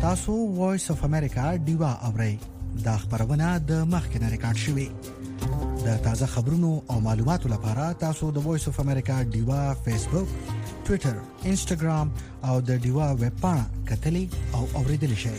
تاسو وایس اف امریکا دیوا اورئ دا خبرونه د مخکنه ریکارډ شوې د تازه خبرونو او معلوماتو لپاره تاسو د وایس اف امریکا دیوا فیسبوک ټوئیټر انسټاګرام او د دیوا ویب پاڼه کتلی او اوریدل شئ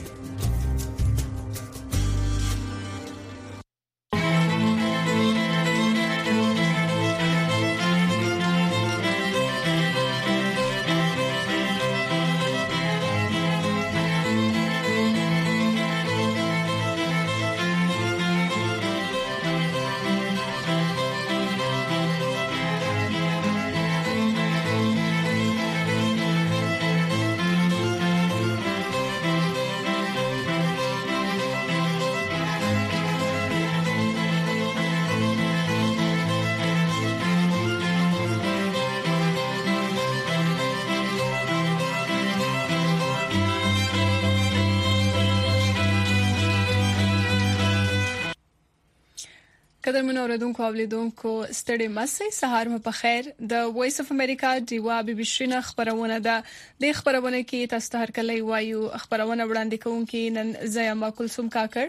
قدرمن اوریدونکو او لیدونکو ستړي مسئ سهار مو په خیر د وایس اف امریکا دیوا بي بي شینه خبرونه ده د خبرونه کې تاسو ته هر کله وایو خبرونه وړاندې کوونکې نن زیما کلثوم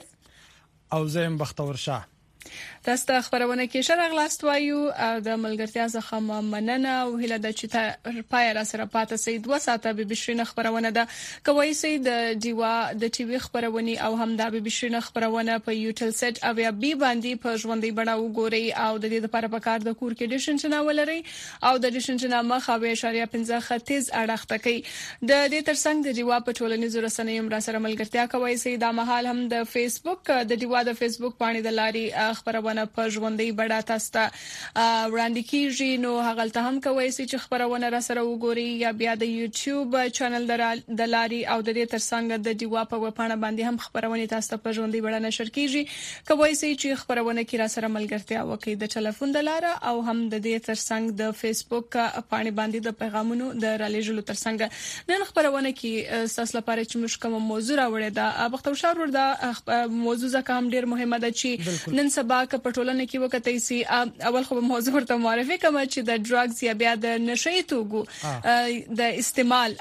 کاکړ او زیم بختور شاه تاسو ته خبرونه کې شرغلاست وایو د ملګرتیا څخه مننه او هله د چې پای را سره پاتې سي 2 ساعته به بشرینه خبرونه ده کوي سي د دیوا د ټي وي خبرونه او هم د به بشرینه خبرونه په یوټل سټ او یا بي باندې په ژوندۍ بڼه وګوري او د دې لپاره په کار د کور کې ډیشن چنل ولري او د ډیشن چنل مخه به اشاریه 15 ختیز اړخته کوي د دې ترڅنګ د دیوا په ټولنیزو رسنیو را سره ملګرتیا کوي سي د مهال هم د فیسبوک د دیوا د فیسبوک باندې د لاري خبرونه په ژوندۍ بڼه تاسو ته وړاندې کیږي نو هغه ته هم کوي چې خبرونه را سره وګوري یا بیا د یوټیوب چینل د لاري او د دې ترڅنګ د دیوا په وپاڼه باندې هم خبرونه تاسو ته په ژوندۍ بڼه نشر کیږي کوي چې خبرونه کې را سره ملګرتیا وکړي د ټلیفون د لاره او هم د دې ترڅنګ د فیسبوک پاڼې باندې د پیغامونو د رالېږلو ترڅنګ نن خبرونه کې تاسو لپاره چې موږ کوم موضوع راوړی دا بختور شاه ور دا موضوع ځکه هم ډیر مهمه ده چې نن سبا په ټولنه کې وکړئ سي اول خو موضوع ورته معرفي کوم چې د ډرګز یا بیا د نشئی توغو د استعمال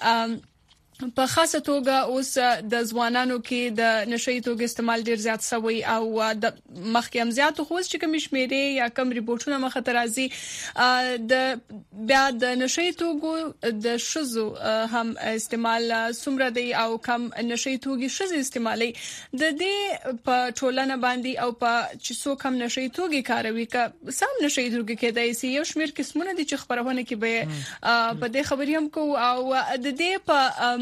په خاصه توګه اوس د ځوانانو کې د نشئی توګو استعمال ډیر زیات شوی او د مخکې هم زیات خو چې کوم شمیرې یا کوم ریپورتونه مخه ترازی د بیا د نشئی توګو د شزو هم استعمال سمره دی او کم نشئی توګي شزو استعمالي د دې په ټولنه باندې او په چې څو کم نشئی توګي کاروي که سم نشئی توګي کېدای شي یو شمیر قسمونه دي چې خبرونه کې به په دې خبري هم کو او د دې په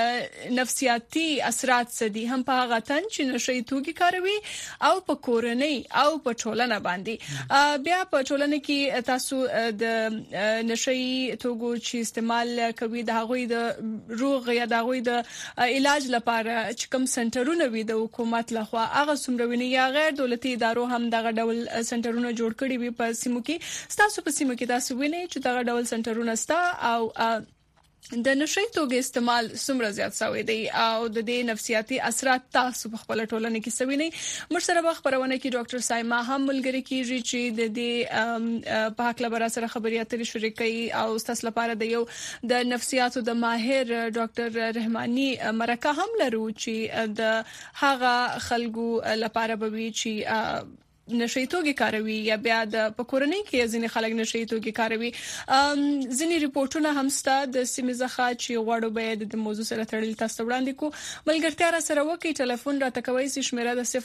نفسیاتي اثرات سدي هم په هغه تن چې نشئی توګي کاروي او په کورنۍ او په ټولنه باندې بیا په ټولنه کې تاسو د نشئی توګو چې استعمال کوي د هغوی د روغ یا د هغوی د علاج لپاره چې کوم سنټرونه وي د حکومت لخوا هغه سمروینه یا غیر دولتي ادارو هم دغه ډول سنټرونه جوړ کړي وي په سیمو کې تاسو په سیمو کې تاسو وینئ چې دغه ډول سنټرونه ستا او د نشئی توګو استعمال څومره زیات شوی دی او د دې نفسیاتي اثرات تاسو په خپل ټولنه کې سوي نه مرسته خبرونه کې ډاکټر سایما هم ملګری کیږي چې د دې په حق لپاره سره خبري اترې شریکي او تاسو لپاره د یو د نفسیاتو د ماهر ډاکټر رحماني مرکه هم لرو چې د هغه خلکو لپاره به وی چې نشئی توګي کاروي یا بیا د پکورنۍ کې ځینې خلک نشئی توګي کاروي ځینې ریپورتونه هم ستاسو د سیمې ځخه چې غواړو به د موضوع سره تړلي تاسو وړاندې کو ملګرتیا را سره وکي ټلیفون را تکوي سي شمیره د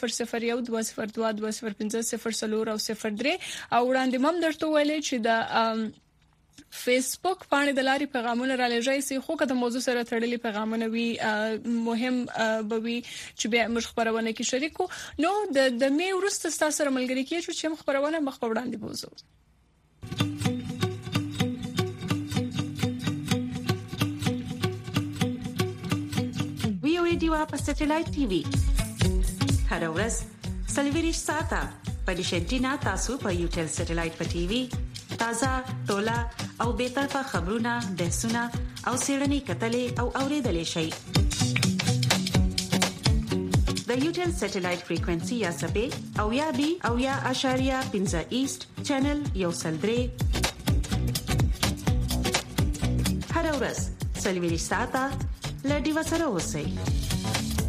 0012022050 او 03 او وړاندې مم درته ویلې چې د فیسبوک باندې د لاري پیغامونه را لېږي سي خو کله موضوع سره تړلي پیغامونه وي مهم بوي چې به موږ خبرونه کې شریکو نو د می ورسته تاسو سره ملګری کیږو چې خبرونه مخ په وړاندې بوزو وی او ډیوا په سټلایټ ټي وي هر ورځ سلویریش ساته په دیشنټینا تاسو په یوټل سټلایټ په ټي وي تازه ټولا او به طرفه خبرونه بحثونه او سیړنی کتلې او اوریدلې شي د یوټل سټلایټ فریکوئنسي یا سبې او یا بي او یا اشاریه 15 ایست چینل یو سلدري هر ورځ سلویریش ساته لډي وسره اوسئ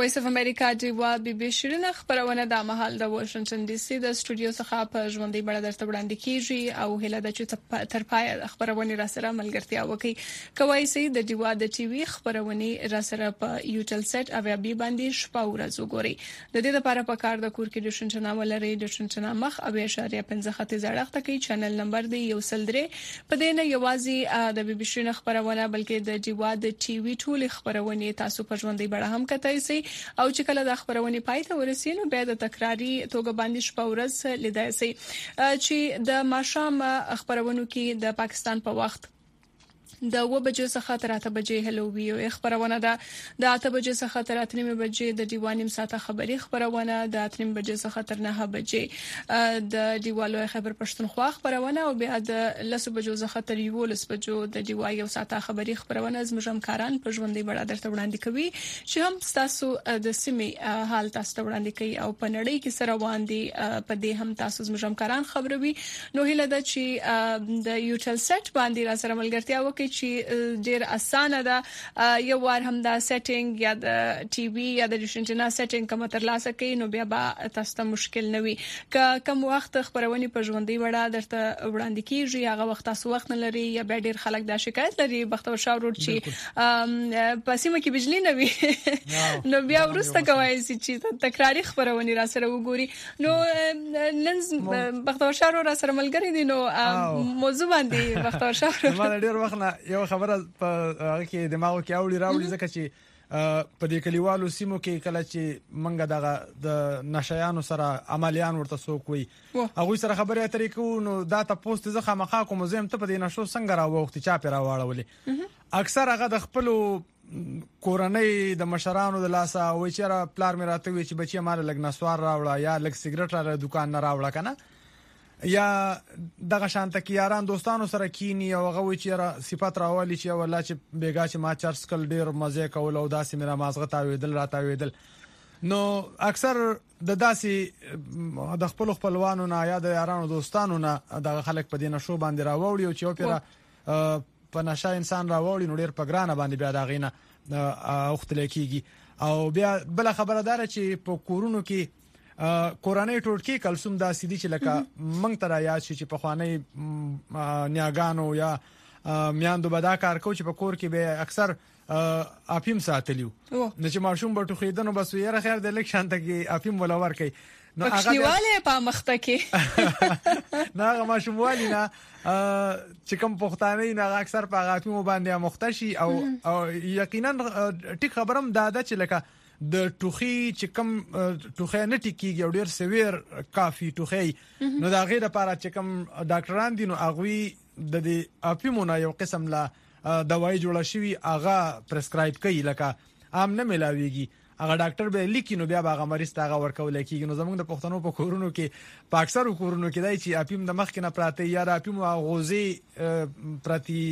وایس اف امریکا دیوا بي بي شيرين خبرونه د مهال د واشنگټن ډي سي د سټوډیو څخه په ژوندۍ بڼه درته وړاندې کیږي او هله د چې تر پای خبرونه را سره ملګرتیا وکي کوي سي د دیوا د ټي وي خبرونه را سره په یوټل سټ او بي باندې شپه ورځ وګوري د دې لپاره په کار د کور کې د شنچنا ولري د شنچنا مخ او 0.15 خط زړښت کې چینل نمبر دی یو سلدري په دې نه یوازې د بي بي شيرين خبرونه بلکې د دیوا د ټي وي ټول خبرونه تاسو په ژوندۍ بڼه هم کتای سي او چې کله د خبرونه پای ته ورسینو بیا د تکراری توګه باندې شپه ورځ لیدای سي چې د ماشام خبرونو کې د پاکستان په وخت د 9 بجې څخه تر 8 بجې هلو ویو خبرونه ده د 8 بجې څخه تر 8 بجې د دیوانیم ساته خبري خبرونه د 8 بجې څخه تر 9 بجې د دیوالو خبر پښتونخوا خبرونه او بیا د 10 بجو څخه تر 11 بجو د دیوایو ساته خبري خبرونه زموږ کاران په ژوندۍ بڼه درته وړاندې کوي چې هم تاسو د سیمې حال تاسو ته وړاندې کوي او په نړۍ کې سره وړاندې په دې هم تاسو زموږ کاران خبروي نو هله د چې د یوټل سټ باندې را سره ملګرتیا وکړي چې ډیر اسانه ده یو وار هم دا سیټینګ یا د ټي وي یا د شنچنا سیټینګ کوم تر لاسه کوي نو بیا به تاسو ته مشکل نه وي کوم وخت خبرونه په ژوندۍ وړه درته وړاندې کیږي هغه وخت تاسو وخت نه لري یا به ډیر خلک دا شکایت لري بختور شاورور چې په سیمه کې بجلی نه وي نو بیا ورسته کوي چې تکراری خبرونه را سره وګوري نو نن بختور شاورور را سره ملګری دي نو موضوع باندې بختور شاورور ما ډیر وخت نه یو خبره په هغه کې دماغ کې راوړي ځکه چې په دې کلیوالو سیمو کې کله چې منګه د نشایانو سره عملیان ورته سوکوي هغه سره خبرې اترې کوو نو دا تاسو ته ځخه مخا کوم زم ته په دې نشو څنګه راوخت چا پیرا واړولې اکثر هغه د خپل کورنۍ د مشرانو د لاسه وای چې پلار مې راته وی چې بچي مال لګ نسوار راوړه یا لګ سیګریټ را دکان نه راوړه کنه یا دغه شانته کې یاران دوستانو سره کینی او هغه وی چې صفات راولي چې والله چې بیګا چې ما چرس کل ډیر مزه کول او داسې میرا مازغه تاویدل راتاویدل نو اکثر د داسې د خپلوانو نه یا د یارانو دوستانو نه دغه خلک په دینه شو باندې راوړي او چې او پیرا په نشه انسان راوړي نو ډیر په ګرانه باندې بیا دغه وخت لکېږي او بیا بل خبردار چې په کورونو کې کورانه ټوټکی کلسوم دا سیدی چې لکه منګ تر یاد شي چې په خوانې نیاګانو یا میاندو بدا کار کو چې په کور کې به اکثر اپیم ساتلیو نو چې ماشوم به ټوخیدنو بس یې خیر د لیک شانته کې اپیم ولور کوي نو هغه په مخته کې نه هغه ماشوم والی نه چې کوم پښتانه نه اکثر په اپیم باندې مختشي او یقینا ټیک خبرم داده چې لکه د ټوخي چې کم ټوخي نه ټیکيږي او ډیر سویر کافي ټوخي نو دا غیر لپاره چې کم ډاکټران دي نو اغوي د دې اپیمونه یو قسم لا دوايي جوړه شوی اغه پرسکرایب کوي لکه عام نه ملاويږي اغه ډاکټر به لیکي نو بیا هغه مریض ته هغه ورکول کیږي نو زموږ د پښتنو په کورونو کې په اکثر کورونو کې دای چې اپیم د مخ کې نه پراته یا د اپیم غوزي پرتی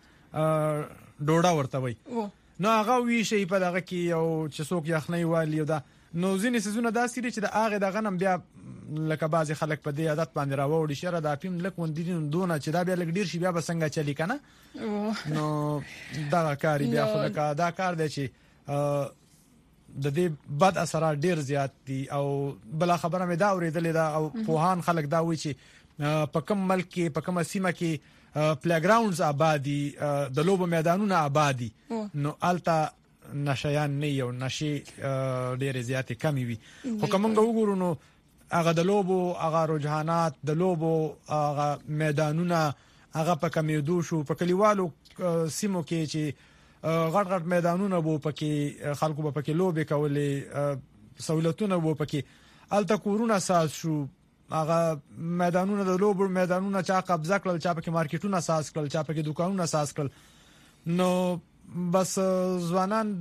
ډوډا ورته وي نو هغه وی شي په دغه کې او چې څوک یخنۍ والی او دا نو ځینې سيزونه داسې دي چې د هغه د غنم بیا لکه بعضی خلک په دې عادت باندې راوړي شره د اپیم لک وندین دونه چې دا بیا لګ ډیر شي بیا بسنګ چلی کنه نو دا کاری بیا خو لکه دا کار دی چې د دې بد اثرات ډیر زیات دي او بل خبره مې دا اوریدلې دا او پوهان خلک دا وی چې په کوم ملک کې په کومه سیمه کې پلی ګراوندز آبادی د لوبو میدانونه آبادی نو التا نشیان نه یو نشي ډېر زیات کمی وي خو کومنګ وګورو نو هغه د لوبو هغه رجحانات د لوبو هغه میدانونه هغه په کمیدو شو په کلیوالو سیمو کې چې غټ میدانونه وو پکې خلکو په پکې لوبې کولې سہولتونه وو پکې التا کورونه اساس شو هغه میدانونه د لوبو میدانونه چا قبضه کړل چا پکې مارکیټونه اساس کړل چا پکې دکانونه اساس کړل نو بس ځوانان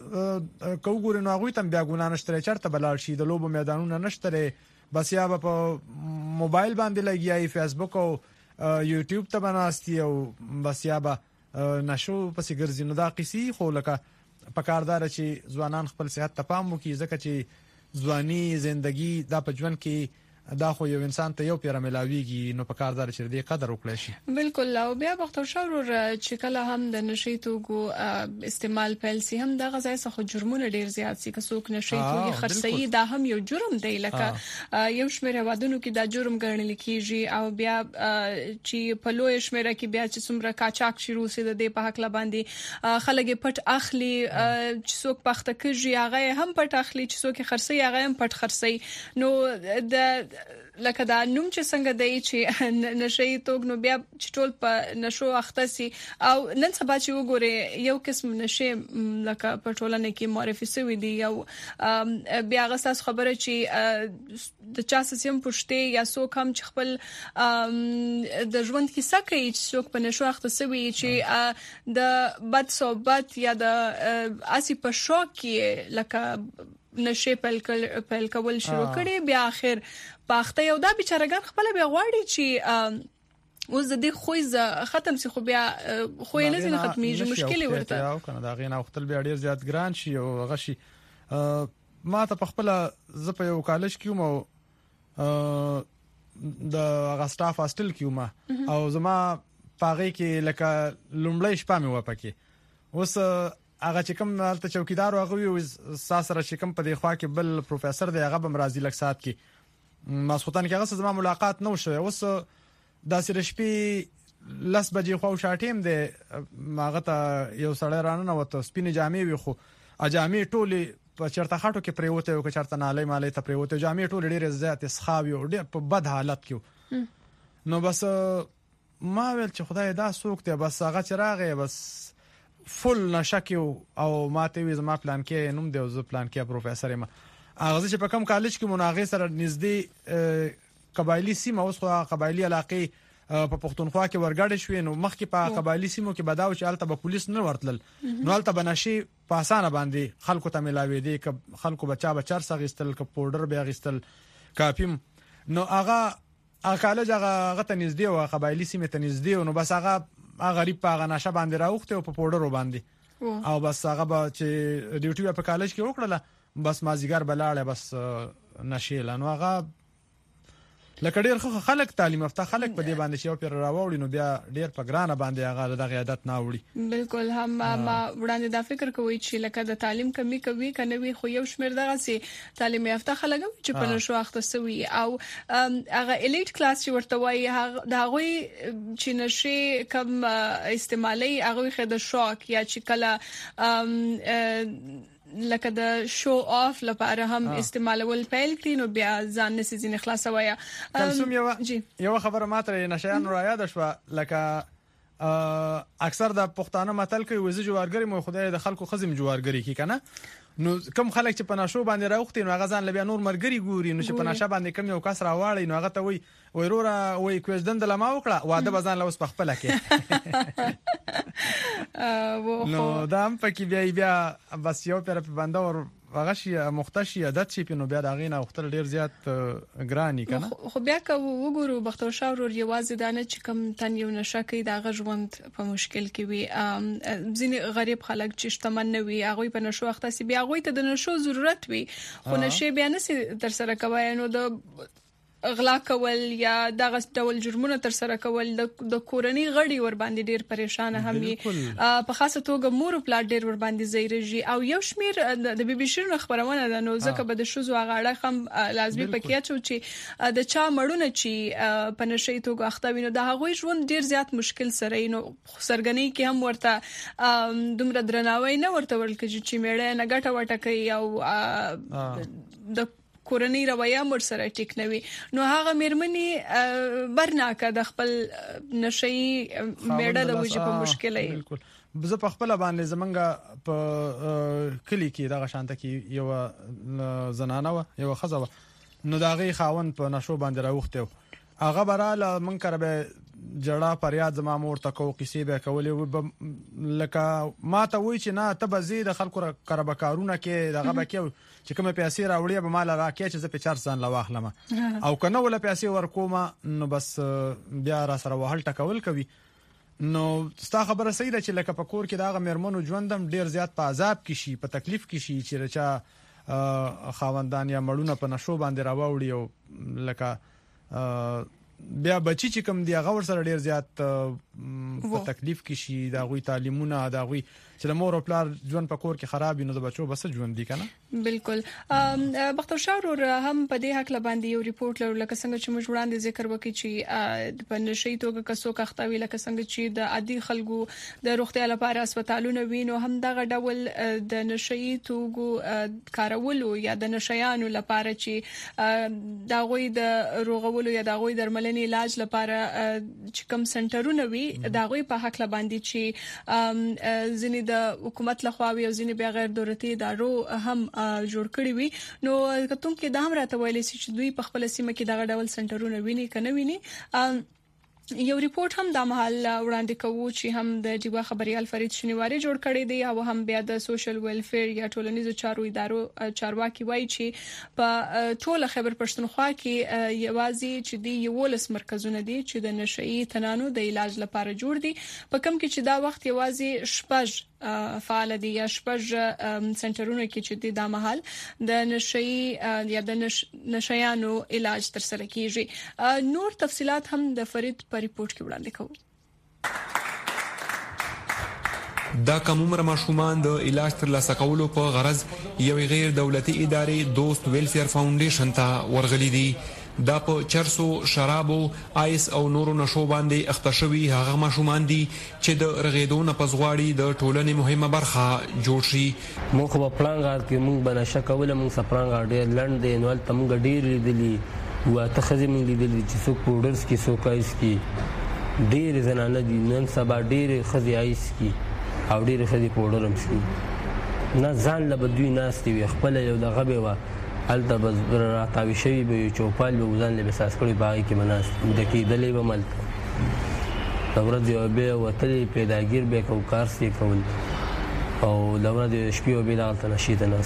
کوګور نو هغه تم بیا ګونه نشته چرته بلال شي د لوبو میدانونه نشته بس یا په موبایل باندې لګیای فیسبوک او یوټیوب ته بناستي او بس یا به نشو پسې ګرځي نو دا قصي خو لکه پکاردار چې ځوانان خپل صحت ته پام وکړي ځکه چې ځواني ژوندۍ دا په ژوند کې دا خو یو انسان ته یو پیر ملاویږي نو په کار دار چې دې قدر وکړي شي. بالکل. او بیا بختور شاور چې کله هم د نشي توکو استعمال پیل سي هم د غذای څخه جرمونه ډیر زیات سي. که څوک نشي توکي خرڅي دا هم یو جرم دی. لکه یو شمېر هوادونو کې دا جرم ګڼل کیږي او بیا چې په لوی شمېر کې بیا چې څومره کاچاک شروع سي د دې په حق لا باندې خلک پټ اخلي چې څوک پخته کوي هغه هم پټ اخلي چې څوک خرڅي هغه هم پټ خرڅي. نو د لکه دا نوم چې څنګه دی چې نشي توګ نو بیا چې ټول په نشو اخته سي او نن سبا چې وګوره یو قسم نشي لکه په ټولنه کې معرفي شوی دی او بیا غساس خبره چې د چا سم پښتې یا څوک هم چې خپل د ژوند کیسه کوي چې څوک په نشو اخته شوی چې د بد صحبت یا د اسی په شوق کې لکه نشه پیل کول شروع کړي بیا اخر پاخته یو دا بیچارهګان خپل بیا غواړي چې اوس د دې خوې ختم سي خو بیا خو نه زین ختميږي مشکل ورته او کنه دا غینه وختل بیا ډیر زیات ګران شي او غشي. ما ته په خپل ز په یو کالج کې مو د غسټاف هاستل کې ما او زما پاغي کې لکه لومړی شپه مې وپکې اوس هغه چې کوم حالت چوکیدار هغه ساسره چې کوم په دی خوا کې بل پروفیسور دی هغه بم راضي لک سات کې ماسختان کې هغه زما ملاقات نو شوه. اوس د سره شپې لس بجې خو شاټیم دی ماغه ته یو سړی رانه وته سپینې جامې وي خو اجامې ټوله په چرته خاطو کې پریوته او چرته نالې مالې ته پریوته جامې ټوله ډېر زیات اسخاوي او ډېر په بد حالت کې نو بس ما ویل چې خدای دا سوک ته بس هغه چراغه بس فل نشکیو او ماته وی زما پلان کې نوم دی او زه پلان کې پروفیسور یم. هغه چې په کوم کالج کې مناغه سره نږدې قبایلی سیمه اوس خو قبایلی علاقې په پښتونخوا کې ورګړې شوې نو مخکې په قبایلی سیمو کې بداو چې الته به پولیس نه ورتل نو الته بنشي په اسانه باندې خلکو ته ملاوي دي ک خلکو بچا بچار سغستل ک پودر به غستل کاپیم نو هغه کالج هغه ته نږدې او قبایلی سیمه ته نږدې نو بس هغه غریب په غناشه باندې راوخته او په پودر باندې او بس هغه به چې ډیوټي په کالج کې وکړه بس مازیګر بلاړه بس نشیل نو هغه لکه ډیر خلک تعلیم یافته خلک په دې باندې شی او پر راوړي نو بیا ډیر په ګرانه باندې هغه د عادت نه وړي. بالکل هم ما وړاندې دا فکر کوي چې لکه د تعلیم کمی کوي کنه وي خو یو شمیر دغه سي تعلیم یافته خلک چې په نشو اخته سوي او هغه الیټ کلاس چې ورته وایي دا غوي چې نشي کم استعمالي هغه خې د شوک یا چې کله لکه د شو اف لپاره هم استعمالول پیل کړي نو بیا ځان نسي ځین خلاصوي. کلسوم یو خبره ماته نشيان را یاد شو لکه اکثر د پښتانه متل کوي وزه جوارګری مو خدای د خلکو خزم جوارګری کی کنه نو کوم خلک چې په نشو باندې راوختي نو هغه ځان لبیا نور مرګري ګوري نو چې په نشه باندې کم یو کس راواړي نو هغه ته وای ورورا وای کوژدن د لما وکړه واده بزان لوس په خپل کې نو دا هم پکې بیا بس یو پر په بنده ور هغه شي مختشي عادت شي نو بیا دا غینه وختل ډیر زیات ګرانی کنه خو بیا که وګورو بختور شاور یوازې دانه چې کم تن یو نشه کوي دا غژوند په مشکل کې وي ځینې غریب خلک چې شتمن نه وي هغه په نشو اخته سي بیا هغه ته د نشو ضرورت وي خو نشه بیا نه سي تر سره کوي نو د اغلا کول یا دغه ډول جرمونه تر سره کول د کورنۍ غړي ور باندې ډیر پریشان هم په خاصه توګه مور او پلار ډیر ور باندې زیرجی او یو شمیر د بي بي شنو خبرونه ده نو ځکه به د شوزو غاړه هم لازمي پکې چې د چا مړونه چې په نشي توګه اخته ویني د هغوی ژوند ډیر زیات مشکل سره نو سرګنۍ کې هم ورته دومره درناوی نه ورته ورل کېږي چې میړه نه ګټه وټه کوي او د کورنۍ رویه مر سره ټیک نوي نو هغه میرمنې برناکه د خپل نشي میړه د وجې په مشکلې بالکل زه په خپل باندې زمنګ په کلی کې دغه شانته کې یو زنانه و یو خزه و نو دغه خاون په نشو باندې راوخته هغه براله من کربه جړه پریاد زما مور تکو قصې به کولې لکه ما ته وای چې نه ته به زی د خلکو کربه کارونه کې دغه به کې چې کومه پیسې راوړې به مال راکې چې زه په 4 سن لا واخلم او کنه ولا پیسې ورکوم نو بس بیا را سره وهل ټکول کوي نو ستا خبره صحیح ده چې لکه په کور کې دغه مرمنو ژوندم ډیر زیات په عذاب کې شي په تکلیف کې شي چې رچا خاوندان یا مړونه په نشو باندې راوړي او لکه بیا بچی چې کوم دی هغه ور سره ډیر زیات په تکلیف کې شي دا غوي تعلیمونه دا غوي چې مور او پلار ژوند په کور کې خراب وي نو د بچو بس ژوند دي کنه بالکل بختور شاه ور هم په دې حق لباندې یو ریپورت لرو لکه څنګه چې موږ وړاندې ذکر وکړي چې په نشي توګه کسو کختوي لکه څنګه چې د عادي خلکو د روغتیا لپاره هسپتالونه وینو هم دغه ډول د نشي توګو کارولو یا د نشيانو لپاره چې دا غوي د روغولو یا دا غوي درملنې علاج لپاره چې کوم سنټرونه وي دا غوي په حق لباندې چې ځینې د حکومت لخوا او ځینې بیا غیر دولتي ادارو هم جوړ کړی وي نو کتون کې دا هم راته ویل چې دوی په خپل سیمه کې دغه ډول سنټرونه ویني کنه ویني یو ریپورت هم د محل وړاندې کوو چې هم د ډیوا خبريال فرید شنیواری جوړ کړی دی او هم بیا د سوشل ویلفیر یا ټولنیزو چارو ادارو چارواکي وایي چې په ټوله خیبر پښتونخوا کې یوازې چې دی یولس مرکزونه دي چې د نشئی تنانو د علاج لپاره جوړ دي په کوم کې چې دا وخت یوازې شپږ فعال دي یا شپږ سنټرونه کې چې د محل د نشئی یا د نشيانو علاج تر سره کیږي نور تفصيلات هم د فرید په ریپورت کې وړاندې کوو دا کومر ماشومان د علاج تر لاسه کولو په غرض یو غیر دولتي ادارې دوست ویلفیر فاونډیشن ته ورغلي دي دا په چرسو شرابو آیس او نورو نشو باندې اختشوي هغه ماشومان دي چې د رغیدو نه پزغواړي د ټولنې مهمه برخه جوړ شي مونږ په پلان غار کې مونږ بنشه کوله مونږ سپران غار ډیر لند دی نو تل مونږ ډیر لیدلی واته خزي مونږ لیدلی چې څوک پودرز کې څوک آیس کې ډیر زنانه دي نن سبا ډیر خزي آیس کې او ډیر خزي پودر هم شي نه ځان له بدوی ناس دی خپل یو دغه به وا الته بس راتاوي شوی به چوپال به وزن له بساس کړي باغی کې مناس د کې دلې به مل دورت دی به وتلې پیداګیر به کو کار سي کول او دورت دی شپې به دالته نشیته ناس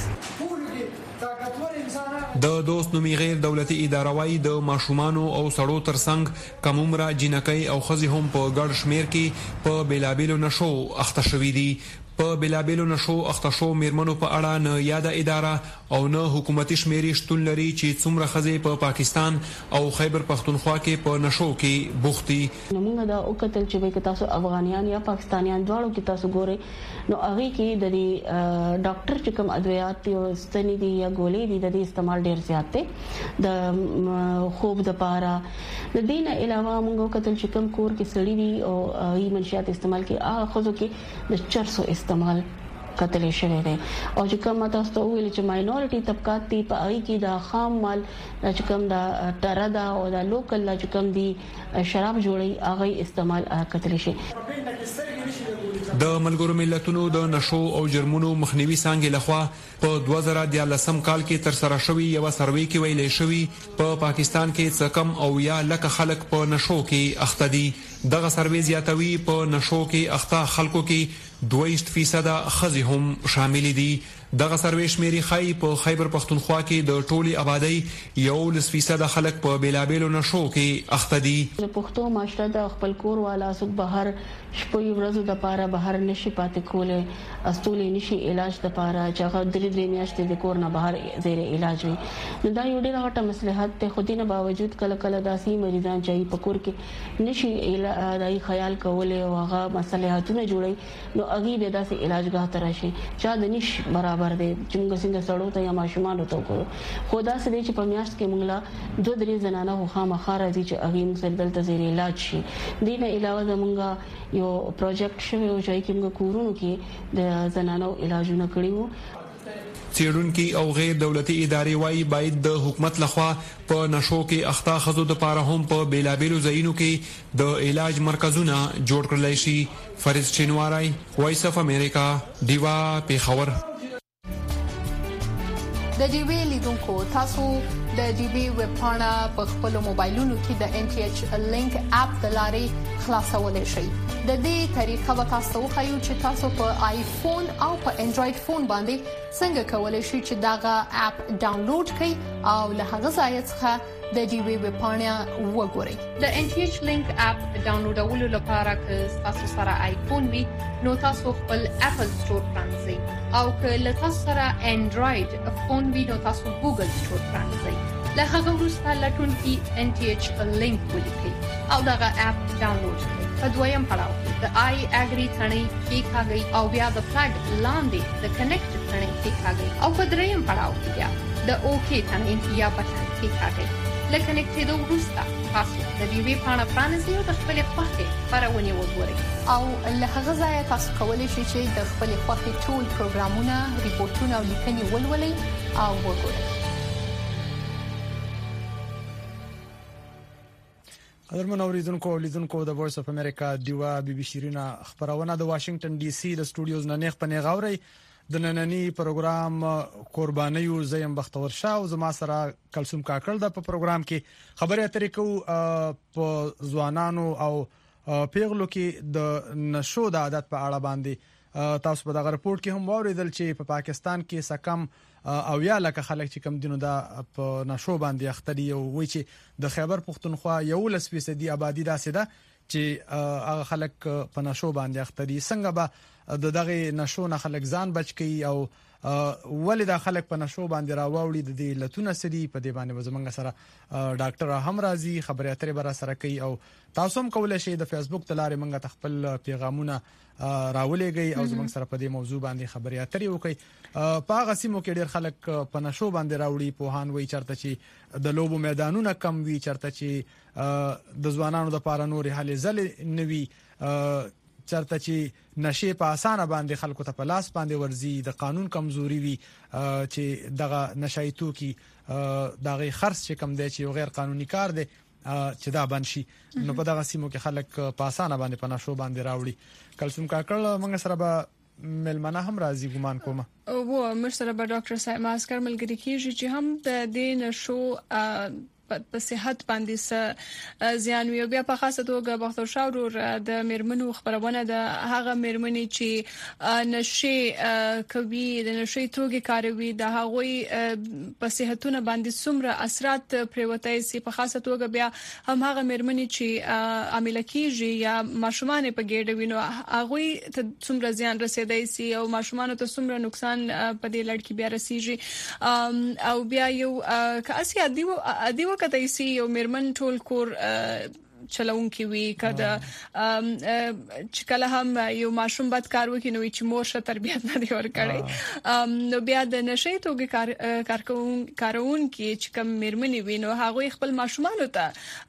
د دوست نومي غیر دولتي اداره وايي د ماشومانو او سړو ترڅنګ کومره جنکۍ او خزي هم په ګډ شمیر کې په بیلابیلو نشو اخته شوې دي په بلابلو نشو اختشو میرمنو په اړه نه یاد اداره او نه حکومتي شمیرې شتون لري چې څومره خزې په پاکستان او خیبر پختونخوا کې په نشو کې بوختي موږ دا او کتل چې تاسو افغانیان یا پاکستانیان دواړو کې تاسو ګوري نو هغه کې د ډاکټر چې کوم ادویات او ستنې دي یا ګولې دي د استعمال ډیر زیات دي د خوب د پاره د دینه علاوه موږ کتل چې کوم کور کې سړی دي او ای منشيات استعمال کې هغه خزو کې د چرسو استعمال قتل شوی دی او چې کوم تاسو ویل چې ماینورټي طبقات دي په اړه کې د خام مال چې کوم د ټردا او د لوکل چې کوم دي شراب جوړي هغه استعمال قتل شي د ملګرو ملتونو د نشو او جرمونو مخنیوي څنګه لخوا په 2013 کال کې تر سره شوی یو سروې کې ویلې شوی په پاکستان کې څه کم او یا لکه خلک په نشو کې اخته دي دغه سروې زیاتوي په نشو کې اخته خلکو کې 2% خزي هم شامل دي دغه سروې شمیرې خای په خیبر پختونخوا کې د ټولي آبادی 1% خلک په بیلابلو نشو کې اخته دي پښتو معاشره د خپل کور والا سوق بهر شپوي ورځو د پاره بهر نشي پاتې کوله استولې نشي علاج د پاره چې هغه درې میاشتې د کور نه بهر زیر علاج وي نو دا یو ډېر غټه مصلحت ته خو دینه باوجود کله کله داسي مریضان چې په کور کې نشي علاج خیال کوله او هغه مصلحتونه جوړي نو اغي به داسې علاجګاه ته راشي چې د نش برابر دی چې موږ څنګه سړو ته یا ماشومان ته وکړو خدا سره چې په میاشت کې موږ لا 2-3 زنانه خو خامخاره دي چې اغي موږ دلته زیر علاج شي دینه علاوه موږ یو پروجیکټ شوی او چې موږ کورونو کې د زنانو علاجونه کړیو څېړونکي او غیر دولتي ادارې وايي باید د حکومت لخوا په نشو کې اخته خزو د پاره هم په بیلابلو ځایونو کې د علاج مرکزونه جوړ کړل شي فرید چینواری وایس اف امریکا دیوا پیښور د ډیوی لیدونکو تاسو د ډي بي ویب پاڼه په خپل موبایلونو کې د NTH لینک اپ د لارې خلاصولای شئ. د دې طریقه به تاسو وښایو چې تاسو په آیفون او په انډراید فون باندې څنګه کولای شئ چې داغه اپ ډاونلوډ کړئ او له هغه ځای څخه د ډي بي ویب پاڼه وګورئ. د NTH لینک اپ ډاونلوډولو لپاره که تاسو سره آیفون وي نو تاسو خپل اپل سٹور پرانځئ او که له تاسو سره انډراید فون وي نو تاسو ګوګل سٹور پرانځئ. له هغه وروسته لټون کې NTH لینک ولیکئ او دغه اپ ډاونلوډ کړئ. په دویم پړاو کې د آی اګری ثنې کلیکاږئ او بیا د فلګ لاندې د کنیکټ ثنې کلیکاږئ او په دریم پړاو کې بیا د اوکی ثنې یا بټن کلیکاږئ. لکه کنیکټېدو وروسته تاسو د ډي بي پاڼه پرانیزئ او د خپل خوښې خبرونه وګورئ او له هغه ځایه تاسو کولی شئ چې د خپل خوښې ټول پروګرامونه، ریپورتونه او لیکنې ولولئ او وګورئ. قدرمن اوریدونکو او لیدونکو د وایس اف امریکا دیوا بي بي شیرینا خبرونه د واشنگټن ډي سي د سټوډیوز نه نیغ په نیغ اوري. د نننی پروګرام قربانیو زیم بختور شاه او زما سره کلثوم کاکړ د په پروګرام کې خبرې اترې کوو په ځوانانو او پیغلو کې د نشو د عادت په اړه باندې. تاسو په دغه رپورت کې هم واوریدل چې په پاکستان کې سکم او یا لکه خلک چې کم دینو دا په نشو باندې اختري او وی چې د خیبر پختونخوا 11% آبادی داسې ده چې هغه خلک په نشو باندې اختري. څنګه به د دغه نشو نه خلک ځان بچ کړي او ولې دا خلک په نشو باندې راوړي د دې لتون سړي په دی باندې زمونږ سره ډاکټر هم راضي خبرې اترې بر سره کوي او تاسو هم کولای شئ د فیسبوک تلارې منګه تخپل پیغامونه راولېږي او زمونږ سره په دې موضوع باندې خبرې اترې وکړي. په هغه سیمو کې ډېر خلک په نشو باندې راوړي. پوهان وایي چرته چې د لوبو میدانونه کم وي، چرته چې د ځوانانو د پاره نور هلې ځلې نوي، چرته چې نشي په اسانه باندې خلکو ته په لاس باندې ورزي، د قانون کمزوري وي چې دغه نشای توکي دغه خرڅ چې کم دی چې غیر قانوني کار دی چې دا بند شي. نو په دغه سیمو کې خلک په اسانه باندې په نشو باندې راوړي. کلثوم کاکړ موږ سره به ملمنه هم راځي ګمان کوم او موږ سره به ډاکټر صاحب ماسکر ملګری کیږي چې هم د دې نشو په صحت باندې زیان وي. بیا په خاصه توګه بختور شاورور د میرمنو خبرونه د هغه میرمنې چې نشي کوي، د نشي توګه کاروي، د هغوی په صحتونه باندې څومره اثرات پریوتای سي. په خاصه توګه بیا هم هغه میرمنې چې عامله کیږي یا ماشومان په ګډه وینو هغوی ته څومره زیان رسیدای سي او ماشومان ته څومره نقصان په دې لړ کې بیا رسیږي. او بیا یو کاسي ادیو کته سي یو میرمن ټول کور چلون کی وی کده چې کله هم یو ماشوم بد کار وکړي نو چې مور شه تربیت نه دی ورکړي. نو بیا د نشي توګه کارون کی چې کوم میرمنې وینو هغه خپل ماشومان ته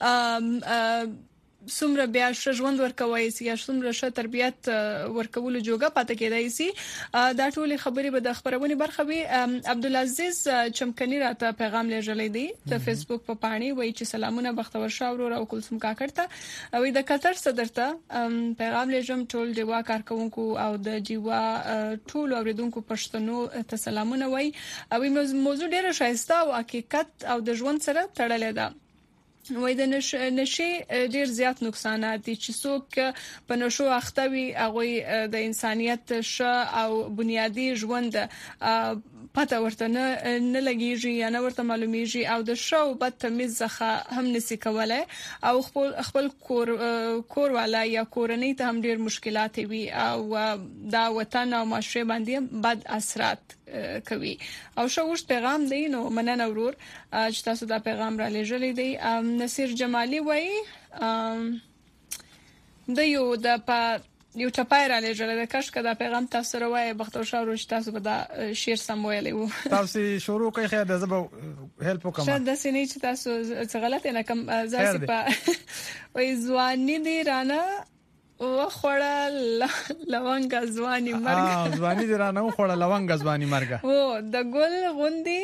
څومره بیا ژوند ورکوي یا څومره ښه تربیت ورکول جوګه پاتې کېدای شي. دا ټول خبرې به د خبرونه برخه وي. عبدالعزيز چمکنی راته پیغام لېږلی دی د فیسبوک په پاڼې وایي چې سلامونه بختور شاورور او کلثوم کاکړ ته او د قطر صدر ته پیغام لېږم ټول دیوا کارکونکو او د دیوا ټول اوریدونکو پښتنو ته سلامونه وایي او موضوع ډیره شایسته او حقیقت او د ژوند سره تړلې ده. وای د نشي ډیر زیات نقصانات دي چې څوک په نشو اخته وي هغه د انسانيت شه او بنیادی ژوند پته ورته نه لګیږي یا نه ورته معلومیږي او د شو بد تمیز ځخه هم نسی کولای او خپل کور والا یا کورنۍ ته هم ډیر مشکلات وي او دا وطن او معاشره باندې بد اثرات کوي. او شوش پیغام دی نو مننه ورور چې تاسو دا پیغام را لېږلی دی. نصیر جمالی وای د یو ټپای را لېږلی د کښ کدا پیغام تاسو راوي بختور شاورور چې تاسو به دا شعر سمویلی وو. تاسو شروع کوي خیر د زبو هیلپ وکم شاید د سینې چې تاسو څه غلط نه کوم ځاسي په وای ځواني دی رانه و خوړه لونګ ځواني مرګ ځواني دی رانه و خوړه لونګ ځواني مرګ و د ګل غوندي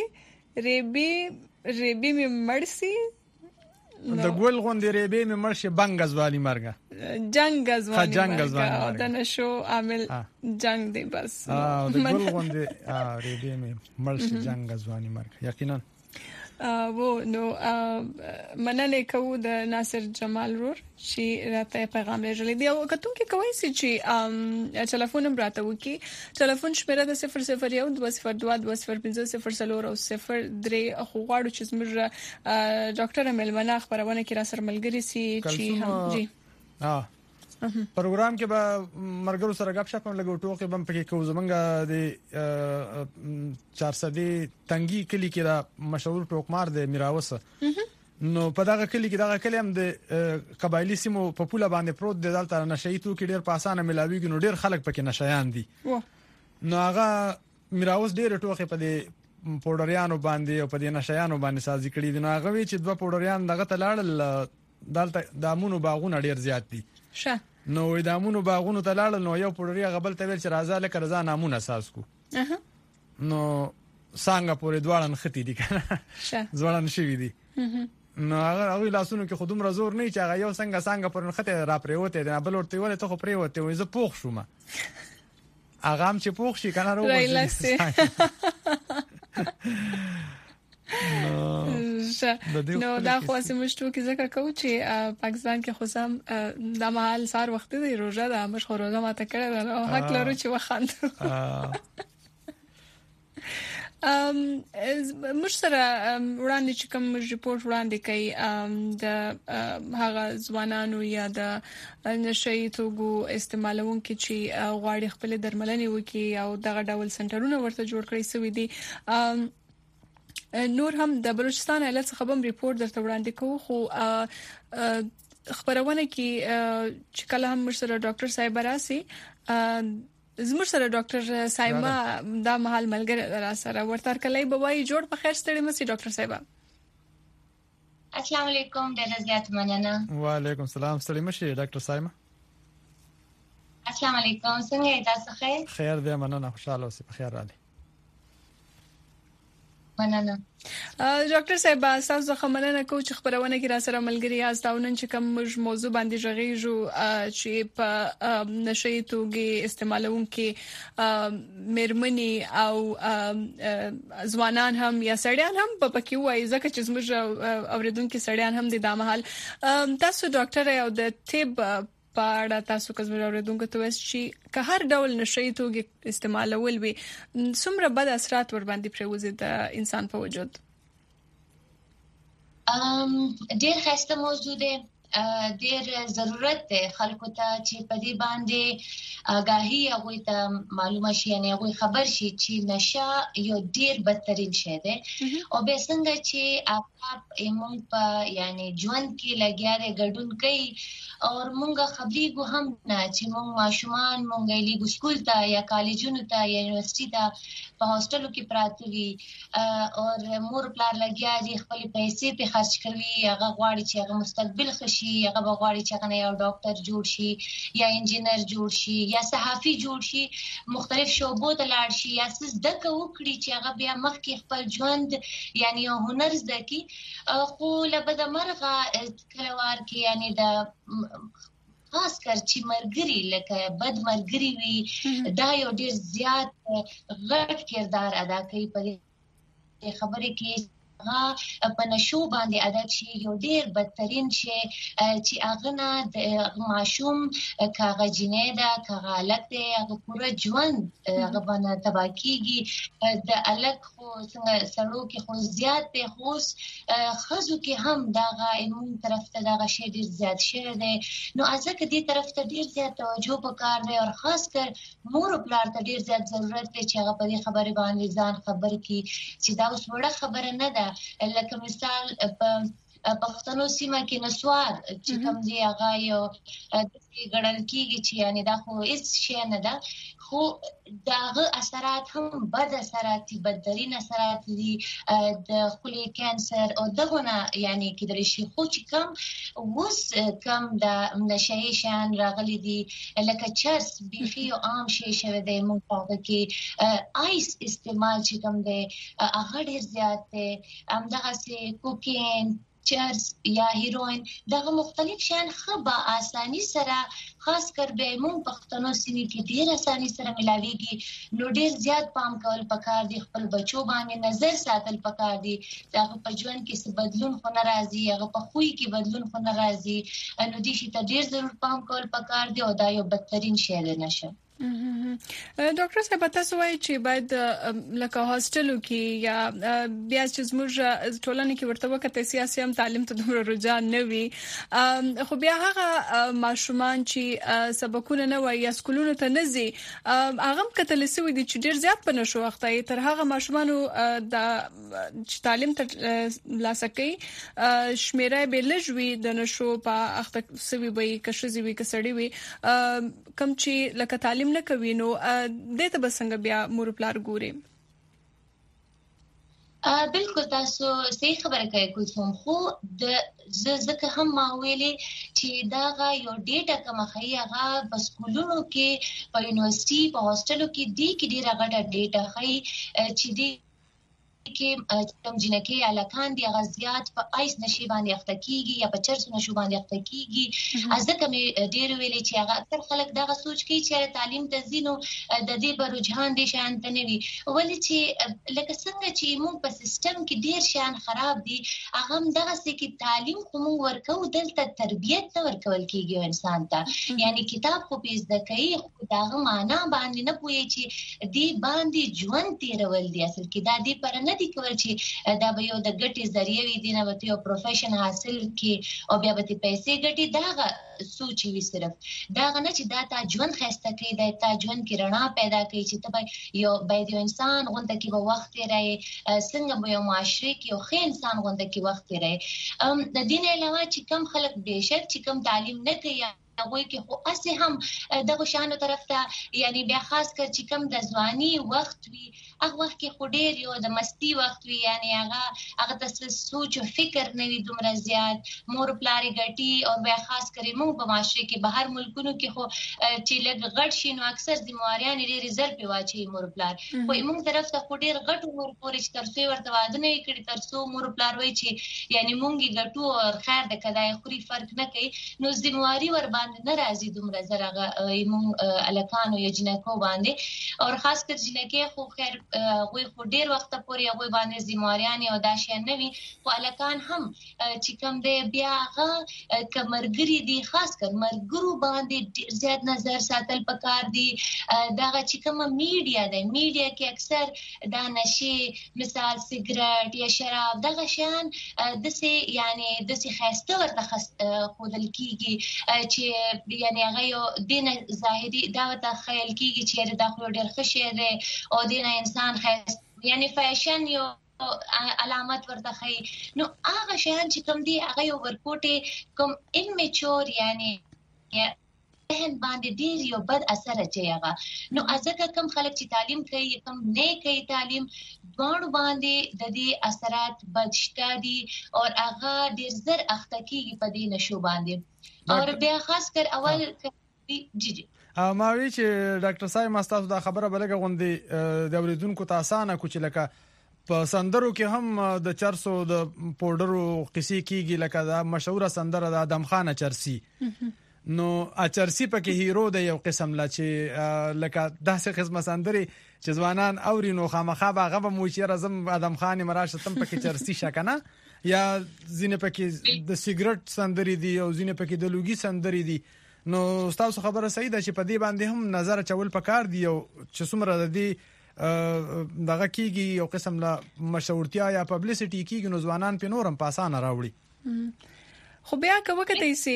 ریبي می مرسي د ګل غوندي ریبي می مرشي بنګ ځواني مرګ جنگ ځواني د نشو عامل جنگ دی بس د ګل غوندي ریبي می مرشي جنگ ځواني مرګ. یقینا نو مننه کوو د ناصر جمال رور چې راته پیغام لري دی او کتون کې کوي چې ټلیفون راته وکي ټلیفون شمیره د 001 202 205 او 03 خو غواړو چې زموږ ډاکټر ملمنه خبرونه کې را سره ملګری سي چې هم جی پروګرام کې به مرګرو سره غب شپ هم لګو ټوکې بم پکې کو زمونږه د 400 تنګي کلی کې دا مشهور ټوکمار د میراوس نو په دغه کلی کې دغه کلی هم د قبایلی سیمو په پوله باندې پروت د دلته نشئی تو کې ډیر په اسانه ملاویږي نو ډیر خلک پکې نشایان دي نو هغه میراوس ډیر ټوکې په دې پودریانو باندې او په دې نشایانو باندې سازي کړی دي نو هغه وی چې دوه پودریان دغه ته لاړل دلته دامونو باغونه ډیر زیات دي شه نو دامونو باغونو ته لاړل نو یو پودری غبل ته ویل چې راځه لکه رضا نامونه اساس کو نو څنګه پورې دواړه ختی دي کنه ځوړن شي دي نو هغه لاسونو کې خودم رزور نه چې هغه یو څنګه پورې خته را پریوته دی بل ورته ویل ته خو پریوته وې زه پوښ شوم هغه هم چې پوښ شي کنه راوځي نو دا خو سمشتو کې ځکه کو چې پاکستان کې خو د مهال سار وخت دی روزه د مش خو روزه ماته کړه نو حق لرو چې وخاند مش سره وړاندې چې کوم ریپورت وړاندې کوي د هغه ځوانانو یا د نشئی توغو استعمالونکو چې غواړي خپل درملنې وکړي او دغه ډول سنټرونه ورته جوړ کړی سوي دي نور هم د بلوچستان ایالت څخه هم ریپورت درته وړاندې کوو خو خبرونه کې چې کله هم سره ډاکټر صاحب راسي زموږ سره ډاکټر سایما دا محل ملګری را سره ورته کله به وای جوړ په خیر ستړي مسي ډاکټر صاحب السلام علیکم ډېر زیات مننه وعلیکم السلام ستړي مسي ډاکټر سایما السلام علیکم څنګه تاسو ښه خیر دې مننه خوشاله اوسې په خیر راځي مننه ډاکټر صاحب تاسو څخه مننه کوم چې خبرونه کې را سره ملګری یاست او نن چې کوم موضوع باندې ژغېږو چې په نشئی توګه استعمالونکو مېرمنې او ځوانان هم یا سړیان هم په پکې وایي ځکه چې زموږ اوریدونکو سړیان هم د دامحل تاسو ډاکټر او د طب پاړه تاسو کوم اوریدونکو ته وایي چې که هر ډول نشئی توګه استعمالول وي څومره بد اثرات ور باندې پروزي د انسان په وجود ډېر خسته موضوع ده ډېر ضرورت ده خلکو ته چې په دې باندې آگاهی هغه ته معلومه شي یعنی هغه خبر شي چې نشه یو ډېر بدترین شی ده او به څنګه چې هغه موږ په یعنی ژوند کې لګیا دي ګډون کوي او موږ خبرېږو هم نه چې موږ ماشومان موږ لیګو سکول ته یا کالجونو ته یا یونیورسيټي ته په هاستلو کې پراته وي او مور پلار لګیا دي خپل پیسې په خرج کوي هغه غواړي چې هغه مستقبل خشي هغه غواړي چې هغه یو ډاکټر جوړ شي یا انجینر جوړ شي یا صحافي جوړ شي مختلف شعبو ته لاړ شي یا څه زده کوي چې هغه بیا مخکې خپل ژوند یعنی یو هنر زده کی خو لبد مرغه کلوار کې یعنی د خاص کر چې مرګري لکه بد مرګري وي دا یو ډیر زیات غټ کردار ادا کوي په خبرې کې په نشو باندې عادت شي یو ډیر بدترین شي چې اغنه د معشوم کاغه جنې دا کاغه الګ دی هغه پوره ژوند هغه باندې تباکیږي د الګ خو څنګه سړو کې خو زیات دی خو خزو کې هم دا غایمون طرف ته دا شی ډیر زیات شي دی نو ازکه دې طرف ته ډیر زیات توجه وکړ دی او خاص کر مور او پلار ته ډیر زیات ضرورت دی چې هغه په دې خبره باندې ځان خبر کړي چې دا اوس وړه خبره نه ده لکه مثال په پښتنو سیمه کې نسوار چې کوم دی هغه یو د ګړل کېږي چې یعنی دا خو هیڅ شی نه ده خو داغه اثرات هم بد اثرات دي بدترین اثرات دي د خولې کانسر او دغه یعنی کې د شي خو چې کوم وس کم د نشئی شان راغلي دي لکه چرس بيخي او عام شي شوه د مونږه کې آیس استعمال چې کوم دی هغه ډیر زیات دی همدغه سي کوکین چرس یا هیروین دغه مختلف شیان خو با اساني سره خاص کر به مون پښتنو سیمې کې ډیر اساني سره ملاويږي نو ډیر زیات پام کول پکار دي خپل بچو باندې نظر ساتل پکار دي دغه په ژوند کې څه بدلون خو ناراضي هغه په خوې کې بدلون خو ناراضي نو دې شي ته ډیر ضرور پام کول پکار دي او دا یو بدترین شی نشه ډاکټر صاحب تاسو وایي چې باید لکه هاستلو کې یا بیا چې زموږ ټولنه کې ورته وکړه سیاسي هم تعلیم ته دومره رجحان نه وي خو بیا هغه ماشومان چې سبقونه نه وایي یا سکولونو ته نه ځي هغه کتل سوي دي چې ډیر زیات په نشو وخت تر هغه ماشومانو د تعلیم ته لاسکي شمیره به لږوي د نشو په اخته سوي وي کښې وي کسړي وي کم چې لکه تعلیم نه کوي نو دته بسنګ بیا مور پلار ګوري بالکل تاسو صحیح خبره کوي کوم خو د زکه هم ما ویلې چې دا یو ډیټا کوم خیغه په سکولونو کې په یونیورسيټي په هاستلو کې دی کې ډیره غټه ډیټا خي چې دی کې کوم جنکه الکان دی غزيات په آیس نشي باندې اخته کیږي یا په چرس نشو باندې اخته کیږي ازکه مې ډیر ویلې چې هغه اکثر خلک دا سوچ کوي چې تعلیم د زینو د دې پر رجحان دي شان ته نه وي ولې چې لکه څنګه چې موږ په سیستم کې ډیر شان خراب دي هغه هم دغه چې تعلیم کوم ورکو دلته تربيت نه ورکول کیږي انسان ته یعنی کتاب خو پیز د کوي داغه معنا باندې نه پوي چې دی باندې ژوند تیرول دي اصل کې دا دی پر نه دي کول چې دا به یو د ګټي ذریعہ وي دی نه به یو پروفیشن حاصل کی او بیا به پیسې ګټي دا سوچي وي صرف دا نه چې دا تا ژوند خسته کوي دا تا ژوند کې رڼا پیدا کوي چې ته یو باید انسان غونډه کې به وخت راي څنګه به یو معاشري کې یو ښه انسان غونډه کې وخت راي د دین علاوه چې کم خلک بهشت چې کم تعلیم نه کوي هغه کې خو اسه هم دغه شانو طرف ته یعنی بیا خاص کر چې کم د ځواني وخت وي هغه وخت کې خو ډیر یو د مستی وخت وي یعنی هغه د سوچ او فکر نه وي دومره زیات مور پلاری ګټي او بیا خاص کر موږ په معاشره کې بهر ملکونو کې خو چې لږ غټ شي نو اکثر ذمہواریان ډیر ریزرو په واچي مور پلار خو موږ طرف ته خو ډیر غټ عمر پورې چې ترڅو ورته واده نه کړي ترڅو مور پلار وایي چې یعنی موږ ګټو او خیر د کدای خوري فرق نه کوي نو ذمہواری ور باندې ناراضي دومره زرغه ایمون الکانو یا جنکو باندې او خاص کر جنکه خو خیر غوي خو ډیر وخت پورې غوي باندې ذمہواریان او داشي نه وي خو الکان هم چې کوم دی بیا هغه کمرګری دي خاص کر مرګرو باندې زیات نظر ساتل پکار دي دا چې کوم میډیا دی میډیا کې اکثر دا نشي مثال سیګریټ یا شراب دغه شان دسه یعنی دسه خسته ورته خودل کیږي چې یعنی هغه یو دین ظاهري دا ته خیال کیږي چې دا خو ډېر ښه شی دی او دین انسان خاص یعنی فیشن یو علامت ورته خي نو هغه شیان چې کوم دی هغه یو ورکوټه کوم انمیچور یعنی ذهن باندې ډیر یو بد اثر اچي هغه نو ازکه کم خلک چې تعلیم کوي کم نه کوي تعلیم ګڼ باندې د دې اثرات بدشته دي او هغه ډیر زر اخته کیږي په دې نشو باندې او بیا خاص کر اول جی ما وی چې ډاکټر صاحب ماستاسو دا خبره بلګه غوندي د اوریدونکو ته اسانه کوچ لکه په سندرو کې هم د چرسو د پودرو قصې کیږي لکه دا مشهور سندره د ادم خان چرسي نو اچرسي پکې هیرو د یو قسم لا چې لکه داسې قسمه سندري چې ځوانان اوري نو خامخا هغه به مو چې رزم ادم خان مراشه تم پکې چرسي شکنه یا زینه پکې د سیګریټ سندري دي او زینه پکې د لوګي سندري دي نو تاسو خبره صحیح ده چې په دې باندې هم نظر چول پکار دی او چې څومره د دې دغه کیږي یو قسم لا مشهورتیا یا پبلسټي کیږي نو ځوانان په نورم پاسانه راوړي خو بیا کومه کته سي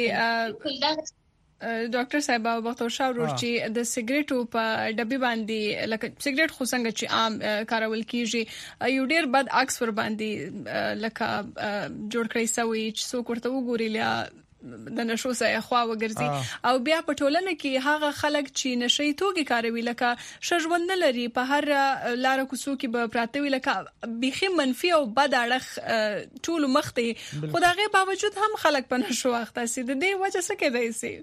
ډاکټر صاحب وختو شاور چې د سیګریټو په ډبي باندې لکه سیګریټ خو څنګه چې عام کارول کیږي یو ډیر بد عکس ور باندې لکه جوړ کړی سوی چې څوک ورته وګوري لا د نشو سره خوا وګرځي او بیا په ټولنه کې هغه خلک چې نشي توګي کاروي لکه شژوند لري په هر لار کوڅو کې به پراته وي لکه بيخي منفي او بد اړخ ټول مخته خدای باوجود هم خلک په نشو وخت سي د دې وجه څه کېدای سي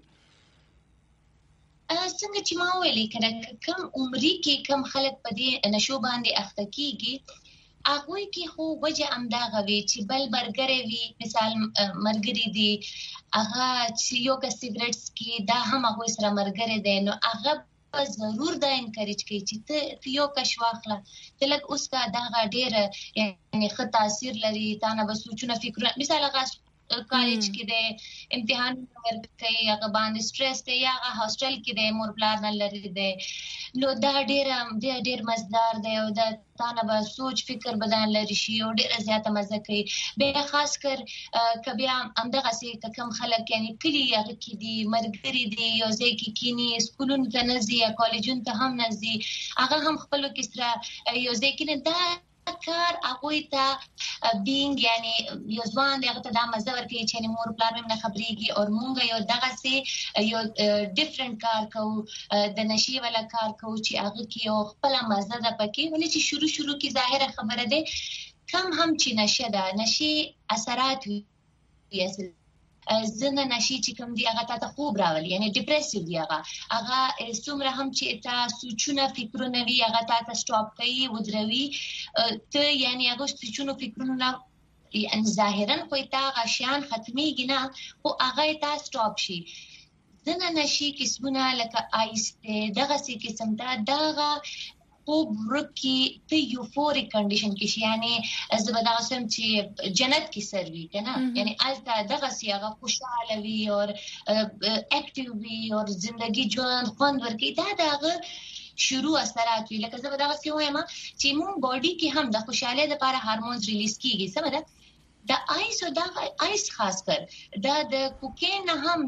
څنګه چې ما ویلې کړه کم عمرې کې کم خلک په دې نشو باندې اخته کیږي هغه کې خو وجه امدا غوي چې بل برګر وي مثال مرګري دي هغه چې یو کا سیګریټس کې دا هم هغه سره مرګري دي نو هغه ضرور دا انکریج کوي چې ته یو کا شواخله تلک اوس کا دا ډیر یعنی خطا تاثیر لري تا نه بسوچونه فکر مثال هغه کالج کې د امتحان ورکړي هغه باندې سټرس دی یا هغه هاستل کې د مور پلان نه لري دی نو دا ډیر مزدار دی او دا تانه به سوچ فکر بدن لري شي او ډیر زیاته مزه کوي به خاص کر کبیا همدغه سي کم خلک یعنی کلی هغه کې دي مرګري دي یو ځای کې کینی سکولونو ته نزي یا کالجونو ته هم نزي هغه هم خپل کې سره یو ځای کې نه دا کار هغه ته بینګ یعنی یو ځوان دغه ته د مزه ورکړي چې مور پلان مې نه خبريږي او مونږ یو دغه سي یو ډیفرنٹ کار کوو د نشي ولا کار کوو چې هغه کې یو خپل مزه ده پکې ولې چې شروع کې ظاهره خبره ده کم هم چې نشه ده نشي اثرات وي زنه نشي چې کوم دی هغه ته خوب راولي یعنی ډیپریسیو دی هغه څومره هم چې تا سوچونه فکرونه وی هغه ته سټاپ کوي ودروي ته یعنی هغه سوچونه فکرونه یعنی ظاهرا خو تا غشيان ختميږي نه او هغه ته سټاپ شي زنه نشي قسمونه لکه آیس دغه سي قسم دغه خوب ورکی ته یوفوریک کنډیشن کې شي یعنی زبدا قسم چې جنت کې سروي کنه یعنی الته دغه سیاغه خوشاله وي او اکټیو وي او ژوندۍ ژوند خوند ورکی دا دغه شروع اثرات وي لکه زبدا قسم وایم چې مون باډي کې هم د خوشاله لپاره هورمونز ریلیز کیږي سمه دا آیس او دا آیس خاص کر دا د کوکین هم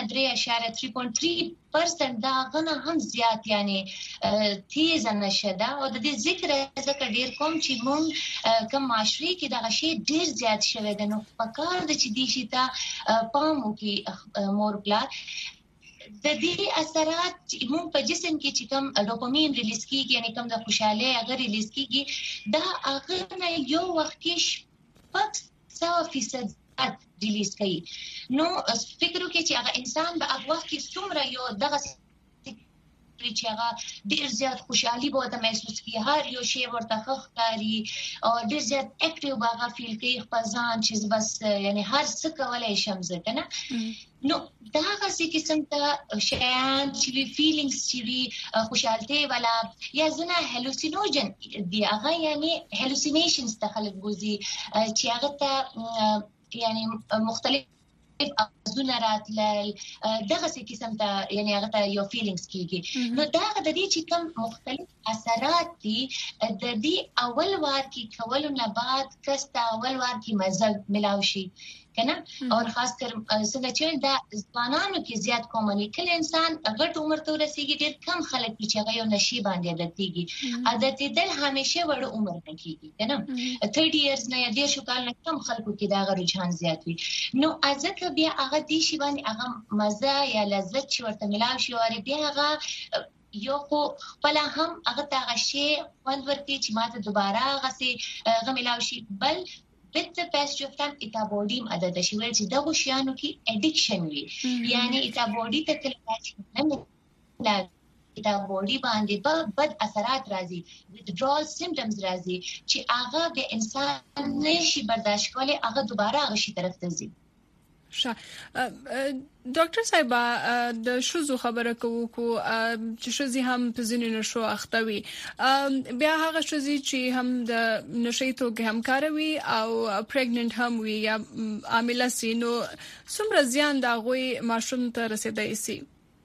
3.3% دا غنه هم زیات یعنی تیز نشه دا او د دې ذکر ذکر ډیر کوم چې مون کوم معاشري کې دا شی ډیر زیات شوی دی نو پکار د چې دی شي تا پامو کې مور پلا د دې اثرات مون په جسم کې چې کوم ډوپامین ریلیز کیږي یعنی کوم د خوشاله هغه ریلیز کیږي دا هغه نه یو وخت کې 100% ریلیز کوي نو فکر وکړئ چې هغه انسان به هغه وخت کې څومره یو دغه چې هغه ډیر زیات خوشحالي به ته محسوس کوي هر یو شی ورته ښکاري او ډیر زیات اکټیو به هغه فیل کوي خپل ځان چې بس یعنی هر څه کولای شم زه کنه نو دا هغه قسم ته شیان چې فیلینګز چې خوشحالته ولا یا زنه هلوسینوجن دی هغه یعنی هلوسینیشنز ته خلک بوزي چې هغه ته یعنی مختلف ازونه راتلل دغه څه قسم ته یعنی هغه ته یو فیلینګز کیږي نو دا د دې چې کوم مختلف اثرات دي د دې اول وار کې کولو نه بعد کستا اول وار کې مزه ملاوي شي کنه او خاص کر څنګه چې دا ځوانانو کې زیات کومني کله انسان غټ عمر ته رسیږي ډېر کم خلک چې هغه یو نشي باندې عادت دل همیشه وړ عمر نه کیږي کنه 30 ایئرز نه یا 10 کال نه کم خلکو کې دا رجحان زیات وي نو ازکه بیا هغه دي شی باندې هغه مزه یا لذت چې ورته ملاوي شي او بیا هغه یو خو خپل هم هغه ته غشي خوند ورکړي چې ماته دوباره هغه سي غملاوي شي بل with the best of time ita body عادت شي ول چې دغه شیانو کې اډیکشن وي یعنی ita body ته کله نه ita body باندې بد اثرات راځي withdrawal symptoms راځي چې هغه به انسان نشي برداشت کولای هغه دوباره هغه شي طرف ته ځي ډاکټر صاحب د شوزو خبره کوو چې شوزي هم په ځینې نشو اختوي بیا هغه شوزي چې هم د نشي توګه هم کاروي او پریګننټ هم وي یا عامله سي نو څومره زیان دا غوي ماشوم ته رسیدای شي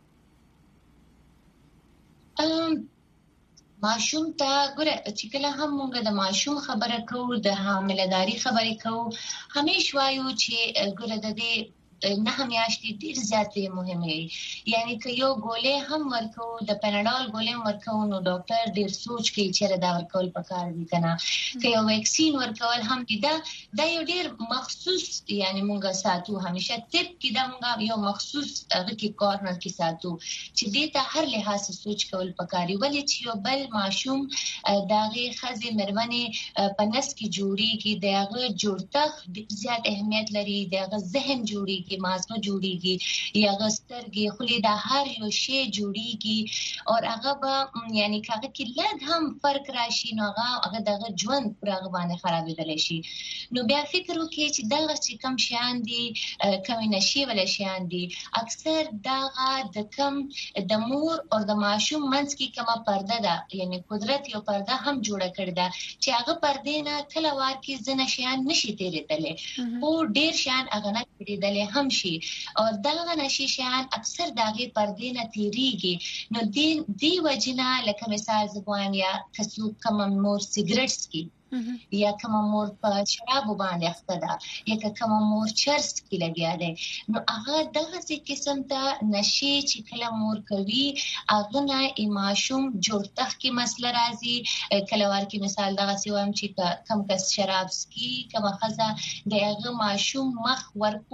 ماشوم ته ګوره چې کله هم موږ د ماشوم خبره کوو د حاملداري خبرې کوو همیش وایو چې ګوره د دې نه میاشتې ډیر زیاتې مهمه یعنی که یو ګولې هم ورکو د پناډول ګولې ورکو نو ډاکټر ډیر سوچ کوي چې دا ورکول پکار دي کنه که یو ویکسین ورکول هم دي دا یو ډیر مخصوص یعنی مونږه ساتو همیشه تپ کې دا مونږه یو مخصوص هغه کې کورنر کې ساتو چې دې ته هر لحاظ سوچ کول پکاري ولې چې یو بل ماشوم داغه خزي مرونه پنس کې جوړي کې داغه جوړتخ زیات اهمیت لري داغه ذهن جوړي کې مازغه جوړيږي یا غسترګي خولي د هر یو شی جوړيږي او هغه به یعنی هغه کې لږ هم فرق راشي نو هغه دغه ژوند پر هغه باندې خرابېدل شي. نو بیا فکر وکړئ چې دغه چې کم شیان دي کم نشي ول شیان دي اکثر دغه د کم د مور او د ماشوم منځ کې کومه پرده ده یعنی قدرت یو پرده هم جوړه کړې ده چې هغه پردې نه کله وار کې ځنه شیان نشي تیرېدل او ډیر شیان هغه نه تیرېدل هم شي او دغه نشي شیان اکثر دغه پردې نه تیریږي. نو دی وجنه لکه مثال زبوان یا کسو کوم مور سیګریټ سکي یا کوم مور په شراب باندې اخته ده یا کوم مور چرس کې لګیا ده نو هغه دغه قسم ته نشي چې کله مور کوي هغه نه ماشوم جوړتخ کې مسله راځي کله ورکه مثال دغه سیوام چې کم کس شراب سکي کوم خزه دغه ماشوم مخ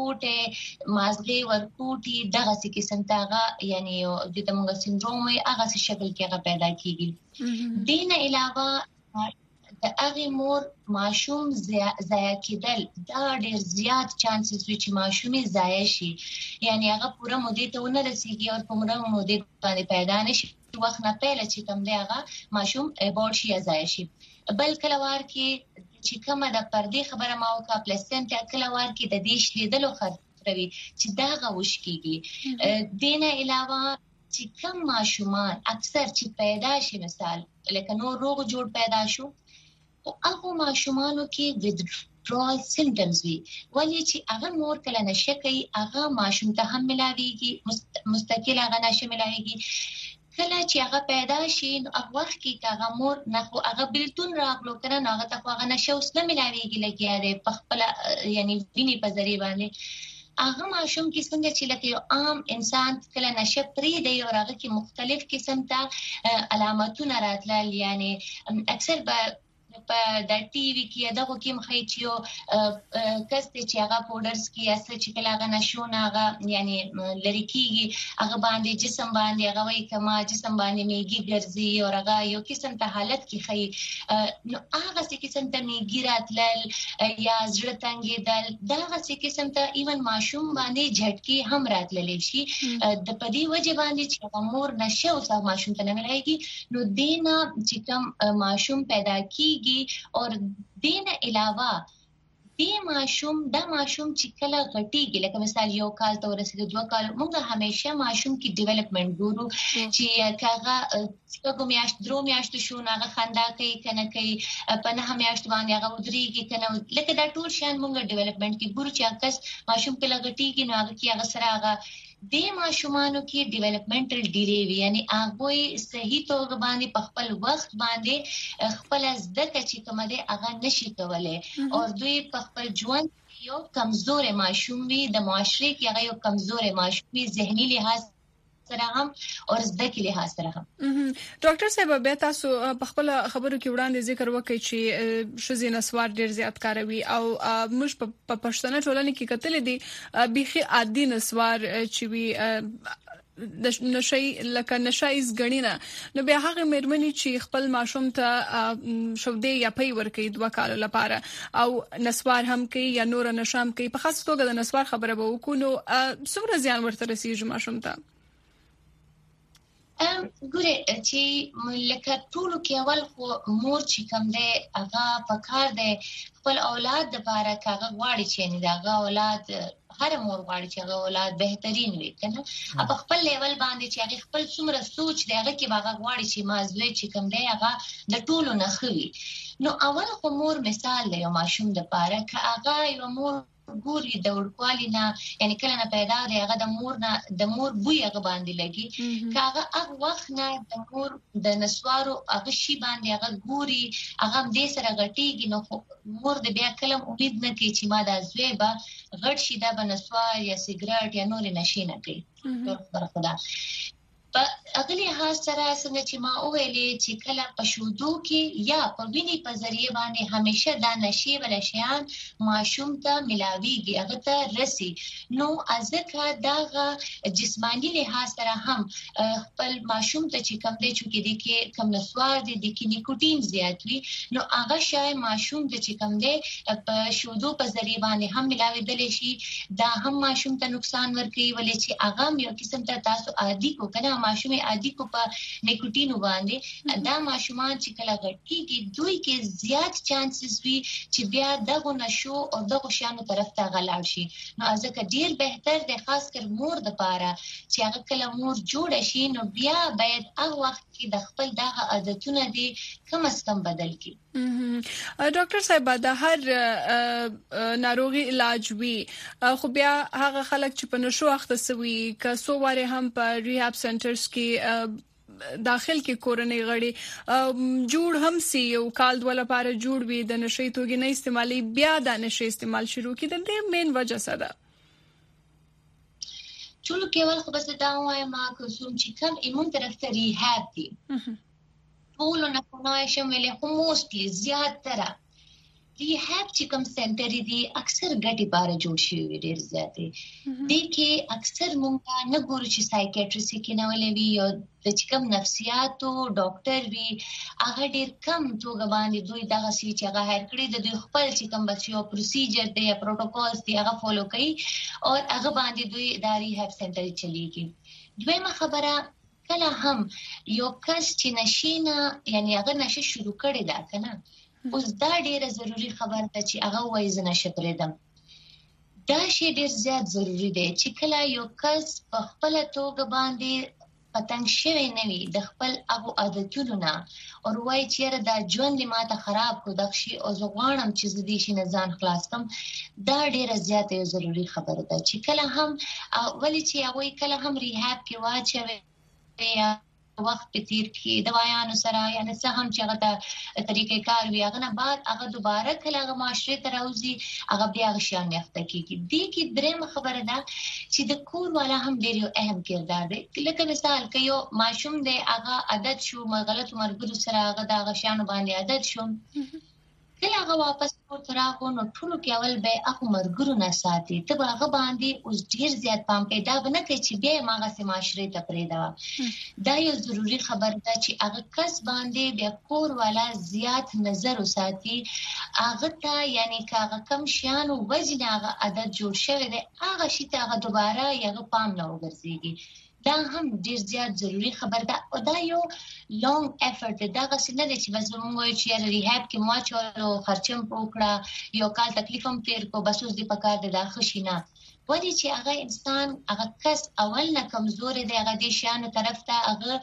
ورکوټه مازغه ورکوټي دغه قسم ته هغه یعنی د دموږ سندروم هغه شکل کې هغه پیدا کیږي. دین علاوه د هغه مور ماشوم ضایع کېدل دا ډېر زیات چانسز وي چې ماشومي ضایع شي یعنی هغه پوره مودې ته ونه رسیږي او پوره مودې باندې پیدا نشي وخت نه پهله چې کوم دی هغه ماشوم ابورټ شي یا ضایع شي. بل کله وار کې چې کومه د پردې خبره ما وکړه پلسنټ کله وار کې د دیش لیدلو خطروي چې دا غوښ کیږي. دینه علاوه چې کوم ماشومان اکثر چې پیدا شي مثال لکه نو روغ جوړ پیدا شو او هغه ماشومانو کې withdrawal symptoms وي ولی چې هغه مور کله نشه کوي هغه ماشوم ته هم ملاويږي مستقل هغه نشه ملاويږي کله چې هغه پیدا شي نو هغه وخت کې هغه مور نه خو هغه بلتون راغلو کنه هغه ته هغه نشه اوس نه ملاويږي لګیا دی په خپل یعنی ویني په ذریعہ باندې هغه ماشوم کې څنګه چې لکه یو عام انسان کله نشه پری دی او هغه کې مختلف قسم ته علامتونه راتلل یعنی اکثر په د ټي وي کې دغه کې مخې چې یو کسته چې هغه پودرز کې اصل چې کله هغه نشونه هغه یعنی لری کېږي هغه باندې جسم باندې هغه وایي کما جسم باندې میږي ګرځي او هغه یو قسم ته حالت کې خي نو هغه څه قسم ته میږي راتلل یا زړه تنګېدل دغه څه قسم ته ایون ماشوم باندې جھټکي هم راتللی شي د پدی وجه باندې چې مور نشه او سم ماشوم ته نه ملایږي نو دینا چې کوم ماشوم پیدا کیږي اور دین علاوه د ماشوم چې کله غټيږي لکه مثال یو کال ته ورسېد 2 کال موږ همیشه ماشوم کې ډیولپمنٹ ګورو چې کاغه څنګه میاشت درو میاشت شو هغه خندا کوي کنه کوي په نه میاشت باندې هغه ودرېږي کنه لکه دا ټول شان موږ ډیولپمنٹ کې ګورو چې هغه ماشوم په لګټيږي نو هغه کې هغه سره هغه د ماشومانو کې ډیولپمنټل ډیلی وی یعنی هغه صحیح توګه باندې په خپل وخت باندې خپل زده چې کوم دی هغه نشي کولای او دوی په خپل ژوند یو کمزور ماشوم وي د معاشري کې هغه یو کمزور ماشوم وي ذهني لحاظ سره هم او زده کې لحاظ سره هم. ډاکټر صاحب به تاسو په خپل خبرو کې وړاندې ذکر وکړئ چې شذې نسوار ډیر زیات کاروي او موږ په پښتنه ټولنه کې کتل دي بيخي عادي نسوار چې وي د نشي لکه نشایز غنینا نو بیا هغه مېرمنې چې خپل ماشوم ته شودې یا پي ور کوي 2 کال لپاره او نسوار هم کوي یا نور نشام کوي په خاص توګه د نسوار خبره به وکونو څومره زیان ورته رسیږي ماشوم ته ګوره چې لکه ټولو کې اول خو مور چې کوم دی هغه پکار دی خپل اولاد لپاره کاغه غواړي چې نه دا اولاد هر مور غواړي چې هغه اولاد بهترین وي کنه په خپل لیول باندې چې هغه خپل څومره سوچ دی هغه کې هغه غواړي چې مازوي چې کوم دی هغه د ټولو نه خوي نو اول خو مور مثال دی یو ماشوم لپاره که هغه یو مور ګوري د ورکوالي نه یعنی کله نه پیدا دی هغه د مور بوی هغه باندې لګي کاغه هغه وخت نه د مور د نسوارو هغه شی باندې هغه ګوري هغه دې سره غټيږي نو مور د بیا کلم امید نه کوي چې ما د زویبه غټ شي د بنسوار یا سیګریټ یا نور نشي نه کوي خدا په اغلی خاص سره څنګه چې ما ویلې چې کله په شودو کې یا په ویني په ذریعہ باندې همیشه دا نشي ولا شیان ماشوم ته ملاويږي هغه ته رسي نو ازکه دا جسمانی لحاظ سره هم خپل ماشوم ته چې کم دی چې دي کې کم نسوار دي کې نیکوټین زیات وي نو هغه شای ماشوم ته چې کم دی په شودو په ذریعہ باندې هم ملاويدل شي دا هم ماشوم ته نقصان ورکوي ولې چې هغه یو قسم ته تاسو عادي کو کنه ماشوم عادي کو په نیکوټین باندې دا ماشومان چې کله غټيږي دوی کې زیات چانسز وي چې بیا دغه نشو او دغه شانو طرف ته غلاړ شي نو ځکه ډیر بهتر دی خاص کر مور د پاره چې هغه کله مور جوړ شي نو بیا باید هغه وخت کې د خپل دغه عادتونه دي کم از کم بدل کړي ډاکټر صاحب دا هر ناروغي علاج وی خو بیا هغه خلک چې په نشو اخته سوي که سو واره هم په ریهاب سنټرز کې داخل کې کورنۍ غړي جوړ هم سي او کال دوله لپاره جوړ وي د نشي توګه نه استعمالي بیا د نشي استعمال شروع کړي د مین وجه څه ده ټول کېول خو بس دا وایم ما کوم چې کوم ایمون طرف ته ریهاب دي ټول نه کومه شمولې خو موستلی زیاتره ریهاب چې کوم سنټر دي اکثر ګټي بار جوړ شي ډیر زیاتې دي کې اکثر مونږه نه ګورو چې سایکیاټریست کې نه ولې وي او د چې کوم نفسیاتو ډاکټر وي هغه ډیر کم توګه باندې دوی دغه سي چې هغه هر کړی د دوی خپل چې کوم بچو پروسیجر دی یا پروتوکولز دی هغه فالو کوي او هغه باندې دوی د ریهاب سنټر چلیږي دویمه خبره کله هم یو کس چې نشینه یعنی هغه نشه شروع کړی دا کنه اوس دا ډیره ضروری خبره ده چې هغه وایي زنه شپریدم دا شی ډیر زیات ضروری دی چې کله یو کس په خپل توګه باندې پتنګ شوی نه وي د خپل هغه عادتونو نه او وایي چې دا ژوند ماته خراب کو د شي او زغوانم چې زدي شي نه ځان خلاص کم دا ډیره زیات یو ضروری خبره ده چې کله هم ولی چې هغه کله هم ریهاب کې واچوي یا وخت په تیر کې دوايانو سره یعنی څه هم چې هغه طریقې کار وی هغه نه بعد هغه دوباره کله هغه معاشره ته راوځي هغه بیا غشان نخته کیږي دې کې درېم خبره ده چې د کور والا هم ډېر یو اهم کردار دی لکه مثال کې یو ماشوم دی هغه عادت شو غلط مرګرو سره هغه د غشانو باندې عادت شو کله هغه واپس ورته راغو نو ټول کې اول به هغه مرګرو نه ساتي ته هغه باندې اوس ډیر زیات پام کوي دا نه کوي چې بیا ماغه سي معاشره ته پرېدا دا یو ضروری خبره ده چې هغه کس باندې بیا کور والا زیات نظر وساتي هغه ته یعنی هغه کم شیان او وزن هغه عادت جوړ شوی دی هغه شي ته هغه دوباره یغه پام نه وګرځيږي دا هم ډیر زیات ضروری خبر ده او دا یو لانګ افورت دا غسنه د چې بس موږ وایو چې ریهاب کې ما چالو خرچم پوکړه یو کال تکلیف هم تیر کو بس اوس د پکار د خښینه ودی چې هغه انسان هغه کس اول نه کمزور دی هغه د شانو طرف ته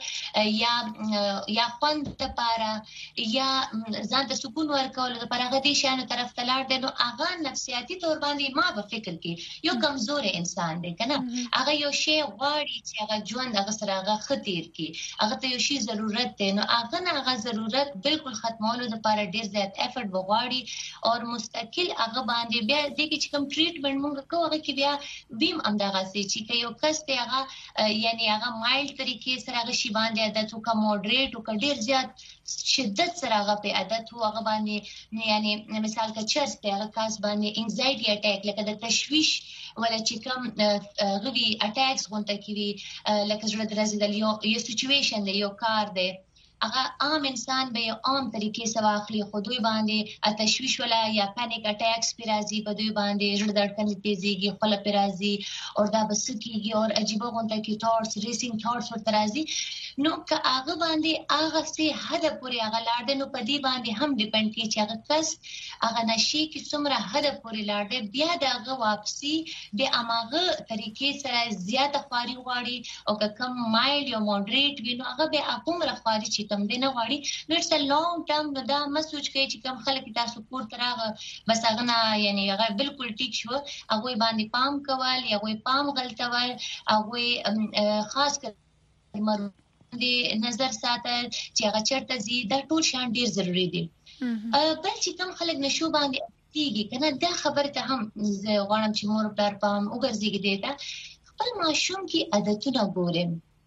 هغه یا خوند لپاره یا ځان ته سکون ورکول لپاره هغه د شانو طرف ته لاړ دی نو هغه نفسیاتي تور باندې ما په فکر کې یو کمزور انسان دی کنه هغه یو شی غواړي چې هغه ژوند هغه سره هغه خطر کې هغه ته یو شی ضرورت دی نو هغه ضرورت بالکل ختمولو لپاره ډیر زیات افورت وغواړي او مستقل هغه باندې بیا د کې کوم ټریټمنټ موږ کوو هغه کې بیا بیم اندغه سي چې یو کس ته هغه یعنی هغه مایل طریقې سره هغه شی باندې عادت او کا موډریټ او کا ډیر زیات شدت سره هغه په عادت او هغه باندې یعنی مثال کا چرس ته هغه کاس باندې انزایټي اٹیک لکه د تشویش ولا چې کوم غوي اٹیکس غونډه کوي لکه زړه درزه د یو سچويشن دی یو کار دی هغه عام انسان به یو عام طریقې سره اخلي خو دوی باندې تشویش ولا یا پانیک اٹیکس پر راځي په دوی باندې زړه دړکنې تیزیږي خپل پر راځي او دا بس کیږي او عجیب غونډه کې ټورس ریسینګ ټورس ورته راځي نو که هغه باندې هغه سي حد پورې هغه لاړ نو په دې باندې هم ډیپند کوي چې هغه کس هغه نشي کې څومره حد پورې لاړ بیا دغه واپسی به اماغه طریقې سره زیاته خواري غواړي او که کم مایل یا موډریټ وي نو هغه به هغه خواري چې کم دی نه غواړي نو اټس ا لانګ ټرم نو دا مسوچ کوي چې کم خلک تاسو کور تراغه بس هغه نه یعنی هغه بالکل ټیک شو هغه باندې پام کول یا هغه پام غلطول هغه خاص کر مرده نظر ساتل چې هغه چرته زی دا ټول شان ډیر ضروری دي بل چې کم خلک نشو باندې کیږي کنه دا خبره ته هم غواړم چې مور پلار پام وګرځيږي دیتا خپل ماشوم کی عادتونه ګورم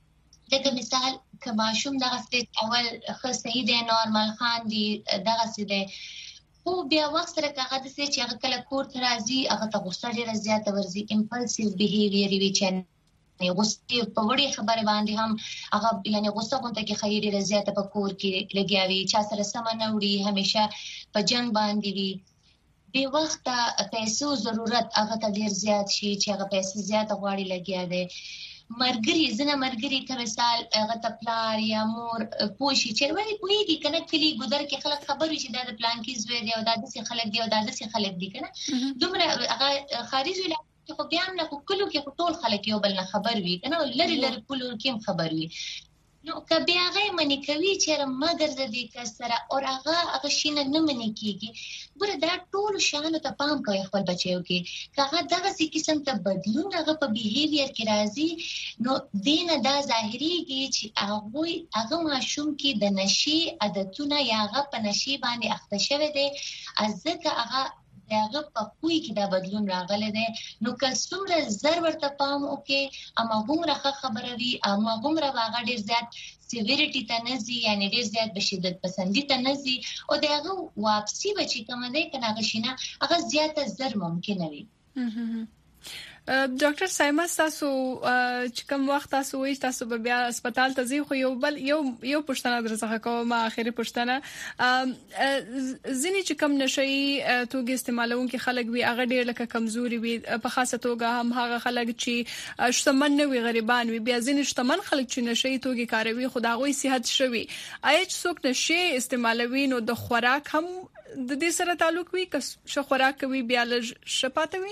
دغه مثال کما شوم دغه سټیج اول خو صحیح دی نورمال خان دی دغه څه دی خو بیا وخت سره هغه د څه چې هغه کله کور ته راځي هغه ته غوسه ډیره زیاته ورځي امپلسیو بیهیویر وی چې غوسه په وړي خبره باندې هم هغه یعنی غوسه غونډه کې خیر ډیره زیاته په کور کې لګیاوي چا سره سم نه وړي همیشه په جنگ باندې وي به وخت پیسو ضرورت هغه ته ډیر زیات شي چې هغه پیسې زیات غواړي لګیا دي مرګري زنه مرګري که مثال هغه تپلار یا مور پوشي چې وایي پويږي کنه کلی ګذر کې خلک خبر وي چې دا د پلان کې زوی دی او دا د خلک دی او دا د خلک دی کنه دومره هغه خارج ویل خو بیا نه کلو کې ټول خلک یو بل نه خبر وي کنه لری کلو کې خبر وي نو کبه هغه منی کوي چې مګر د دې کسره او هغه شینه نه منی کیږي ګوره دا ټول شانو ته پام کوي خپل بچیو کې هغه دغه څه قسم ته بدلون هغه په بیهیویر کې راځي نو دینه دا ظاهريږي چې هغه ماشوم کې د نشي عادتونه یا هغه په نشي باندې اخته شوی دی ځکه هغه داغه په کوی کې دا بدلون راغلی دی نو که څومره زر ورته پام وکړي اما هغه خبره وي اما هغه هغه ډیر زیات سیویریټی ته نزي یعنی ډیر زیات بشدت پسندی ته نزي او داغه واپسی بچی کوم دی کنه غشینه هغه زیاته زر ممکن وي ډاکټر سایما تاسو چې کوم وخت تاسو وایي تاسو به بیا هسپتال ته ځئ خو یو پښتنه درڅخه کوم اخیری پښتنه ځینې چې کوم نشي توګه استعمالونکي خلک وي هغه ډېر لکه کمزوري وي په خاصه توګه هم هغه خلک چې شتمن نه وي غریبان وي بیا ځینې شتمن خلک چې نشي توګه کاروي خدای صحت شوي اې څوک نشي استعمالوي نو د خوراک هم د دې سره تعلق وي که خوراک کوي بیا لږ شپاتوي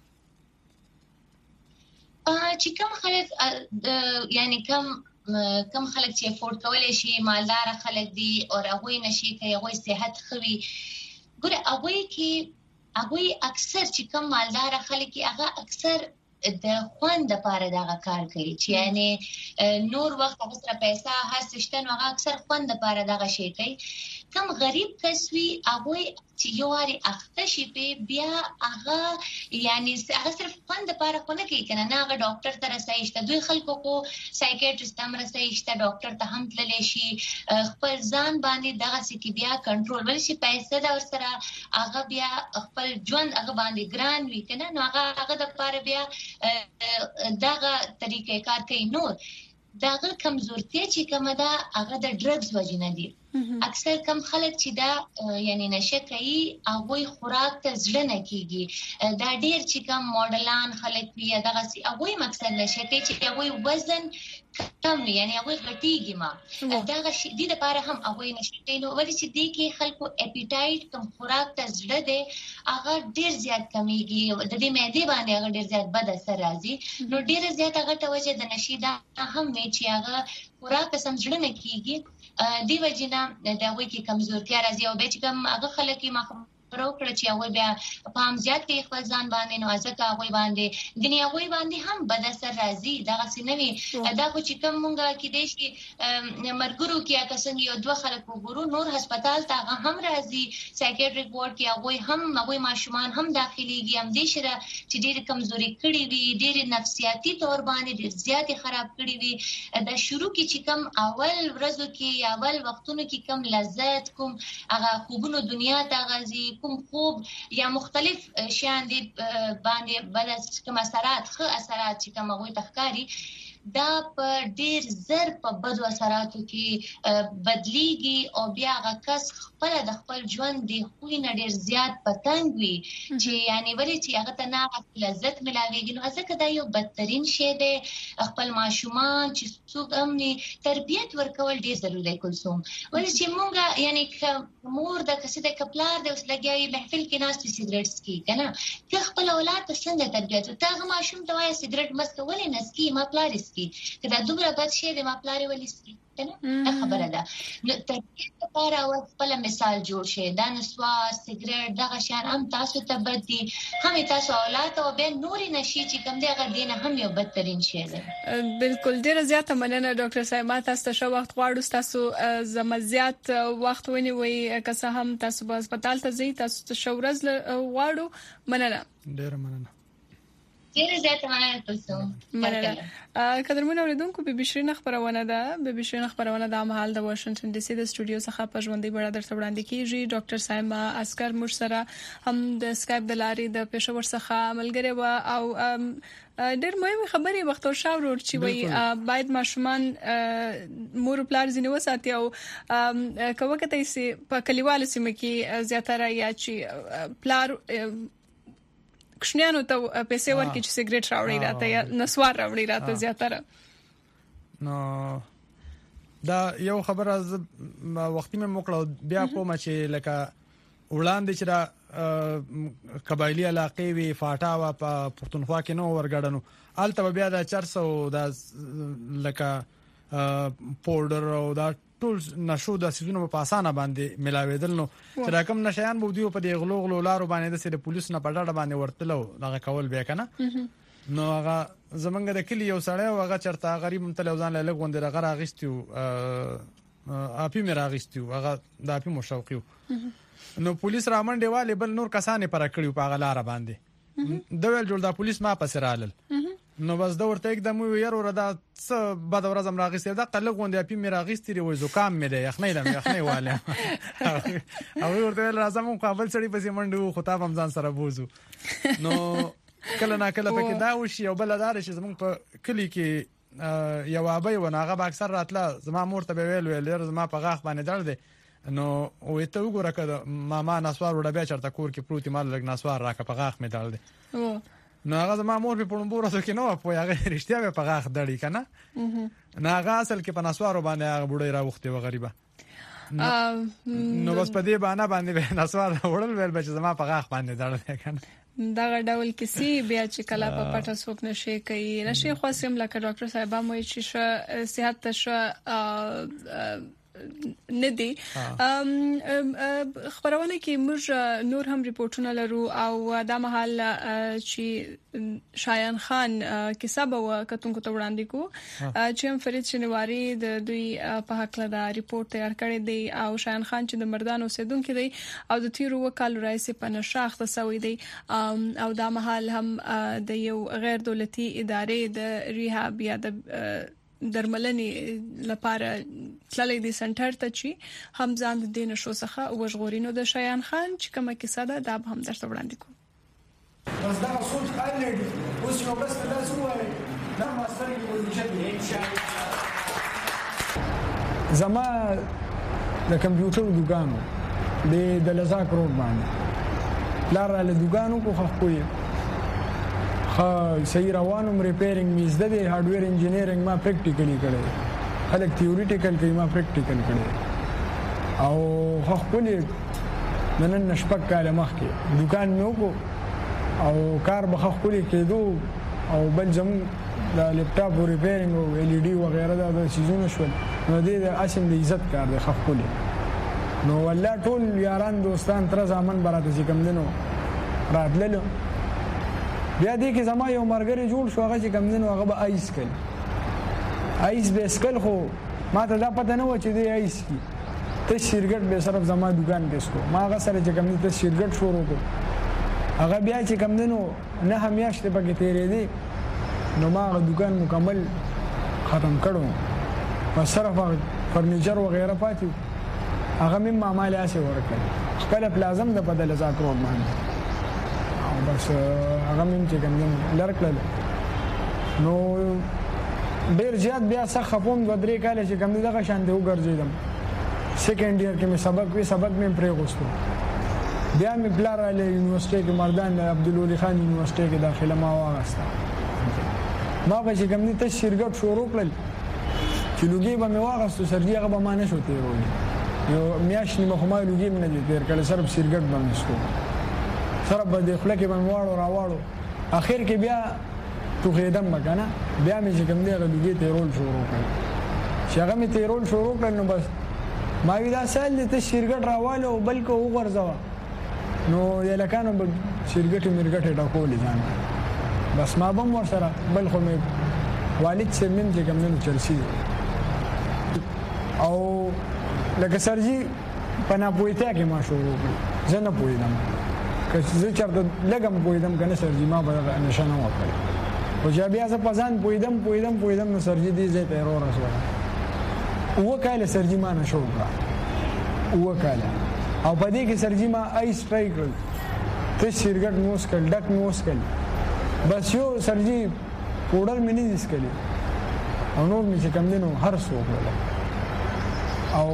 چې کوم خلک یعنی کوم خلک چې افورد کولای شي مالدار خلک دي او هغه نشي کوي هغه صحت خوي ګوره هغه اکثر چې کوم مالدار خلک هغه اکثر د خوند لپاره دا کار کوي چې یعنی نور وخت هغه سره پیسې هر څه شته نو هغه اکثر خوند لپاره دا شي کوي کم غریب کسوي هغه چې یو واري اخته شي په بیا هغه یعنی هغه صرف خوند لپاره خو نه کوي کنه نه هغه ډاکټر ته رسایشته دوی خلکو کو سایکیاټریست هم رسایشته ډاکټر ته هم تللی شي خپل ځان باندې دغه سکی بیا کنټرول ول شي پیسې دا ورسره هغه بیا خپل ژوند هغه باندې ګران وي کنه نو هغه د لپاره بیا دغه طریقې کار کوي نور دغه کمزورتیا چې کومه ده هغه د ډرګز وجنه دي اکثر کم خلک چې دا یعنی نشه کوي هغه خوراک ته ځړ نه کیږي دا ډیر چې کم ماډلان خلک وي دغه سي هغه مقصد نشه کوي چې هغه وزن کم یعنی هغه غټیږي ما دغه شی د لپاره هم هغه نشه کوي نو ولې چې د کې خلکو اپیټایټ کم خوراک ته ځړ ده هغه ډیر زیات کمیږي د دې معده باندې هغه ډیر زیات بد اثر راځي نو ډیر زیات هغه توجه د نشیدا هم نه چې هغه خوراک ته سمجړ نه کیږي دی وجنه دا وایي کې کمزورتیا راځي او به چې کوم هغه خلک ما پرو کړ چې هغه بیا پام زیات کې خپل ځان باندې نو ځکه هغه باندې دنیا هغه باندې هم بد اثر راځي دا سينوي دا خو چې کوم مونږه کې دیشي مرګرو کې اکسنګ یو دوه خلک وګورو نور هسپتال ته هم راځي سایکیاټریک وارډ کې هغه ماشومان هم داخليږي هم دې شره چې ډېر کمزوري کړي وي ډېر نفسیاتي تور باندې ډېر زیات خراب کړي وي دا شروع کې چې کوم اول ورځو کې اول وختونو کې کوم لذت کوم هغه خوبونو دنیا ته غزي کوم خوب یا مختلف شیان دي باندې بل کوم اثرات خو اثرات چې کوم هغه تخکاری دا په ډیر زر په بدو اثراتو کې بدليږي او بیا هغه کس خپل د خپل ژوند دی خو نه ډیر زیات پتنګ وي چې یعنی ولې چې هغه ته نه لذت ملاويږي نو ځکه دا یو بدترین شی دی خپل ماشومان چې څوک هم تربيت ورکول ډیر ضروري دی کوم ولې چې مونږه یعنی مور د کسې د کپلار د اوس لګیاوي محفل کې ناس سیګریټ سکي کنه که خپل اولاد ته څنګه تربيت ته ماشوم ته وایي سیګریټ مس کولې نه سکي ما پلار که دا دومره بد شي د ما پلاری ولی سکی کنه خبره ده نو تربیت لپاره او خپل مثال جوړ شي دا نسوا سیګریټ دغه شان هم تاسو ته بد دي هم تاسو اولاد او به نوري نشي چې کوم دی هغه دینه هم یو بدترین شی ده بالکل ډیره زیاته مننه ډاکټر سایما تاسو ته وخت غواړو تاسو زمزيات وخت ونیوي که څه هم تاسو په هسپتال ته ځئ تاسو ته شورز غواړو مننه ډیره مننه ډېر زیات مننه تاسو مننه قدرمن اوریدونکو بي بي شيرین خبرونه ده بي بي شيرین خبرونه د مهال د واشنگټن ډي سي د سټوډیو څخه په ژوندۍ بڼه درته وړاندې کیږي ډاکټر سایما اسکر مرسره هم د سکایپ د لارې د پېښور څخه ملګری و او ډېر مهمه خبرې وختو شاورور چې وي باید ماشومان مور پلار ځنی وساتي او کوکه سي په کلیوالو سیمه کې زیاتره یا چې پلار کښنیانو ته پیسې ورکړي چې سیګریټ راوړي راته یا نسوار راوړي راته زیاتره نو دا یو خبره وختي مې موکړه بیا کوم چې لکه وړاندې چې دا قبایلی علاقې وی فاټا وا په پښتونخوا کې نو ورګړنو الته بیا دا 400 دا لکه پاوډر او دا ټول نشو د سيزونو په اسانه باندې ملاويدل نو چې راکم نشيان بو دیو په دی غلو لارو باندې د سره پولیس نه پټاړه باندې ورتلو دغه کول بیا کنه نو هغه زمونږ د کلی یو سړی او هغه چرته غریب متل ځان له لګوند رغه راغستیو اپی مې راغستیو هغه د اپی مشوقیو نو پولیس را منډه والے بل نور کسانې پر کړیو په غلاره باندې دویل جوړ د پولیس ما پسرالل نو بس دا ورته एकदम وير وردا څه بد ورځم راغسته دا قلق غوندې اپی مې راغستې وي زکام مې ده یخنۍ والے او ورته راځم مقابل سړي پسې منډو خطاب هم ځان سره بوزو نو کله نا کله پکې دا وشي او بل دار شي زمونږ په کلی کې یو ابي وناغه با اکثر راتله زما مور ته ویل زما په غاخ باندې درد ده نو وته وګوره کده ماما نسوار وړ بیا چرته کور کې پروتي مال لګ نسوار راکه په غاخ مې درد ده نو هغه زما مور په پړمبور سره کې نو په هغه رښتیا به په غاخ دړي کنه نه هغه اصل کې په نسوار باندې هغه بډای راوخته و غریبه نو بس په دې باندې نسوار وړل ویل به زما په غاخ باندې دړل کنه دا ډول کسی بیا چې کله په پټه څوک نشي کوي نشي خو سم لکه ډاکټر صاحب مو چې صحت ته ندی خبرونه کې موږ نور هم ریپورتونه لرو او دا مهال چې شایان خان کسب او کتونکو ته وړاندې کو چې هم فرید شنواری د دوی په حق له دا ریپورت تیار کړی دی او شایان خان چې د مردانو اوسیدونکو دی او د تیرو وکالو رئیس په نشاخ تسوي دی او دا مهال هم د یو غیر دولتي ادارې د ریهاب یا د درملنې لپاره تللې دي سنټر ته چې هم ځان د دین شو څخه وژغورینو د شایان خان چې کومه کیسه ده دا هم درته وړاندې کوم بس دا صوت قلل اوس یو بس دا سوای دا ماستر کې زما د کمپیوټر دکانو د لزاک روډ باندې لار له دکانو کو خو صحیح روانم ریپیرینګ میز د هارډویر انجینیرینګ ما پریکټیکلی کړی خلک تیوریټیکل کوي ما پریکټیکل کړی او خپل نن نشپک کاله مخکې دکان مې وکړو او کار به خپل کېدو او بل زم د لپټاپ ریپیرینګ او ال ای ډي وغیرہ د سيزونو شول نو د اسیم د عزت کار دی خپل نو والله ټول یاران دوستان تر ځامن براته چې کم دنو راتللو بیا دې کې زما یو مرګري جوړ شو هغه چې کم دنو هغه به آیس کړي آیس به اسکل خو ما ته دا پته نه و چې دې آیس کی ته شیرګټ به صرف زما دکان کې سکو ما هغه سره چې کم دې ته شیرګټ شروع کړ هغه بیا چې کم دنو نه همیاشته پکې تیرې دي نو ما هغه دکان مکمل ختم کړو په صرف فرنیچر وغیرہ پاتې هغه مې معاملې اسه ورکړ خپل پلازم د بدل ذکر باندې بس هغه مې چې کوم لړکل نو ډیر زیات بیا څه خپوم د درې کال چې کوم دغه شان دی وګرځیدم سیکنډ ایئر کې مې سبق مې پرې غوښتو بیا مې بلار علی یونیورسيټي کې مردان عبدالولي خان یونیورسيټي کې داخله ما واغسته ما به چې کوم دې تشریګټ شروع کړل چې لوګي به مې واغستو سرجی هغه به ما نه شو تیرول یو میاشت نیمه خو ما لوګي مې نه تیر کړل صرف سیرګټ باندې شو سره به د خلک باندې واړو راوړو اخر کې بیا تو خیدم مکنه بیا مې چې کوم دی غلوګي تیرول شروع کړ چې هغه مې تیرول شروع کړ نو بس ما ویلا سال دې شیرګټ راواله او بلکې وګرځوا نو یلکانو به شیرګټ مرګټ ډاکول ځان بس ما بم ور سره بل خو مې والد سره مې چې کوم نه چلسي او لکه سرجی پنا پویته کې ما شروع کړ زه نه پویدم که زه چېرته لږ هم پوهېدم که نه سرجي ما به دغه نشه نه وه کړې خو چې بیا زه په ځان پوهېدم نو سرجي دې ځای ته یې راورسوله 7 کاله سرجي ما نشه وکړه 7 کاله او په دې کې سرجي ما آیس ټرای کړل تش سیګرټ مې وڅښل ډک مې وڅښل بس یو سرجي پوډر مې نه دي څښلي او نور مې چې کوم دی نو هر څه وکړل او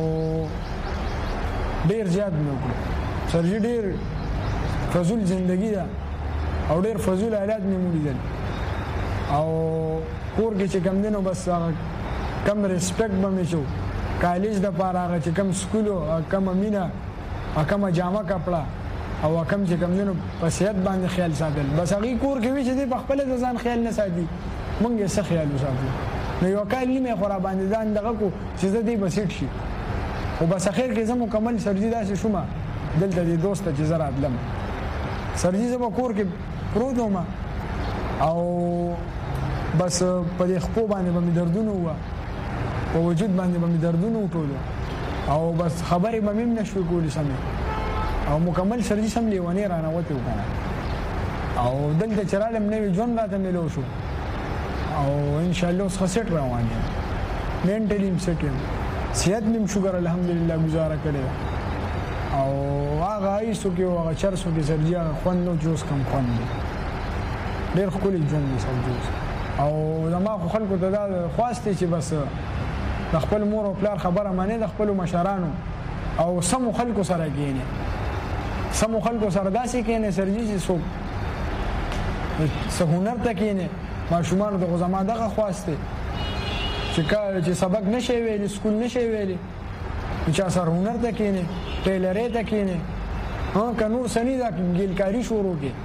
ډېر زیات مې وکړل سرجي ډېر فضول زندگی ده او ډېر فضول حالات مې ولیدل او کور کې چې کوم دی نو بس کم ریسپیکټ به مې شو کالج دپاره هغه چې کوم سکول او کومه مینه او کومه جامه کپړه او کوم چې کوم دی نو په صحت باندې خیال ساتل بس هغې کور کې وي چې دی په خپله د ځان خیال نه ساتي موږ یې څه خیال وساتو نو یو کال نیمه خو راباندې ځان دغه کو چې زه دی به سیټ شي خو بس اخر کې زه مکمل سرجي داسې شومه دلته دې دوست ته چې زه راتلم سرجي زه به کور کې پروت وم او بس په دې خپو باندې به مې دردونه وه په وجود باندې به مې دردونه وټولو او بس خبرې به مې هم نه شوې کولی سمې او مکمل سرجي سم لیونې رانوتې و که نه او دلته چې رالم نوی ژوند راته میلو شو او انشاءالله اوس ښه سیټ روان یم مینټلي هم سیټ یم صحت مې هم شکر الحمدلله ګزاره کړې ده او هغه ایسو کې او هغه چرسو کې سرجي هغه خوند نو چې اوس کم خوند دی ډېر ښکلی ژوند دی سرجي او زما خو خلکو ته دا خواست دی چې بس د خپل مور او پلار خبره منې د خپلو مشرانو او سمو خلکو سره کښېنې سمو خلکو سره داسې کښېنې سرجي چې څوک څه هنر ته کښېنې ماشومانو ته خو زما دغه خواست دی چې سبق نشي ویلی سکول نشي ویلی چا سره هنر ته کښېنې ټیلرۍ ته کښېنې که نور څه نه دا ګیلکاري شروع کړي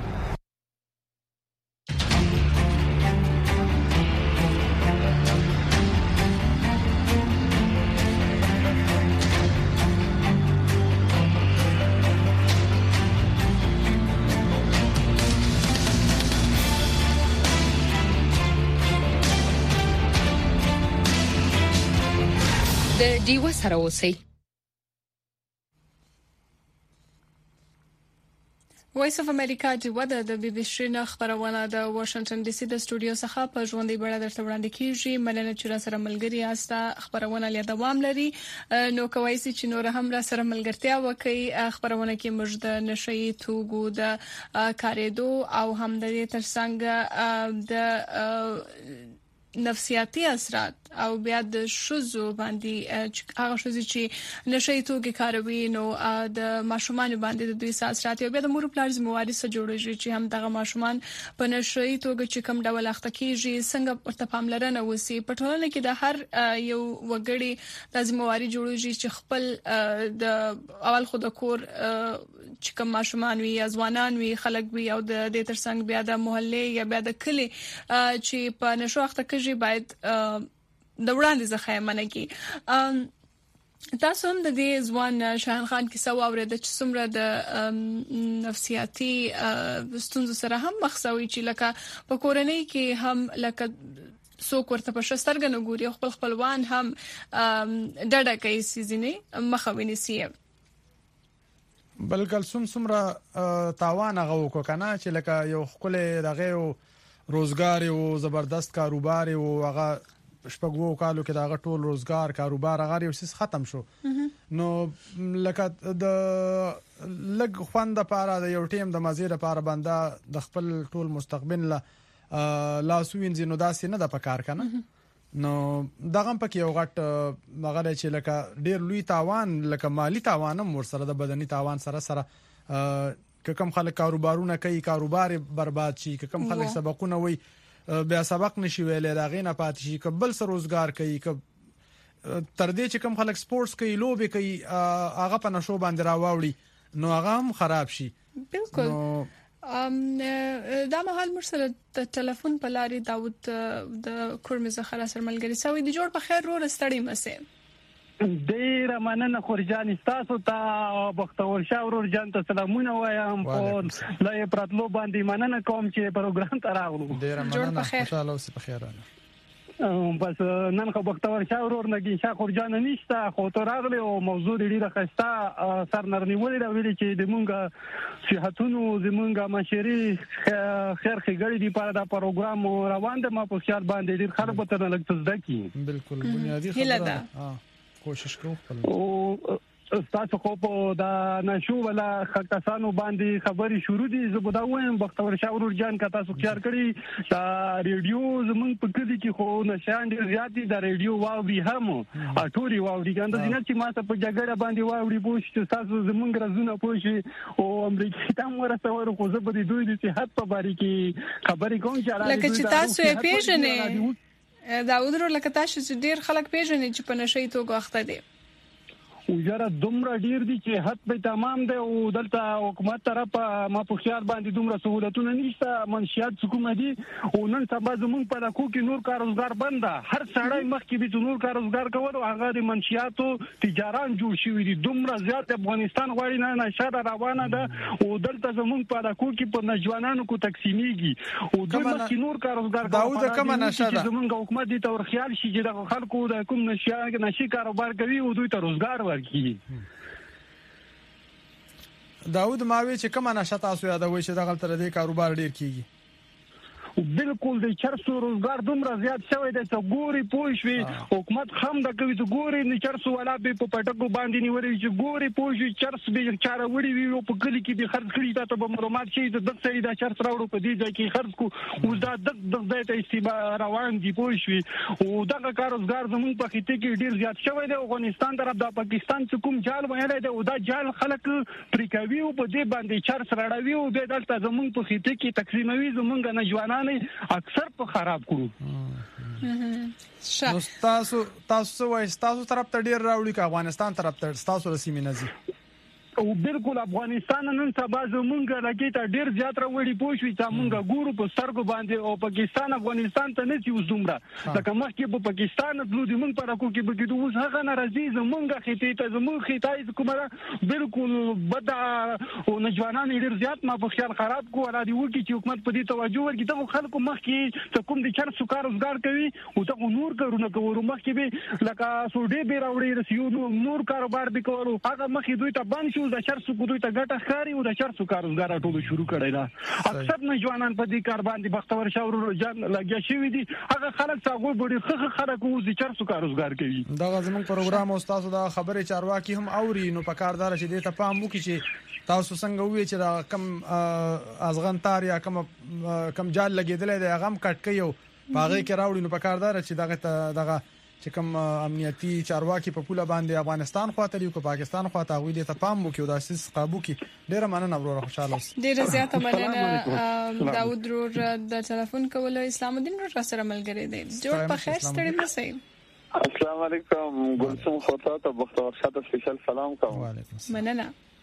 د ډیوه سره اوسئ. وایس اف امریکا ډیوه د بي بي سي نه خبرونه د واشنگټن ډي سي د سټوډیو څخه په ژوندۍ بڼه درته وړاندې کیږي. مننه چې را سره ملګری یاست. خبرونه له دوام لري نو کوي چې نور هم را سره ملګرتیا وکړي. خبرونه کې موږ د نشئی توغو د کاریدو او هم د ترڅنګ د نفسیاتي اثرات او بیا د شوزو باندې هغه شوزي چې نشئی توګه کاروي نو د ماشومان باندې د دوی اثرات او بیا د مور پلار ذمہواری سره جوړیږي چې هم دغه ماشومان په نشئی توګه چې کوم ډول اخته کیږي څنګه ورته پاملرنه وسی په ټولنه کې د هر یو وګړي د ذمہواری جوړیږي چې خپل د اول خود کور چې کوم ماشومان وي یا ځوانان وي خلک وي او د دې ترڅنګ بیا د محلې یا بیا د کلی چې په نشو اخته کیږي باید د وړاندې ځخه منګي. تاسو هم د دې ځوان شاهین خان کیسه واورید چې څومره د نفسیاتي ستونزو سره هم مخ شوی چې لکه په کورنۍ کې هم لکه څوک ورته په شسترګ نه ګوري خپل خپلوان هم ډډه کوي سيزنه مخاویني سي بلکل څومره تاوان هغه وکړه کنه چې لکه یو خپل دغه روزګار او زبردست کاروبار او هغه شپږو کالو کې دا ټول روزګار کاروبار هغه یو څه ختم شو نو لکه د لګ خوند لپاره د یو ټیم د مزید لپاره بنده د خپل ټول مستقبل لاسو وینځي نو داسې نه د پکار کنه نو دغه پکې یو غټ مغه چې لکه ډیر لوی تاوان لکه مالی تاوان ور سره د بدني تاوان سره که کم خلک کاروبارونه کوي کاروبار برباد شي که کم خلک سبقونه وي بیا سبق نشي ویلې دا غینه پات شي قبل سر روزګار کوي تر دې چې کم خلک سپورتس کوي لوبي کوي هغه په نشو باندې راوړي نو هغه هم خراب شي. بالکل دا مهال مرسله د ټلیفون په لاري داوود د کورمز خلاص سره ملګری سوي دی جوړ په خیر رو رستړی مسه ډیر مننه خورجان تاسو ته بختور شاه ورور جان ته سلامونه وایم په لای پراتلو باندې مننه کوم چې پروګرام ته راغلو. ډیر مننه خوشاله اوسې په خیر. بس نن خو بختور شاه ورور نګي شاه خورجان نشته خو تر راغله او موضوع ډیره خسته سر نرنیولې دا ویل چې د مونږه صحتونو زمونږه مشري خیر خګړې دی په دا پروګرام روان ده ما په خیال باندې ډیر خلک به تر لګ تزده کی بالکل بنیادی خبره کوشش کوو تاسو خو په دا نشو ولا کسانو باندې خبري شروع دي زبدا وایم بختور شاه ورور جان کا تاسو خیال کړی دا ریډیو زمون په کلی کې خو نشان ډیر زیات دي دا ریډیو واوري هم اټوري واوري ګاند دي نه چې ما ته په جګړه باندې واوري بوش چې تاسو زمونږ رازونه پوښي او امریکا ته ورسور خو زبدي دوی دي چې حد په باری کې خبري کوم چې لکه چې تاسو یې پیژنې داود ورور لکه تاسو ډیر خلک پیژنې چې په نشي توګه اخته دي وجره دومره ډیر دي چې حد به تمام دی او دلته حکومت طرف ما په خیال باندې دومره سہولتونه نشته منشيات حکومت دي او نن سبا زموږ په لکو کې نور کاروبار بند ده هر سړی مخکې به نور کاروبار کول او هغه د منشياتو تجاران جوړ شوی دي دومره زیات افغانستان غواړي نه نشه روانه ده او دلته زموږ په لکو کې په نوجوانانو کو تقسیمیږي او دوی مخکې نور کاروبار داود کوم نشه ده زموږ حکومت دي تور خیال شي چې د خلکو د کوم نشي کاروبار کوي او دوی ته روزګار داود ماوي چې کومه نشه تاسو یادوي چې دغه تر دې کاروبار ډیر کیږي بالکل د چرسو روزګار دومره زیات شوی دی چې ګوري پوښوي حکومت هم د کوي چې ګوري نه چرسو ولا به په پټکو باندې نیولې چې ګوري پوښوي چرس به چاره وړي وي په کلی کې به خرڅ کړي ته به معلومات شي چې د سړي د چرس راوړو په دې ځای کې خرڅ کو او دا د ته استعمال روان دي پوښوي او دغه کاروبار زموږ په خېټه کې ډیر زیات شوی دی افغانستان طرف د پاکستان چې کوم جال وایي دی او دا جال خلک پریکاوي او په دې باندې چرس راړوي او د دلته زموږ په خېټه کې تقسیموي زموږ نه ځوانان اکثر په خراب کړو نو تاسو وایي تاسو طرف ته ډیر راوړي که افغانستان طرف ته تاسو رسمي نزي او بالکل افغانستان نن سبا زمونږ لګي ته ډیر زیات راوړي پوښوي چې مونږ ګورو په سترګو باندې او پاکستان افغانستان ته نه چې وزومره لکه مخکې په پاکستان تلو دي مونږ پر کو کې به کېدو اوس هغه ناراضي زمونږ خېټې ته زمونږ خېټای کومه بالکل بد او نوجوانان ډیر زیات ما په خیال خراب کو ولا دی وکی چې حکومت په دې توجه ورکړي ته خلکو مخکې ته کوم دي چر سکار روزګار کوي او ته نور کارونه کوي مخکې به لکه سوډي به راوړي رسیو نور کاروبار به کوي هغه مخکې دوی ته باندې شو د چرسو کو دوی ته ګټه ښکاري او د چرسو کاروبار ټول شروع کړی دا اکثر نوجوانان په دې کار باندې بختور شاور جان لګیا شوی دي هغه خلک څنګه بډې خلک او د چرسو کاروبار کوي دا زموږ پروګرام او تاسو دا خبره چارواکي هم اوري نو په کاردار چې دې ته پام وکړي چې تاسو څنګه وی چې دا کم ازغن تار یا کم جال لګیدل دی هغه کټ کوي باغې کې راوړي نو په کاردار چې دغه چې کوم امنیتي چارواکي په پوله باندې افغانستان خواته دی او پاکستان خواته وی دي ته پام وکړو د اساس قابو کې ډیره مننه وروره خوشاله اوس ډیره زیاته مننه داود ورور د ټلیفون کولو اسلام الدین ورور سره ملګری دی جوړ په خیر ستړي مشه السلام علیکم ګلسوم خطا ته بختور شاته سپیشل سلام کوم مننه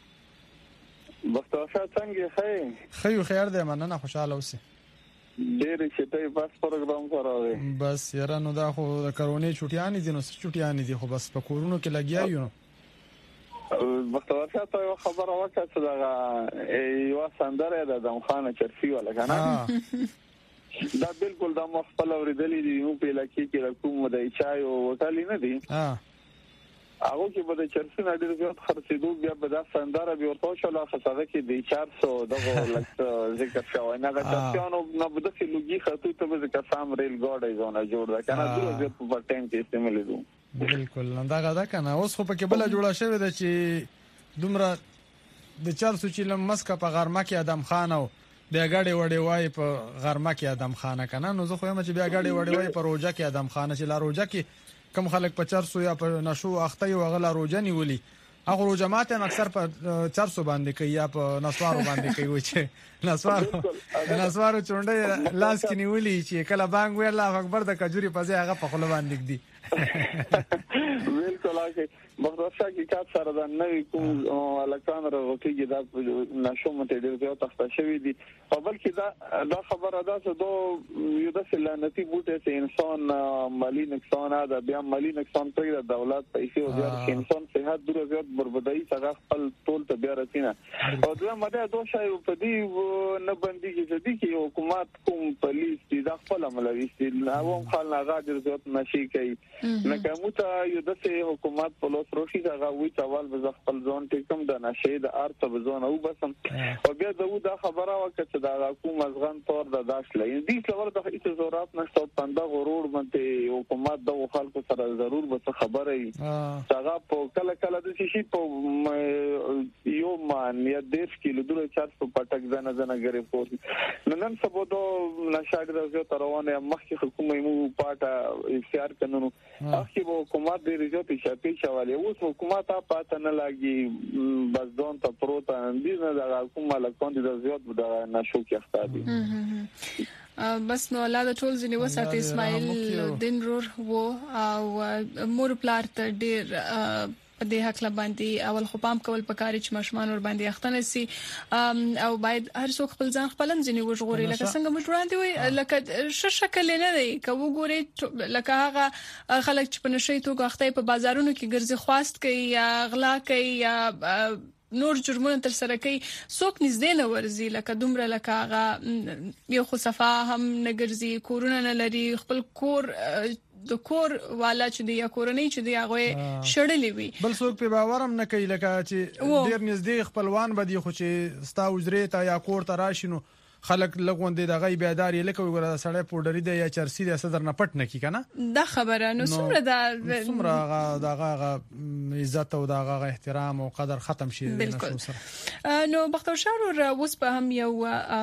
بختور شاته څنګه خیر دی مننه خوشاله اوسه ډېر چې بس پروګرام کراوي بس یاره نو دا خو د کرونې چټیانې دي نو چټیانې دي خو بس په کورونو کې لګیا یو بختور شاته یو خبره وکړه چې دا یو سندره د دمخانه چرفي ولا کنه دا بالکل د مخفل اوریدلې دي نو په لکه کې کوم د چای او وټالې نه دي هغه کې به د چرسونه ډېر زیات خرڅېدو بیا به دا سندره به ورته شوله خاصه کې د 400 دغه لکه ذکر شوی نه غواړم نو به د لوګي خاطر ته به ذکر سام ریل ګاډي زونه جوړ ده کنه ډېر زیات په ټیم کې استعمال دي بالکل دا کنه اوس خو په کې بل جوړه شوی ده چې دومره د 400 چې لمسکه په غرمه کې ادم خان او بیا غاډي وړي وای په غرمه کې ادم خان کنه نو زه خو هم چې بیا غاډي وړي وای په روزه کې ادم خان چې لا روزه کې کم خلک په 400 یا په نشو اخته یو غلا روزنی ولي هغه روزمات هم اکثر په 400 باندې کوي یا په نسوارو باندې کوي چې نسوارو چونډه لاس کې نیولي چې کله بانګ وی الله اکبر د کجوري په ځای هغه په خپل باندې دی کلاکه بغدادشاه کې کات سره د نوې کوم الکان راوکیږي دا نشو مته ډیر زیات تخته شوی دي او بلکې دا خبره ده چې دو یو د سلانتي بوټه چې انسان مالی نقصان ده بیا مالی نقصان پرې د دولت پیسې او د انسان صحت ډیر زیات بربادي څنګه خپل ټول ته بیا رسینه او دا مده دوه شای په دې نه بندي چې حکومت کوم پولیس دي دا خپل عملوي چې عوام خلک نه ډیر زیات نشي کوي نه کومه یو د حکومت په روشي دا غوي چوال به خپل ځون ټیکم د نشه د ارته بزون او بسم او بیا دا خبره وکړه دا کوم ازغن تور د داشله دې څور د هیڅ ضرورت نشته پنده غرور باندې حکومت د خلکو سره ضرور به خبره ای هغه په کله د شي په یو مان یا 10 کیلو دور چارج په پټک ځنه غری پور نن سبا د نشه د زو تروانه مخکې حکومت مو پاټه اختیار کړنو اخی به حکومت د ریجوټي شپې شواله اوس حکومت پاته نه لاګي بس ځون ته پروت اندیز نه د حکومت لکون د زیات د نشو کې اختیاري بس نو الله د ټول ځنی وسات اسماعیل دین رور وو او مور پلار ته ډیر په دې حق باندې اول خو پام کول پکاري چې مشمان ور باندې اختنه سي او باید هر څوک خپل ځان خپلم ځنی وژغوري لکه څنګه موږ وړاندې وي لکه شکل نه دی کوو ګوري لکه هغه خلک چې په نشي توګه اخته په بازارونو کې ګرځي خواست کوي یا غلا کوي یا نور جرمونه تر سره کوي څوک نږدې نه ورزي لکه دومره لکه هغه یو خو صفه هم نګرځي کورونه نه لري خپل کور د کور والا چې د یا کورنۍ چې د هغه شړلې وي بل څوک په باورم نه کوي لکه چې ډیر نږدې خپلوان بدی خو چې ستا وزرې ته یا کور ته راشینو خلک لګوندې د غي بیداری لکه وګوره سړی پوډری دی یا چرسی دی صدر نه پټ نه کی کنه دا خبره نو څومره دا عزت او دا احترام او قدر ختم شي نو بختور شاه اوس په هم یو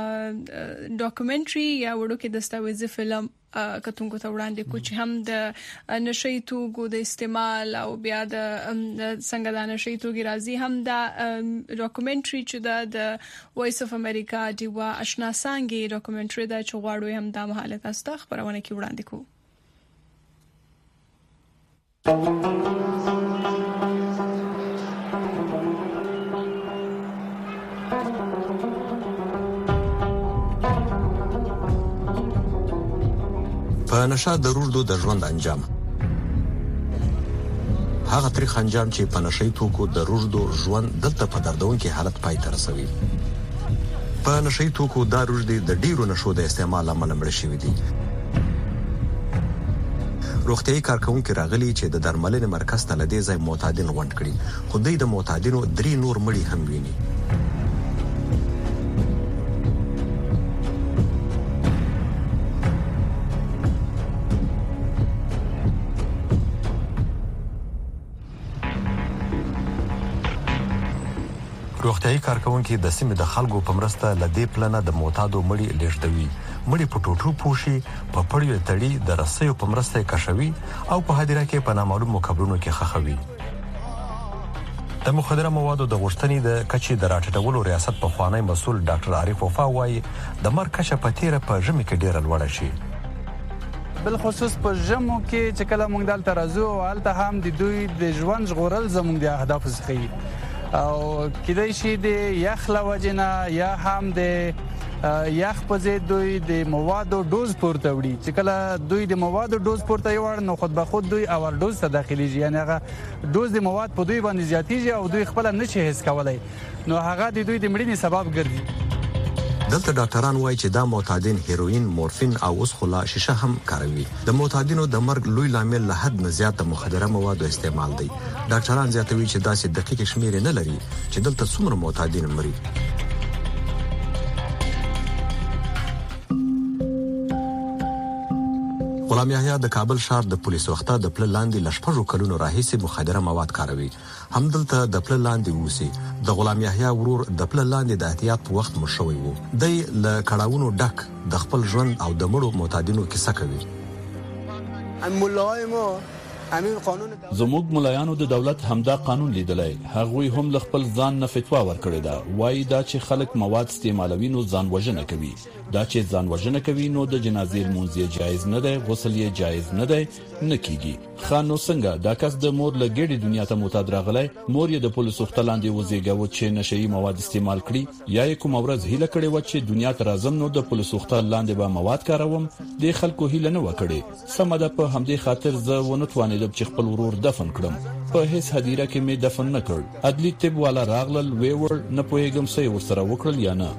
ډاکومنټري یا وړو کې دستاویزي فلم کتونکو ته وړاندې کو چې هم د نشي توغو د استعمال او بیا د څنګه د نشي توغي راځي هم د ډاکومنټري چې د وایس اف امریکا دی وا آشنا سانګي ډاکومنټري دا چې غواړو هم د حالت است خبرونه کې وړاندې کو په نشه د روږدو د ژوند انجام هغه تاریخ انجام چې په نشي توکو د روږدو ژوند دلته په دردونکو حالت پای ته رسوي په نشي توکو د روږدي د ډیرو نشو د استعمال لامل مړ شوی دي روغتيایي کارکونکو راغلي چې د درملنې مرکز ته لدې ځای معتادین غونډ کړي خو دوی د معتادینو 3 نور مړي هم ویني روغتيایي کارکونکو د سیمې د خلکو په مرسته لدې پلانه د معتادو مړي لیږدوي مړي په ټوټو پوشي په پړیو تړي د رسیو په مرسته کشوي او په هدیره کې په نامعلومو قبرونو کې خخوي د مخدره موادو د غشتنې د کچې د راټیټولو ریاست په خوانی مسول ډاکټر عارف وفا وايي د مرګ کچه په تیره په ژمي کې ډیره لوړه شي بل خصوص په ژمو کې چې کله موږ دلته راځو او هلته هم د دوی د ژوند ژغورل زموږ د اهداف څخه او کله شي د یخ لوجنا یا هم د یخ په ضد دوی د موادو ډوز پورته وړي چې کله دوی د موادو ډوز پورته یوړ نو خود به خود دوی اور ډوز ته داخليږي یعنی هغه ډوز د مواد په دوی باندې زیاتیږي او دوی خپل نه شي حس کولای نو هغه د دوی د مړینې سبب ګرځي دلته ډاکټران وایي چې دا معتادین هیروین مورفین او اوس خلا شیشه هم کاروي د معتادینو د مرګ لوی لامل له حد نه زیات مخدره موادو استعمال دی ډاکټران زیاتوي چې داسې دقیق شمیر نه لري چې دلته څومره معتادین مري غلام یحیی د کابل ښار د پولیس وخته د پل لاندې لشپږو کلونو راهیسې مخدره مواد کاروي همدلته د پل لاندې ووسی د غلام یحیی ورور د پل لاندې د احتیاط په وخت مشوي وو د ل کړهونو ډک د خپل ژوند او د مړو معتادینو کیسه کوي مولای ما زموږ ملایانو د دولت همدا قانون لیدلای. هغوی هم ل خپل ځان نه فتوا ورکړی دا. وایي دا چې خلک مواد استعمالوي نو ځان وژنه کوي. دا چې ځان وژنه کوي نو د جنازې لمونځ جایز نه دی، غسل یې جایز نه دی، نه کیږي. خانو څنګه دا کس د مور له ګډي دنیا ته معتاد راغلی، مور یې د پولیسو ختلاندې وزیګاو چې نشئی مواد استعمال کړي، یا یې کوم ورځ هیله کړې و چې دنیا ته راځم نو د پولیسو ختلاندې به مواد کاروم، د خلکو هیله نه وکړي. سمده په همدې خاطر زه ونه توانیدم چې خپل ورور دفن کړم. په هیڅ هدیره کې مې دفن نه کړ. عدلی طب والا راغلل ویور نه پوهیږم څه ورسره وکړل یا نه.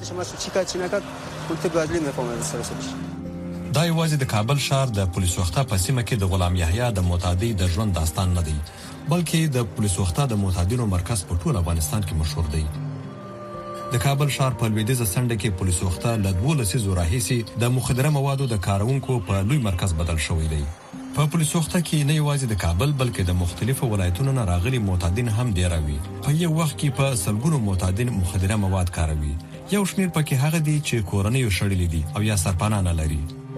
دا یوازې د کابل ښار د پولیسو وخته په سیمه کې د غلام یحیی د معتادی د ژوند داستان نه دی، بلکې د پولیسو وخته د معتادینو مرکز په ټول افغانستان کې مشهور دی. د کابل ښار په لویدیځه څنډه کې پولیسو وخته له 12 لسیزو راهیسې د مخدره موادو د کارونکو په لوی مرکز بدل شوی دی. په پولیسو وخته کې نه یوازې د کابل بلکې د مختلفو ولایتونو نه راغلي معتادین هم ډیر وي. په یو وخت کې په سلګونو معتادین مخدره مواد کاروي. یو شمیر پکې هغه دي چې کورنۍ شړلې دي او یا سرپناه نه لري.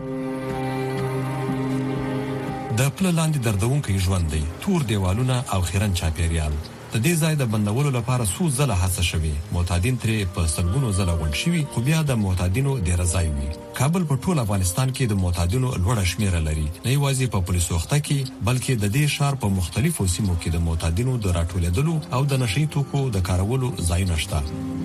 د پل لاندې دردونکو ژوند دی، تور دیوالونه او خیرن چاپیریال. د دې ځای د بندولو لپاره څو ځله هڅه شوې، معتادین ترې په سلګونو ځله غونډ شوي، خو بیا د معتادینو ډیر ځای وي. کابل په ټول افغانستان کې د معتادینو لوړه شمیره لري، نه یوازې په پولیسو وخته کې بلکې د دې ښار په مختلفو سیمو کې د معتادینو د راټولېدلو او د نشئی توکو د کارولو ځایونه شته.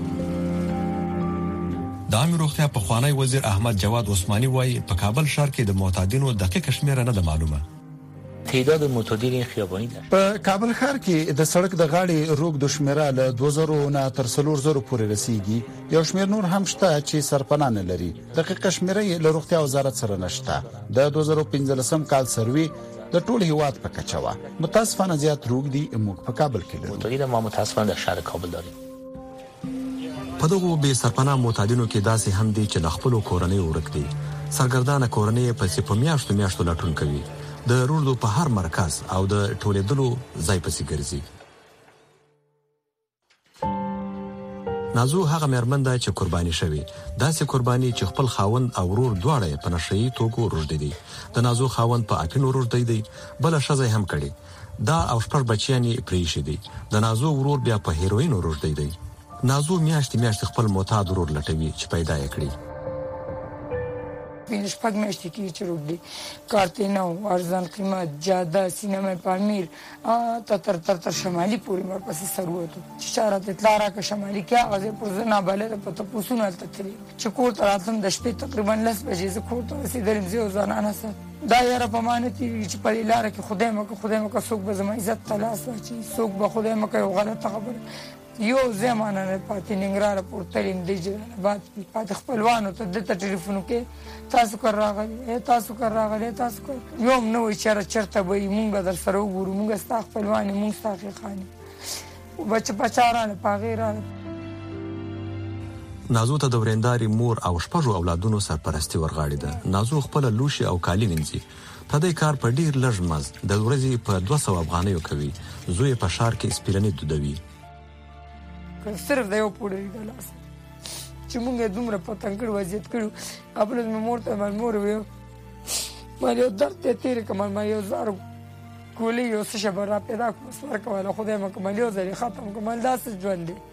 د عامه روغتیا پخوانی وزیر احمد جواد عثماني وایي په کابل ښار کې د معتادینو دقیق شمیره نه ده معلومه. تعداد معتادین خیابانی ده. په کابل ښار کې د سړک د غاړې روغ د شمیره له 2000 نه تر 3000 پورې رسیدي. یو شمیر نور هم شته چې سرپناه نه لري. دقیق شمیره له روغتیا وزارت سره نشته. د 2015 کال سروي د ټول هیواد په کچه و. متاسفانه زیات روغ دي موږ په کابل کې لرو. معتادین ما متاسفانه د شهر کابل داریم. په دغه به سرپناه معتادینو کې داسې هم دي چې د خپل کورنۍ ورک دي. سرګردانه کورنۍ په میاشتو لټون کوي. د روډو په هر مرکز او د ټولېدلو ځای پسې ګرځي. نازو هغه مېرمن ده چې قرباني شوی. داسې قرباني چې خپل خاوند او ورور دواړه په نشئی توکو روږدي دي. د نازو خاوند په اپینو روږدي دی، بل شزه هم کړي. دا او شپږ بچیان یې پریښي دي. د نازو ورور بیا په هیروینو روږدي دی. نازو میاشتې خپل معتاد ورور لټوي چې پیدا یې کړي. پینځ پک میاشتې کې چې روډي کارتینو ارزان قیمت جاده سینما پامیر تر شمالي پورې ورپسې سروته چې چارت اطلاع راکړه شمالي کې هغه پر زنا بالا په تاسو نه تللی چې کور ته راتم د شپې تقریبا 10 بجې زه کور ته رسیدلم زه زنانه سره دا یاره په معنی چې په لار کې خدای مکه څوک به زما عزت تلاش واچي څوک به خدای مکه یو غلطه خبره یو زمانه نه پاتې ننګرهار پورتلیم د جلالاباد پاتې خپلوانو ته د ټلیفون کې تاسو کار راغلی یوم نو چرته به مونږ در سره وګورو مونږ ستا خپلوان مونږ ستا خاني بچ بچارانه پاغیرانه. نازو ته د ورنداري مور او شپږو اولادونو سرپرستی ورغاړي ده. نازو خپل لوشي او کالی وینځي. په دې کار په ډیر لږ مز د ورځې په 200 افغانیو کوي. زوی په ښار کې سپیرنی دودوي. صرف د یو پوډري د لاس چې مونږه دومره پتنګ کړو وضعیت کړو خپل مور ته مور ویو ما یو درد تیر کوم ما یو زار کولی یو څه شبر را پیدا کوم سر کوله خدای مکه مليو زری ختم کوم داس ژوند دی.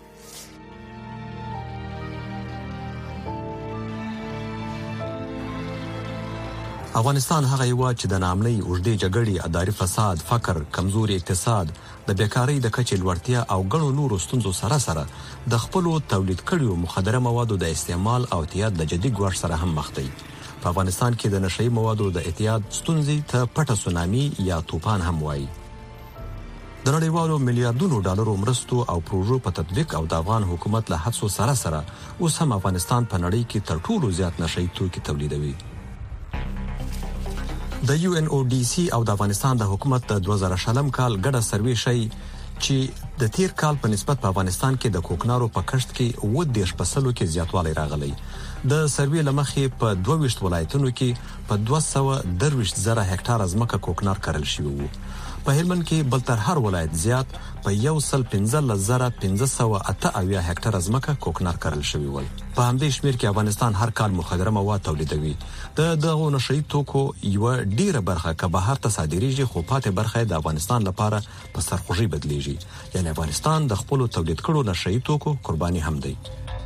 افغانستان هغه یو چې د نامنۍ اوږدې جګړې، اداري فساد، فقر، کمزوري اقتصاد، د بیکاری د کچې لوړتیا او ګڼو نورو ستونزو سره د خپلو تولید کړیو مخدره موادو د استعمال او اعتیاد د جدي ګواښ سره هم مخ دی. په افغانستان کې د نشئی موادو د اعتیاد ستونزې ته پټه سونامي یا طوفان هم وایي. د نړیوالو میلیارډونو ډالرو مرستو او پروژو په تطبیق او د افغان حکومت له هڅو سره اوس هم افغانستان په نړۍ کې تر ټولو زیات نشئی توکي تولیدوي. د UNODC او د افغانستان د حکومت د 2000 کال ګډه سروې شي چې د تیر کال په نسبت په افغانستان کې د کوکنارو په کښت کې 10% کې زیاتوالی راغلی. د سروې لمخې په 22 ولایتونو کې په 220,000 هکتار ځمکه کوکنار کرل شوی وو. په هلمند کې بل تر هر ولایت زیات په 115,508 هکتار ځمکه کوکنار کرل شوی ول. په همدې شمیر کې افغانستان هر کال مخدره مواد تولیدوي. دغه نشئی توکو یو ډیره برخه که بهر ته صادریږي، خو پاتې برخه د افغانستان لپاره په سرخوږی بدلیږي. یعنی افغانستان د خپل تولید کړو نشئی توکو قرباني هم دی.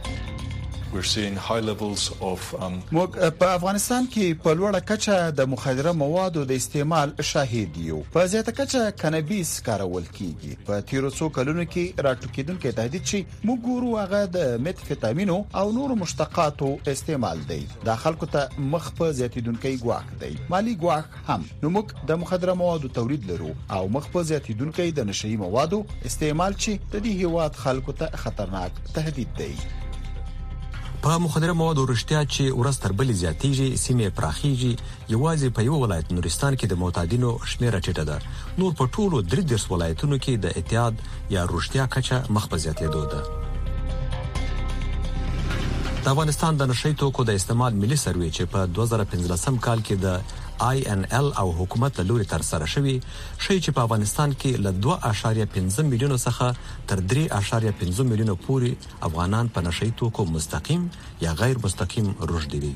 موږ په افغانستان کې په لوړه کچه د مخدره موادو د استعمال شاهد یو. په زیاته کچه کنابیس کارول کیږي. په تیرو څو کلونو کې راټوکیدونکو تهدید شي موږ ګورو هغه د متفیتامینو او نورو مشتقاتو استعمال دی. د خلکو ته مخ په زیاتیدونکو ګواښ دی، مالی ګواښ هم. نو موږ د مخدره موادو تولید لرو او مخ په زیاتیدونکو د نشئی موادو استعمال چې د دې هیواد خلکو ته خطرناک تهدید دی. په مخدره موادو رښتیا چې ورځ تر بلې زیاتیږي، سیمې پراخیږي. یوازې په یو ولایت نورستان کې د معتادینو شمیره ټیټه ده. نور په ټولو 33 ولایتونو کې د اعتیاد یا رښتیا کچه مخ په زیاتېدو ده. د افغانستان د نشئی توکو د استعمال ملي سروې چې په 2015 کال کې د INL او حکومت له لوري تر سره شوی شي چې په افغانستان کې له 2.5 میلیونو څخه تر 3.5 میلیونو پورې افغانان په نشئی توکو مستقیم یا غیر مستقیم رشد دي.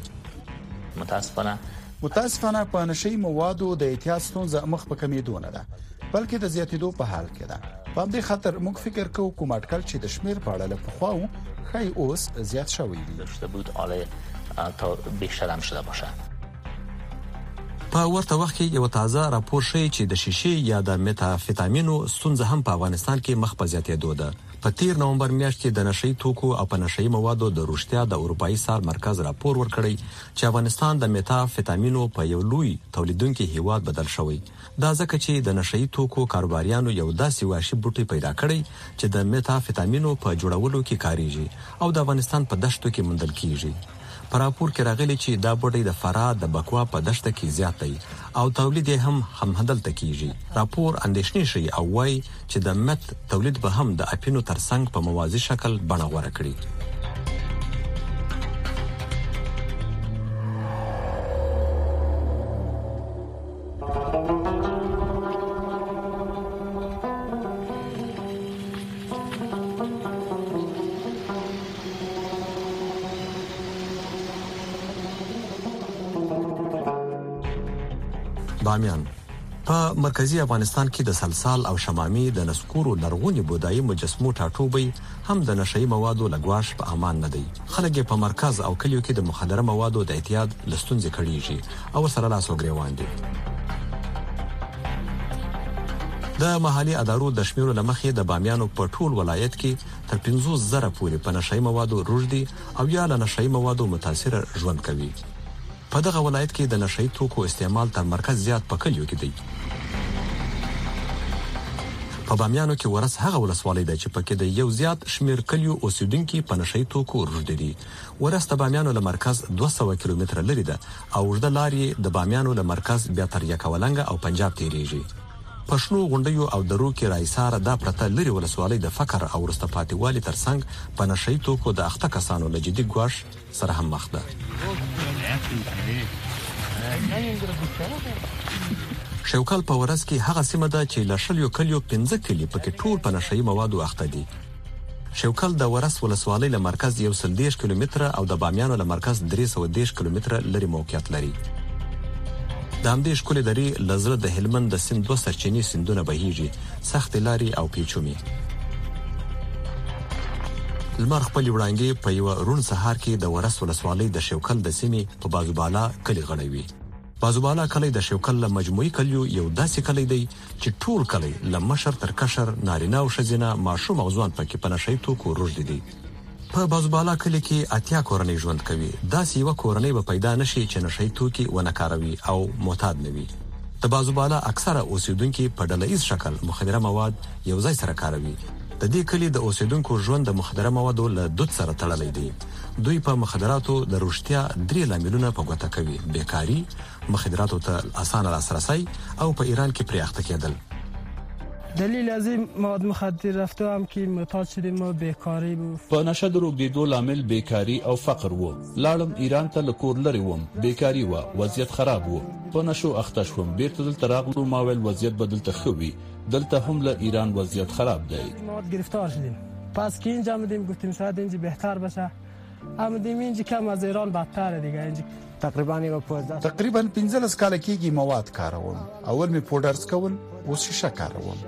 متاسفانه په نشئی موادو د اعتیاد ستونزه مخ په کمیدو نه ده، بلکې د زیاتیدو په حال کې ده. په دې خاطر موږ فکر کوو کوم اټکل چې د شمیر په اړه له پخواو خی اوس زیات شوی دی. داشته بود حالا تا بیشتر هم شده باشه. په ورته وخت کې یو تازه راپور شوی چې د شیشې یا د متافیتامینو ستونزه هم په افغانستان کې مخ په زیاتېدو ده. په تیر نومبر میاشت کې د نشئی توکو او په نشئی موادو د روغتیا د اروپאי سال مرکز راپور ورکړی چې افغانستان د متافیتامینو په یو لوی تولیدونکو هیواد بدل شوی. دا ځکه چې د نشئی توکو کاروباریانو یو داسې وحشي بوټي پیدا کړی چې د متافیتامینو په جوړولو کې کاریږي او د افغانستان په دشتو کې موندل کیږي. په راپور کې راغلي چې دا بوټي د فراه د بکوا په دشته کې زیات دی او تولید هم هدلته کیږي. راپور اندېښنې شي او وايي چې د مت تولید به هم د اپینو ترڅنګ په موازي شکل بڼه غوره کړي. بامیان په مرکزی افغانستان کې د سلسال او شمامي د نسکورو لرغونی بودایي مجسمو ټاټوبي هم د نشئی موادو لګواش په امان نه دی. خلک په مرکز او کلیو کې د مخدره موادو د اعتیاد لستونځي کړيږي او سره لاس وګریوان دي. د محلي ادارو د شمیرو لمخې د بامیانو په ټول ولایت کې تر 15,000 پورې په نشئی موادو روږدي او یا له نشئی موادو متاثر ژوند کوي. په دغه ولایت کې د نشئی توکو استعمال تر مرکز زیات په کلیو کې دی. په بامیانو کې ورس هغه ولسوالۍ ده چې پکې د یو زیات شمیر کلیو اوسیدونکو په نشئی توکو روږدي دي. ورس د بامیانو له مرکز 200 کیلومتره لري ده او د لارې د بامیانو له مرکز بیا تر یکاولنګ او پنجاب تیریږي. په شنو غونډیو او درو کې رایساره دا پرته لري ولسوالۍ د فقر او ورستپاتې والی ترڅنګ په نشئی توکو د اخته کسانو له جدي ګواښ سره هم مخ ده. شوکال په ورځ کې هغه سیمه ده چې له شلیو کلیو 15 کلی پکې ټول په نشئی موادو اخته دي. شوکال د ورس ولسوالۍ له مرکز 130 کیلومتره او د بامیانو له مرکز 310 کیلومتره لري موقعیت لري. د همدې ښکلې درې لزړه د هلمند د سیند 2 سرچینې سیندونه بهیږي، سخت لاري او پیچومي. لمر خپل وړاندې په یو رون سهار کې د ورس ولسوالۍ د شوکل د سیمې په بازوبالا کلی غړوي. بازوبالا کلی د شوکل له مجموعي کلیو یو داسې کلی دی چې ټول کلی له مشر تر کشر نارینه او ښځینه ماشوم او ځوان پکې په نشئی توکو روږدي دي. په بازوبالا کلی کې 80 کورنۍ ژوند کوي. داسې یو کورنۍ به پیدا نشي چې نشئی توکي ونه کاروي او معتاد نه وي. د بازوبالا اکثره اوسیدونکو په ډله‌ایز شکل مخدره مواد یو ځای سره کاروي. د دې کلی د اوسیدونکو ژوند د مخدره موادو له دود سره تړلی دی. دوی په مخدراتو د روغتیا 3 لاملونه په ګوته کوي: بیکاری، مخدراتو ته اسانه لاسرسي او په ایران کې پرې اخته کېدل. دلیل از این مواد مخدر رفته هم که معتاد شدیم و بیکاری بود. په نشه د روږدېدو لامل بیکاری او فقر و. لاړم ایران ته له کور لرې وم، بیکاری و، وضعیت خراب و. په نشو اخته شوم، بیرته دلته راغلو، ما ویل وضعیت به دلته ښه وي. دلته هم له ایران وضعیت خراب دی. مواد گرفتار شدیم. پس که اینجا آمدیم گفتیم شاید اینجا بهتر بشه. آمدیم اینجا کم از ایران بدتره دیگه. اینجا تقریبا 15 کال کېږي مواد کاروم. اول می پودرز کول، اوس شیشه کاروم.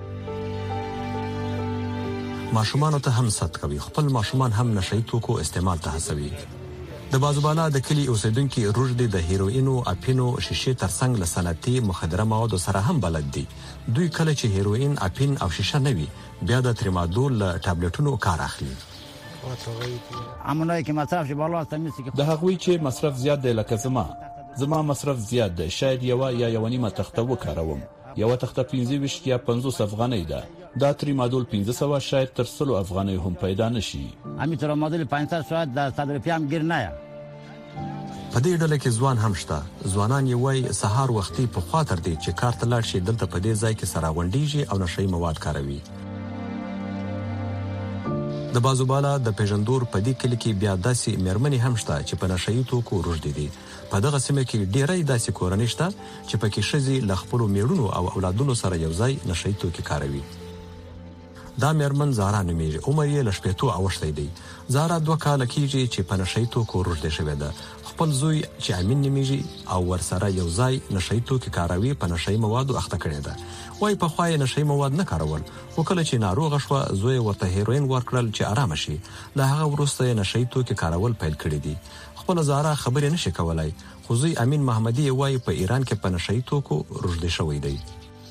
ماشومان ته هم صد کوي، خپل ماشومان هم نشئی توکو استعمال ته هڅوي. د بازوبالا د کلی اوسیدونکو روزدي د هیروینو، اپینو، شیشه ترڅنګ له صنعتي مخدره موادو سره هم بلد دي. دوی کله چې هیروین، اپین او شیشه نوي، بیا د تریمادول له ټابلیټونو کار اخلي. امنای کې مصرف شي بالا تمیسي د هغوی چې مصرف زیات دی لکه زما مصرف زیات دی، شاید یو نیمه تخته وکاروم. یو تخته 25 یا 50 افغانۍ ده. دا تریمادول 1500 شاید تر 100 افغانۍ هم پیدا نشي. امی تریمادول 500 شاید د 100 روپیا هم ګر نه یا. په دې ډله کې ځوان هم شته. ځوانان یې وای سهار وختي په خاطر دي چې کار ته لاړ شي، دلته په دې ځای کې سره غونډيږي او نشئی مواد کاروي. د بازوبالا د پیژندور په دې کلی کې بیا داسې مېرمنې هم شته چې په نشئی توکو روږدي دي. په دغه سیمه کې ډېرې داسې کورنۍ شته چې پکې ښځې له خپلو میړونو او اولادونو سره یو ځای نشئی توکي کاروي. دا مېرمن زارا نومیږي، عمر یې له 80 اوښتی دی. زارا 2 کاله کېږي چې په نشئی توکو روږدې شوې ده. خپل زوی چې امین نومیږي او ورسره یو ځای نشئی توکي کاروي په نشئی موادو اخته کړی ده. وای په خوای نشئی مواد نه کارول، خو کله چې ناروغه شو زوی ورته هیروین ورکړل چې آرام شي. له هغه وروسته نشئی توکي کارول پیل کړی دي. خپل زارا خبرې نشي کولای، خو زوی امین محمدي وای په ایران کې په نشئی توکو روږدې شوی دی.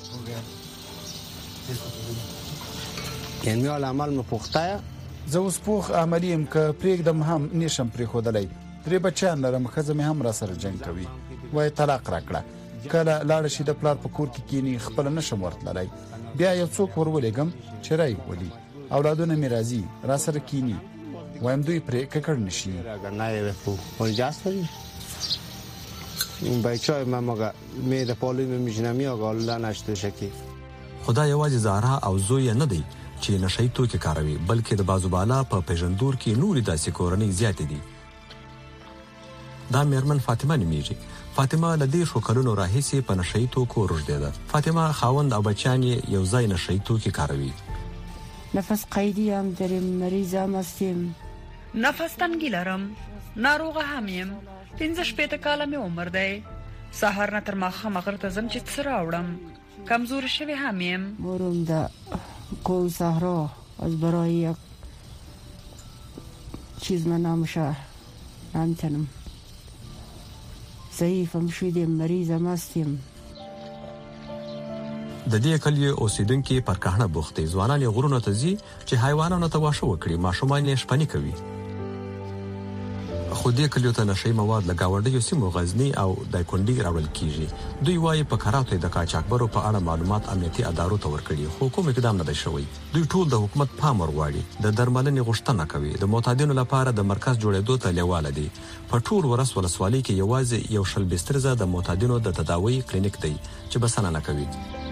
یعنی عمل مې پوښتای زه اوس پوښ عملیم ک پرېږدم هم نشم پرې خودلای. 3 بچیان لرم، خزه مې هم را سره جنگ کوي. وای طلاق راکړه. کله لاړ شي د پلار په کور کې کینی، خپل نشم ورتلای. بیا یو څوک ورولېګم چې راي ولي. اولادونه مې راځي را سره کینی. وایم دوی پرې ککړ نشي. نه په ولجاستري این بچای ما می د پالوی میجنمی آگاله نشته شکی. خدای یوازې زارا او زوی نه دی چې نشئی توکي کاروي، بلکې د بازوبالا په پیژندور کې نورې داسې کورنۍ زیاتې دي. دا مېرمن فاطمه نومیږي. فاطمه له 10 کلونو راهیسې په نشئی توکو روږدې ده. فاطمه خاوند او بچیان یو ځای نشئی توکي کاروي. نفس قیدی هم داریم، مریضم هستیم. نفس تنګی لرم، ناروغه هم یم. 15 کاله مې عمر دی. سهار نه تر ماښامه غره ته ځم چې څه راوړم. کمزور شوی هم یم. برم در کوه صحرا از برای یک چیز من نمیتونم. ضعیفم شدیم، مریضم هستیم. د دې کلی اوسیدونکو پر کهنه بوختي ځوانان غرونه ته ځي چې حیواناتو ته واښه وکړي، ماشومان یې شپنی کوي. خو دې کلیو ته نشئی مواد له گاونډیو سیمو غزنی او دایکندي راوړل کیږي. دوی وايي په کاراتو د قاچاقبرو په اړه معلومات امنیتي ادارو ته ورکړي، خو کوم اقدام نه دی شوی. دوی ټول د حکومت پام ورغواړي، د درملنې غوښتنه کوي. د معتادینو لپاره د مرکز جوړېدو ته لیواله دي. په ټول ولسوالۍ کې یوازې یو شل بسترزه د معتادینو د تداوی کلینیک دی چې بسنه نه کوي.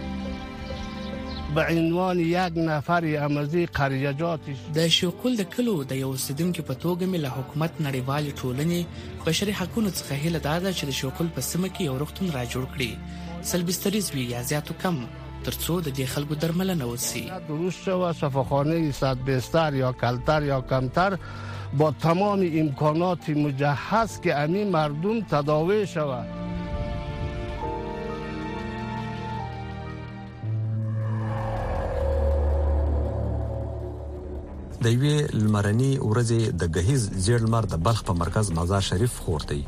به عنوان یک نفر امازی قریجات د شوکول د کلو د یو اوسیدونکو په توګه مې له حکومت نړیوال ټولنې بشري حقوقو څخه هیله ده چې د شوکول په سیمه کې یو روغتون را جوړ کړي، سلبستریز وي یا زیاتو کم، ترڅو د دې خلکو درملنه وشي. درست شوه شفاخانه 100 بستر یا کلتر یا کمتر با تمام امکانات مجهز که همین مردم تداوی شود. د یوې لمرني ورځې د گهیز زیړ لمر د بلخ په مرکز مزار شریف خورتي.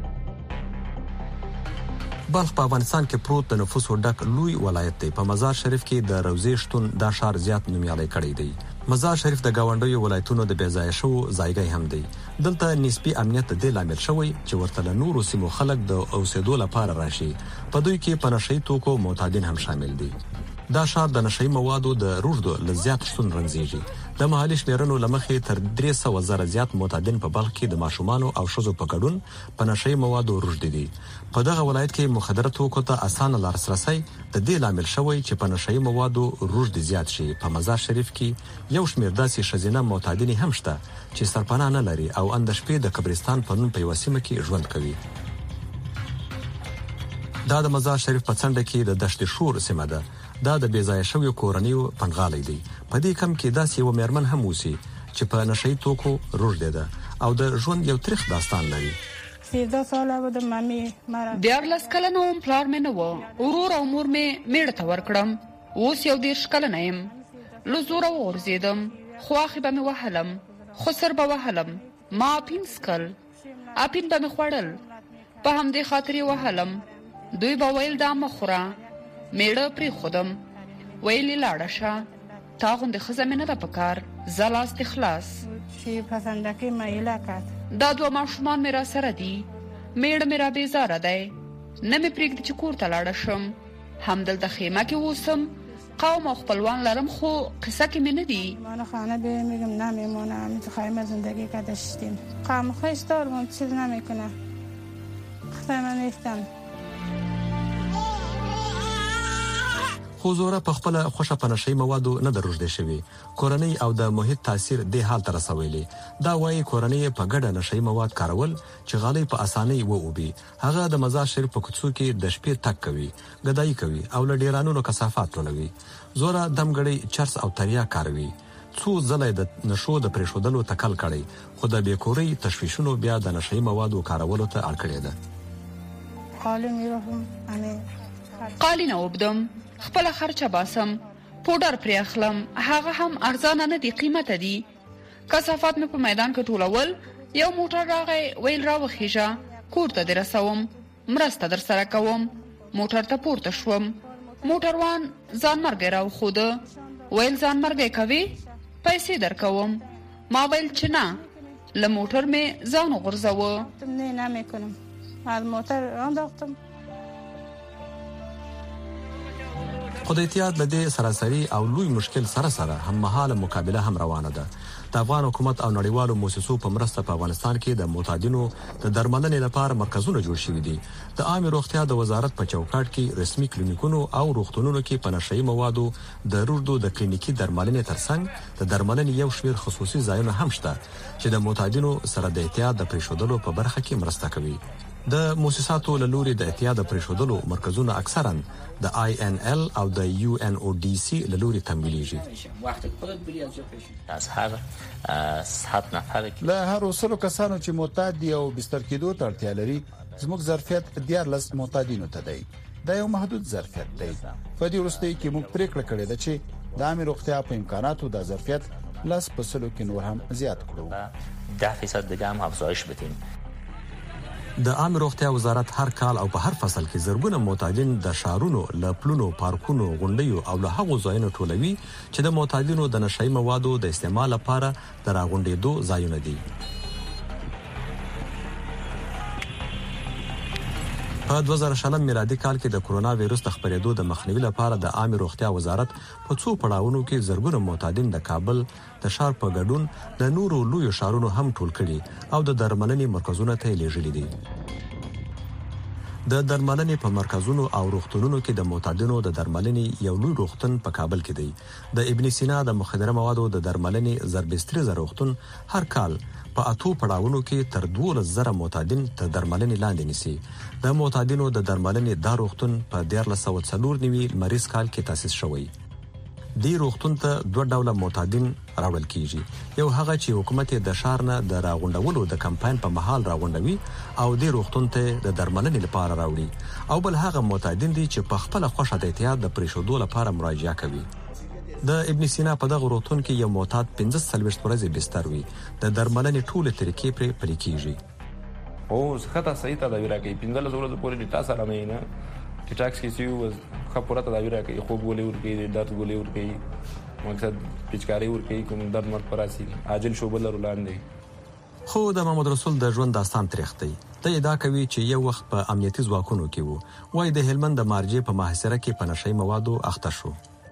بلخ په افغانستان کې پروت د نفوسو ډک لوی ولایت دی. په مزار شریف کې د روزي شتون دا شهر زیات نومیالی کړی دی. مزار شریف د گاونډیو ولایتونو د بیځای شو ځایګی هم دی. دلته نسبی امنیت د لامل شوی چې ورته له نورو سیمو خلک د اوسېدو لپاره راشي. په دوی کې په نشئی توکو معتادین هم شامل دي. دا شار د نشئی موادو د روږدو لزیات شتون رنځيږي. د محلي شمیرنو لمخې تر 300 زره زیات معتادین په بلخ کې د ماشومانو او ښځو په ګډون په نشئی موادو روږدي دي. په دغه ولایت کې مخدره توکو ته اسانه لاسرسي د دې لامل شوی چې په نشئی موادو روږدي زیات شي. په مزار شریف کې یو شمیر داسې ښځینه معتادین هم شته چې سرپناه نه لري او اندشپې د قبرستان په نوم په یوه سیمه کې ژوند کوي. دا د مزار شریف په څنډه کې د دشت شور سیمه ده. دا د بېځایه شویو کورنیو پنغالی دی. په دې کم کې داسې یوه میرمن هم اوسي چې په نشئی توکو روږدې ده او د ژوند یو تریخ داستان لري. 13 ساله بودم مامی مرا 14 کلنه وم، پلار مې نه و، ورور او مور مې میړه ته ورکړم. اوس یو 13 کلنه یم. له زوره وغورځېدم، خواښې به مې وهلم، خسر به وهلم، ما اپین سکل، اپین به مې خوړل، په همدې خاطر یې وهلم. دوی به ویل دا مه خوره، میړه پرېښودم، ویل یې لاړه شه، تا غوندې ښځه مې نه ده په کار، زه لاس دې خلاص. چې پسندکۍ میله کړ. دا 2 ماشومان مې را سره دي، میړه مې را بېزاره دی، نه مې پرېږدي چې کور ته لاړه شم. همدلته خیمه کې اوسم، قوم او خپلوان لرم، خو قصه کې مې نه دي. من خانه میگم نمیمونم، تو خیمه زندگی کردشتیم، قوم خیشتار چیز نمیکنه، خیمه نیستم. خو زوره په خپل خوشا په نشئی موادو نه دروږدې شوی. کورنۍ او د محیط تاثیر د حال تر رسولي. دا وايي کورنۍ په ګډه نشئی مواد کارول چې غالي په اسانۍ ووبي. هغه د مزار شریف په کوڅو کې د شپې تک کوي، غدای کوي او له ډیرانونو کثافات ټولوي. زوره دمګړی چرس او تریا کاروي. څو ځله د نشو د پریښودلو تکل کړي، خو د بیکوري تشویشونو بیا د نشئی موادو کارولو ته اړ کړی ده. قالینه وبدم، خپل خرچه باسم، پودر پرې اخلم، هغه هم ارزانه نه دي، قیمته دي. کثافات مې په میدان کې ټولول. یو موټر راغی، ویل راوخیژه، کور ته دې رسوم، مرسته در سره کوم. موټر ته پورته شوم، موټروان ځان مرګی راوښوده، ویل ځان مرګی کوي، پیسې در کوم. ما ویل چې نه، له موټر مې ځان وغورځوه. نه نمیکنم، از موټر انداختم. خو د احتیاط له دې سراسري او لوی مشکل سره سره هم مهاله مقابله هم روانه ده. د افغان حکومت او نړیوالو موسسو په مرسته په افغانستان کې د معتادینو د درملنې لپاره مرکزونه جوړ شوي دي. د عامه روغتیا د وزارت په چوکاټ کې رسمي کلینیکونو او روغتونونو کې په نشئی موادو د روږدو د کلینیکي درملنې ترڅنګ د درملنې یو شمېر خصوصي ځایونه هم شته چې د معتادینو سره د احتیاط د پریښودلو په برخه کې مرسته کوي. د موسساتو له لوري د احتیاط د پریښودلو مرکزونه اکثرا د INL او د UNODC له لوري تمویلېږي. از هر 100 نفر له هر 100 کسانو چې معتاد دي او بستر کېدو ته اړتیا لري، زموږ ظرفیت 14 معتادینو ته دی. دا یو محدود ظرفیت دی. په دې وروستۍ کې موږ پریکړه کړې ده چې د عامه روغتیا په امکاناتو د ظرفیت لاس په سلو کې نور هم زیات کړو. 10% دیگه هم افزایش بدیم. د عامه روغتیا وزارت هر کال او په هر فصل کې زرګونه معتادین د شارونو، لپلونو، پارکونو، غونډیو او له هغو ځایونو ټولوي چې د معتادینو د نشئی موادو د استعمال لپاره د راغونډېدو ځایونه دي. په 2000 میلادي کال کې د کرونا وایرس د خپرېدو د مخنیوي لپاره د عامه روغتیا وزارت په څو پړاوونو کې زرګونه معتادین د کابل د شار په ګډون د نورو لویو شارونو هم ټول کړي او د درملنې مرکزونو ته لیږلي دي. د درملنې په مرکزونو او روغتونونو کې د معتادینو د درملنې یو لوی روغتون په کابل کې دی. د ابن سینا د مخدره موادو د درملنې زربستري روغتون هر کال په 8 پړاوونو کې تر 12,000 معتادین تر درملنې لاندې نیسي. د معتادینو د درملنې دا روغتون په 1494 مریض کال کې تاسیس شوی. دی روغتون ته 2 ډوله معتادین راوړل کیږي. یو هغه چې حکومت د شار نه د راغونډولو د کمپاین په محل راغونډوي او دی روغتون ته د درملنې لپاره راوړي، او بل هغه معتادین دي چې په خپل خوښه د احتیاط د پریښودو لپاره مراجعه کوي. د ابن سینا په دغه روغتون کې یو معتاد 15 ورځې بستر وي. د درملنې ټول طریقې پرې پلي کیږي. او خطا صحیح تداویر کوي. 15 ورځې پورې ډیټا سره مې نه ټیټاکس کې سیو خپره تداویر کوي، خوب ګولې ورکوي، درد ګولې ورکوي، مقصد پچکاری ورکوي، کوم درد مرګ پراسي عاجل شوبه لرو لاندې. خو د محمد رسول د ژوند داستان تریخ دی. ته ادعا کوي چې یو وخت په امنیتي ځواکونو کې وو، وای د هلمند د مارجې په محاصره کې په نشئی موادو اخته شو.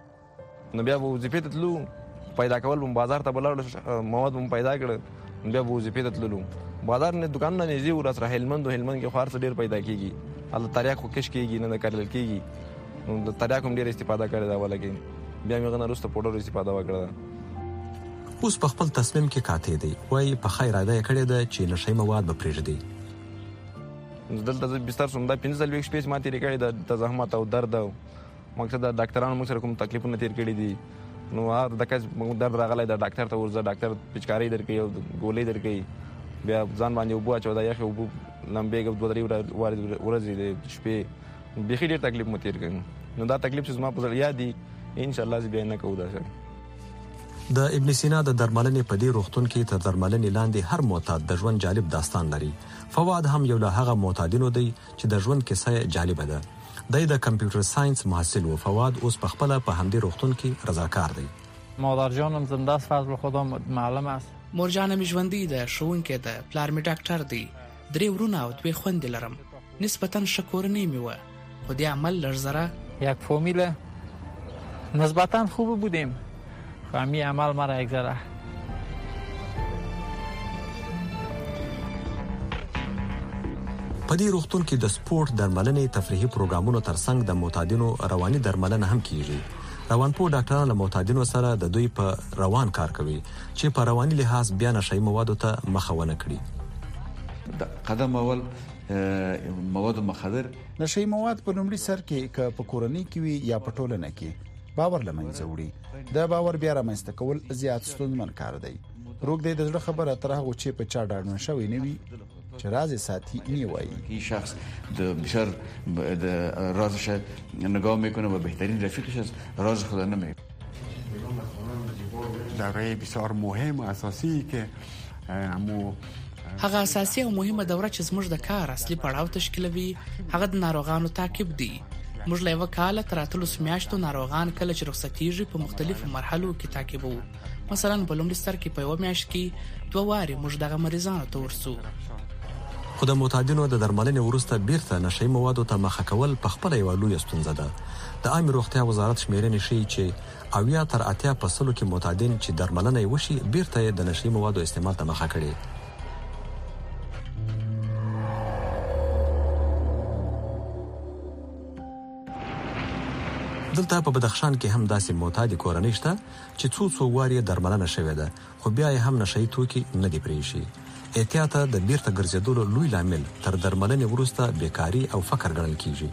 نو بیا وظیفې ته تلو پیدا کول به بازار ته بلاړ مواد هم پیدا کړ بیا وظیفې ته تللو بازار نه دکان نه نږدې ور سره هلمند کې خار څه ډیر پیدا کیږي الله تریاک خو کش کیږي نه کارل کیږي نو د تریاک هم ډیر استفاده کړی دا ولګي بیا موږ نه رسته پوډر استفاده وکړه اوس په خپل تصمیم کې کاته دی وای په خیر اده کړی دا چې نشي مواد به پرېږدي دلته بستر سم دا 15 لوي شپې ما تیرې کړی د زحمت او درد مقصد د ډاکټرانو موږ سره کوم تکلیفونه تیر کړی دي نو هر دغه درد راغلی د ډاکټر ته ورځه ډاکټر پچکاری درکې او ګولې درکې بیا ځان باندې وبو اچو دا یخ وبو لمبه غو درې ورځې د شپې بخیر ډیر تکلیف مو تیر کړ نو دا تکلیف چې ما په ځل یاد دي ان شاء الله زه بیا نه کوم دا سره د ابن سینا د درملنې په دې روغتون کې تر درملنې لاندې هر معتاد د ژوند جالب داستان لري فواد هم یو له هغه معتادینو دی چې د ژوند کیسه جالب ده د کمپیوټر ساينس محصل و فواد اوس په خپل په همدې روغتون کې رضاکار دی مادر جانم زنده است فضل خدا معلم است مور جانم ژوندۍ ده ښوونکې ده پلار مې ډاکټر دی 3 ورونه او 2 خويندې لرم نسبتا شکرنی مې و خو دې عمل لږ ذره یک فامیل نسبتا خوب بودیم خامی عمل مرا یک ذره په دې روغتون کې د سپورت درملنې تفریحي پروګرامونو ترڅنګ د معتادینو رواني درملنه هم کیږي روانپوه ډاکټران له معتادینو سره د دوی په روان کار کوي چې په رواني لحاظ بیا نشي موادو ته مخاونه کړي د قدم اول مواد مخدر نشي مواد په لومړي سر کې په کورنۍ کې وي یا په ټولنه کې باور لمنځه وړي د باور بیا رامنځته کول زیات ستونزمن کار دی روغ د زړه خبره تر هغه چې په چا ډاډ نشوي نه وي چې راز ساتي نیوایی این شخص بسیار رازش نگاه میکنه و بهترین رفیقش از راز خدا نمیگه دوره بسیار مهم و اساسی که هغه اساسي او مهمه دوره چې زموږ د کار اصلي پړاو تشکیلوي هغه د ناروغانو تعقیب دی موږ له وکاله تر 3 میاشتو ناروغان کله چې رخصتیږي په مختلفو مرحلو کې تعقیبو مثلا په لومړي سر کې په یو میاشت کې 2 واري موږ دغه مریضانو ته ورسو خو د معتادینو د درملنې وروسته بیرته نشي موادو ته مخه کول په خپل یو لوی ستونزه ده د عامه روغتیا وزارت شمیرنې شي چې اویا تر 80% کې معتادین چې درملنه یې وشي بیرته د نشي موادو استعمال ته مخه کړي دلته په بدخشان کې هم داسې معتاد کورنۍ شته چې څو واري درملنه شوې ده خو بیا یې هم نشي توکي نه دی پریشي احتیاط د بیرته ګرځېدلو لوی لامل تر درملنې وروسته بیکاری او فقر ګڼل کیږي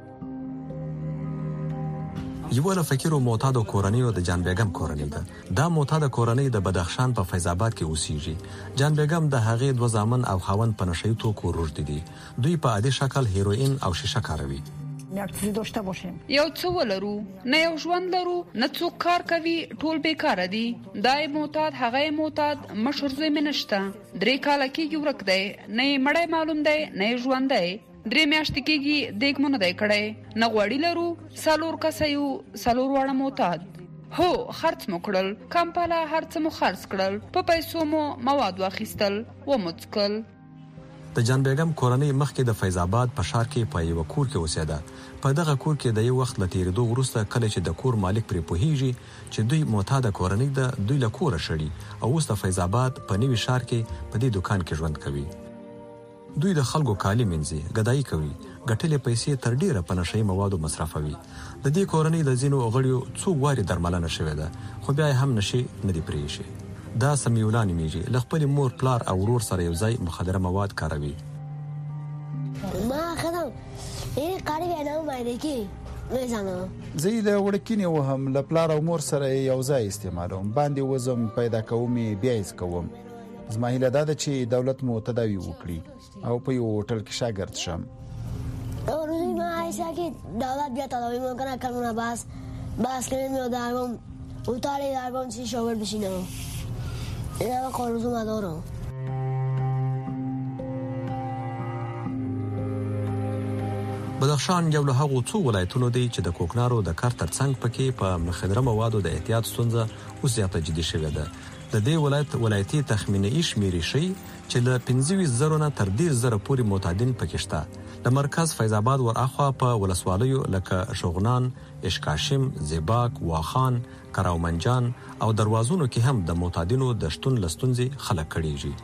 یو له فقیر او معتاد کورنۍ د جان بیگم کورنۍ ده دا معتاد کورنۍ د بدخشان په فیض آباد کې اوسېږي جان بیگم د هغې 2 زامن او خاوند په نشي توکو روږدي دي دوی په عادي شکل هیروین او شیشه کاروي یو څو ولرو نه یو ژوند لرو نه څوک کار کوي ټول بیکار دي دای معتاد هغه معتاد مشر زوی منشته 3 کال کېږي ورک دی نه مړی معلوم دی نه ژوند دی 3 میاشتې کېږي دیګ مونږ دی کړی نه غوړی لرو سالور کسایو سالور واړه معتاد هو خرڅ مو کړل کمپاله هرڅ مو خرڅ کړل په پیسو مو مواد واخیستل و مڅکل د جان بیگم کورنۍ مخکې د فیض آباد په ښار کې په یو کور کې اوسېده په دغه کور کې د یو وخت لتیریدو وروسته کله چې د کور مالک پرې پوهیږي چې دوی معتاد کورنۍ ده دوی له کوره شړي او اوس د فیض آباد په نوي ښار کې په دې دکان کې ژوند کوي دوی د خلکو کالي منځي غدايي کوي ګټلې پیسې تر ډیره په نشي موادو مصرفوي د دې کورنۍ د زینو غړیو څو واري درملنه شوې ده خو بیا هم نشي نه دی پریشي دا سمیولان میږي لخپل مور پلار او ورور سره یو ځای مخدره مواد کاروي ما خدام قاری نه باندې کې وځانو زه د وړکینې وهم ل پلار او مور سره یو ځای استعمالوم باندې وزم پیدا کوم بیا یې کوم زما هیله ده چې دولت مو تداوی وکړي او په یو هوټل کې شاګرد شم اورونی ما ایسا کې دولت بیا تداوی مو کنه کلمه باس کنه مې داغم اوتاړي داغم چې شاور بشینم یا قرض مدارو بدخشان یو له هغو څو ولایتونو دی چې د کوکنارو د کار ترڅنګ پکې په مخدره موادو د احتیاط ستونزه اوس زیاته جدي شوې ده د دې ولایتي تخمیني شمیرې شي چې له 25,000 نه تر 10,000 پورې معتادین پکې شته د مرکز فیض آباد ورأخوا په ولسوالیو لکه شغنان، اشکاشم، زیباک، واخان، کراومنجان او دروازونو کې هم د معتادینو د شتون لستونځي خلک کړيږي.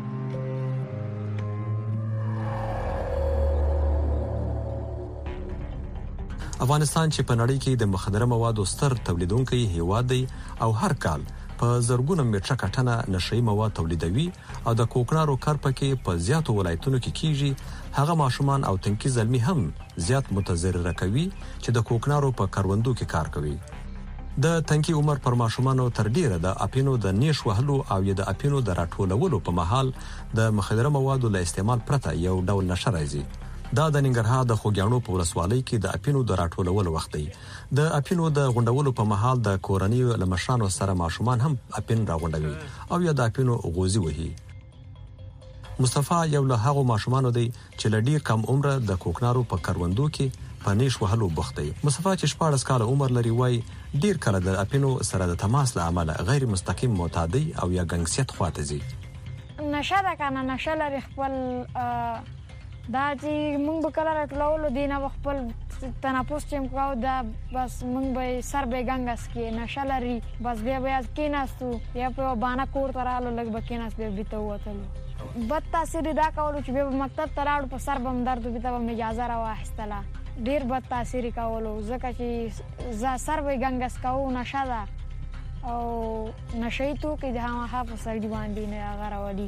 افغانستان چې په نړۍ کې د مخدره موادو ستر تولیدونکی هیواد دی او هر کال په زرګونو میټره کټنه نشئی مواد تولیدوي او د کوکنارو کار پکې په زیاتو ولایتونو کې کیږي، هغه ماشومان او تنکي زلمی هم زیات متضرر کوي چې د کوکنارو په کاروندو کې کار کوي. د تنکي عمر پر ماشومانو تر ډیره د اپینو د نیش وهلو او د اپینو د راټولولو په محل د مخدره موادو له استعمال پرته یو ډول نشه راځي. دا د ننګرهار د خوګیاڼو په ولسوالۍ کې د اپینو د راټولولو وخت دی. د اپینو د غونډولو په محل د کورنیو لمشانو سره ماشومان هم اپین راغونډوي او یا د اپینو غوزي وهي. مصطفی یو له هغو ماشومانو دی چې له ډیر کم عمره د کوکنارو په کروندو کې په نیش وهلو بوخت دی. مصطفی چې 14 کاله عمر لري وای ډیر کله د اپینو سره د تماس له امله غیر مستقیم معتادی او یا ګنګسیت خواته ځي. نشه ده کنه، نشه لري خپل دا چې مونږ به کله راټولولو دینه خپل تنفس چې مکاو دا بس مونږ به سر به ګنګس کې نشه لري، بس بیا کېناستو یا په بانه کور ته رالو لږ به کېناست بیا بیته ووتلو. بد تاثیر دا کولو چې بیا به مکتب ته لاړو په سر به م درد و بیته به م اجازه راواخیستله. ډېر بد تاثیر یې کولو ځکه چې سر به یې ګنګس کوو، نشه ده او نشهیي توکي د هماغه په سړي باندې نه هغه راولي.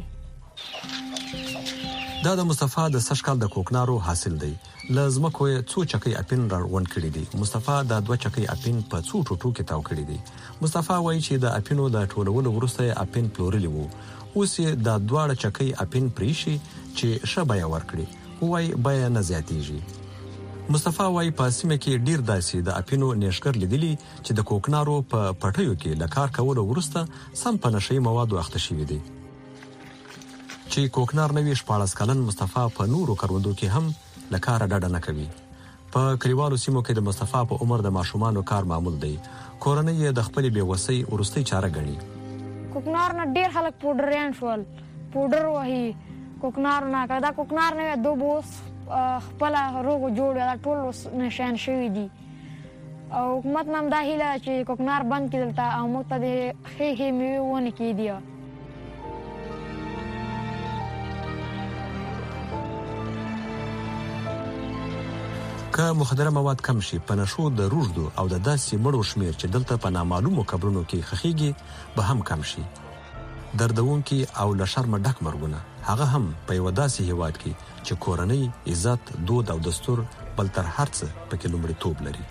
دا د مصطفی د سږ کال د کوکنارو حاصل دی. له ځمکو یې څو چکۍ اپین راغونډ کړي دي. مصطفی دا 2 چکۍ اپین په څو ټوټو کې تاو کړي دي. مصطفی وایي چې د اپینو د ټولولو وروسته یې اپین پلورلی وو، اوس یې دا 2 چکۍ اپین پریشي چې ښه بیه ورکړي، وایي بیه نه زیاتیږي. مصطفی وایي په سیمه کې ډیر داسې د اپینو نیشګر لیدلي چې د کوکنارو په پټیو کې له کار کولو وروسته سم په نشئی موادو اخته شوي دي. چې کوکنار نوی 14 کلن مصطفی په نورو کروندو کې هم له کاره ډډه نه کوي. په کلیوالو سیمو کې د مصطفی په عمر د ماشومانو کار معمول دی. کورنۍ یې د خپلې بېوسۍ وروستۍ چاره ګڼي. کوکنار نه ډېر خلک پوډریان شول، پوډر وهي کوکنار نه. که دا کوکنار نه وي دو به اوس خپله روغ جوړ دا ټول نشیان شوي دي. او حکومت نه هم دا هیله چې کوکنار بند کړي دلته او موږ ته د ښې ښې مېوې ونې کېدي. که مخدره مواد کم شي، په نشو د روږدو او د داسې مړو شمیر چې دلته په نامعلومو قبرونو کې خښېږي به هم کم شي. دردونکي او له شرمه ډک مرګونه، هغه هم په یوه داسې هیواد کې چې کورنۍ، عزت، دود او دستور بل تر هر څه پکې لومړیتوب لري.